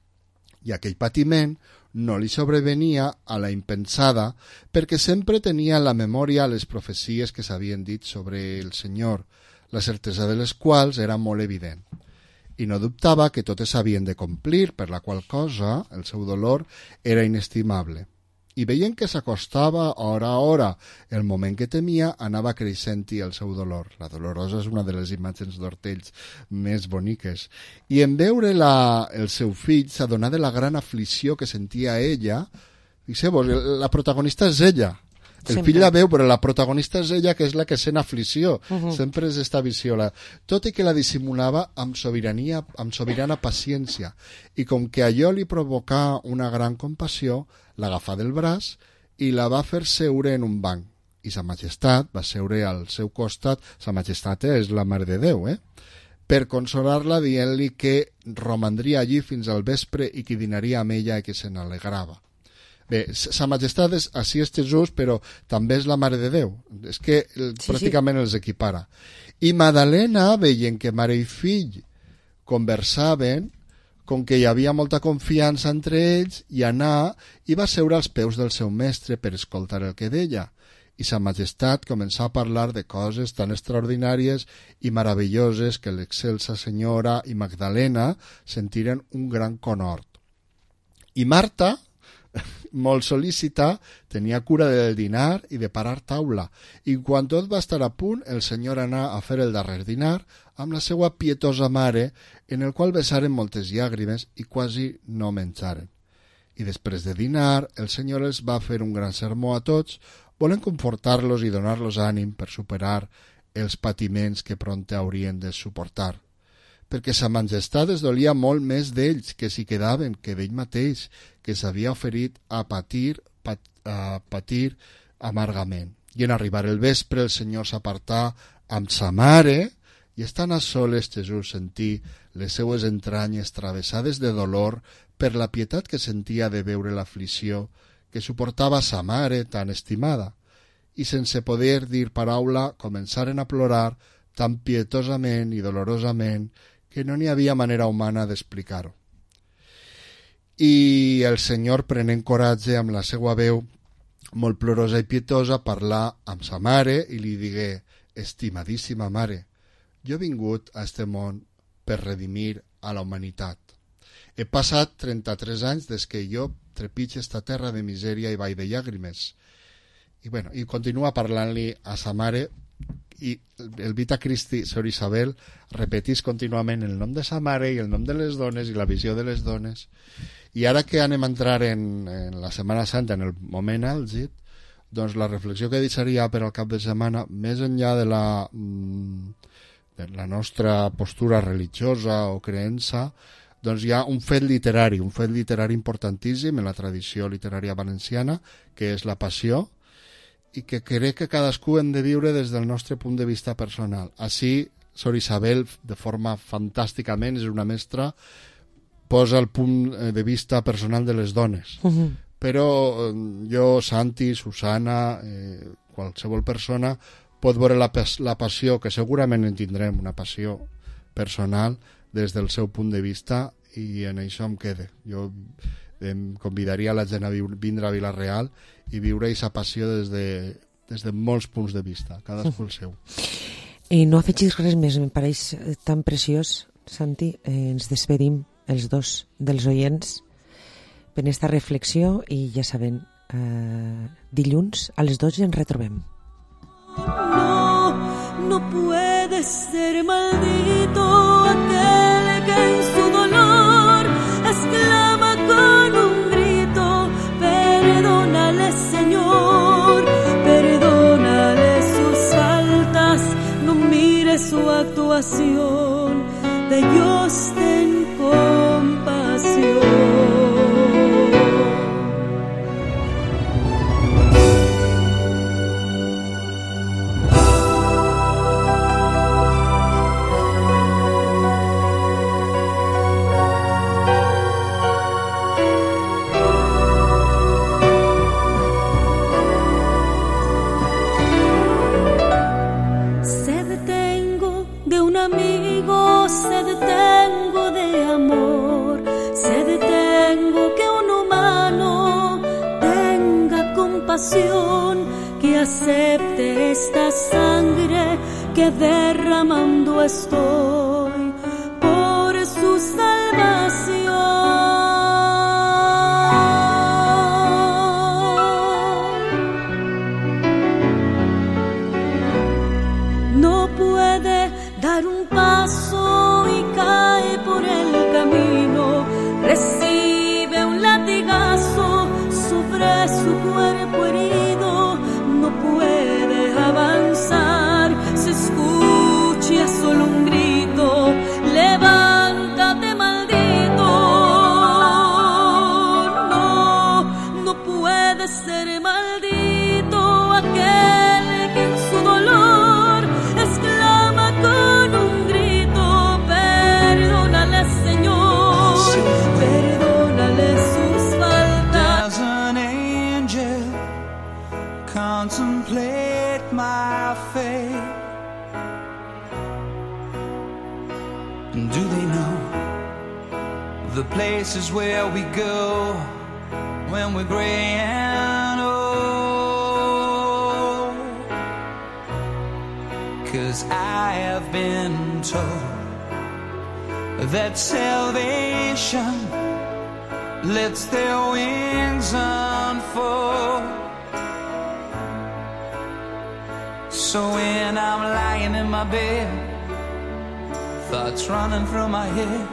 I aquell patiment no li sobrevenia a la impensada perquè sempre tenia en la memòria les profecies que s'havien dit sobre el Senyor, la certesa de les quals era molt evident. I no dubtava que totes s'havien de complir, per la qual cosa el seu dolor era inestimable. I veient que s'acostava hora a hora el moment que temia, anava creixent-hi el seu dolor. La Dolorosa és una de les imatges d'Hortells més boniques. I en veure la, el seu fill s'adonà de la gran aflicció que sentia ella. Fixeu-vos, la protagonista és ella. El Sempre. fill la veu, però la protagonista és ella, que és la que sent aflicció. Uh-huh. Sempre és esta visió. La... Tot i que la dissimulava amb sobirania, amb sobirana paciència. I com que allò li provocà una gran compassió, l'agafà del braç i la va fer seure en un banc. I sa majestat va seure al seu costat. Sa majestat és la Mare de Déu, eh? Per consolar-la dient-li que romandria allí fins al vespre i que dinaria amb ella i que se n'alegrava. Bé, sa majestat és, així és Jesús, però també és la Mare de Déu. És que el, Sí, pràcticament sí. els equipara. I Madalena, veient que mare i fill conversaven, com que hi havia molta confiança entre ells, i anà i va seure als peus del seu mestre per escoltar el que deia. I sa majestat començà a parlar de coses tan extraordinàries i meravelloses que l'excelsa senyora i Magdalena sentiren un gran conhort. I Marta, molt sol·lícita, tenia cura del dinar i de parar taula, i quan tot va estar a punt, el senyor anà a fer el darrer dinar amb la seva pietosa mare, en el qual vessaren moltes llàgrimes i quasi no menjaren. I després de dinar, el senyor els va fer un gran sermó a tots, volent confortar-los i donar-los ànim per superar els patiments que prompte haurien de suportar. Perquè sa majestat es dolia molt més d'ells que s'hi quedaven que d'ell mateix, que s'havia oferit a patir, pat, a patir amargament. I en arribar el vespre el senyor s'apartà amb sa mare i estant a soles Jesús sentí les seues entranyes travessades de dolor per la pietat que sentia de veure l'aflicció que suportava sa mare tan estimada, i sense poder dir paraula començaren a plorar tan pietosament i dolorosament que no n'hi havia manera humana d'explicar-ho. I el senyor, prenent coratge amb la seva veu molt plorosa i pietosa, parlà amb sa mare i li digué: «Estimadíssima mare, jo he vingut a este món per redimir a la humanitat. He passat trenta-tres anys des que jo trepitge esta terra de misèria i vall de llàgrimes». I, bueno, i continua parlant-li a sa mare, i el Vita Christi, Sor Isabel, repetís contínuament el nom de sa mare i el nom de les dones i la visió de les dones. I ara que anem a entrar en, en la Setmana Santa, en el moment àlgid, doncs la reflexió que deixaria per al cap de setmana, més enllà de la, de la nostra postura religiosa o creença, doncs hi ha un fet literari, un fet literari importantíssim en la tradició literària valenciana, que és la Passió, i que crec que cadascú hem de viure des del nostre punt de vista personal. Així, Sor Isabel, de forma fantàsticament, és una mestra, posa el punt de vista personal de les dones. Uh-huh. Però jo, Santi, Susana, eh, qualsevol persona pot veure la, la passió, que segurament en tindrem una passió personal, des del seu punt de vista, i en això em quede. Jo em convidaria a la gent a vindre a Vila-real i viure aquesta passió des de, des de molts punts de vista, cadascú el seu. I no afegis res més, em pareix tan preciós, Santi. Eh, ens despedim els dos dels oients per esta reflexió i ja saben, eh, dilluns a les dotze ens retrobem. No, no puede ser maldito aquel que en su dolor exclama con un grito: perdónale, Señor, perdónale sus faltas, no mire su actuación, de Dios ten compasión. compasión, que acepte esta sangre que derramando estoy por su salvación. No puede dar un paso y cae por el camino, recibe un latigazo sobre su cuerpo herido, no puede avanzar, se escucha solo un grito, levántate maldito. No, no puede ser maldito aquel que en su dolor exclama con un grito, perdónale Señor, perdónale sus faltas. Does an angel contemplate my fate? And do they know the places where we go when we're gray and old? 'Cause I have been told that salvation lets their wings unfold. So when I'm lying in my bed, thoughts running through my head,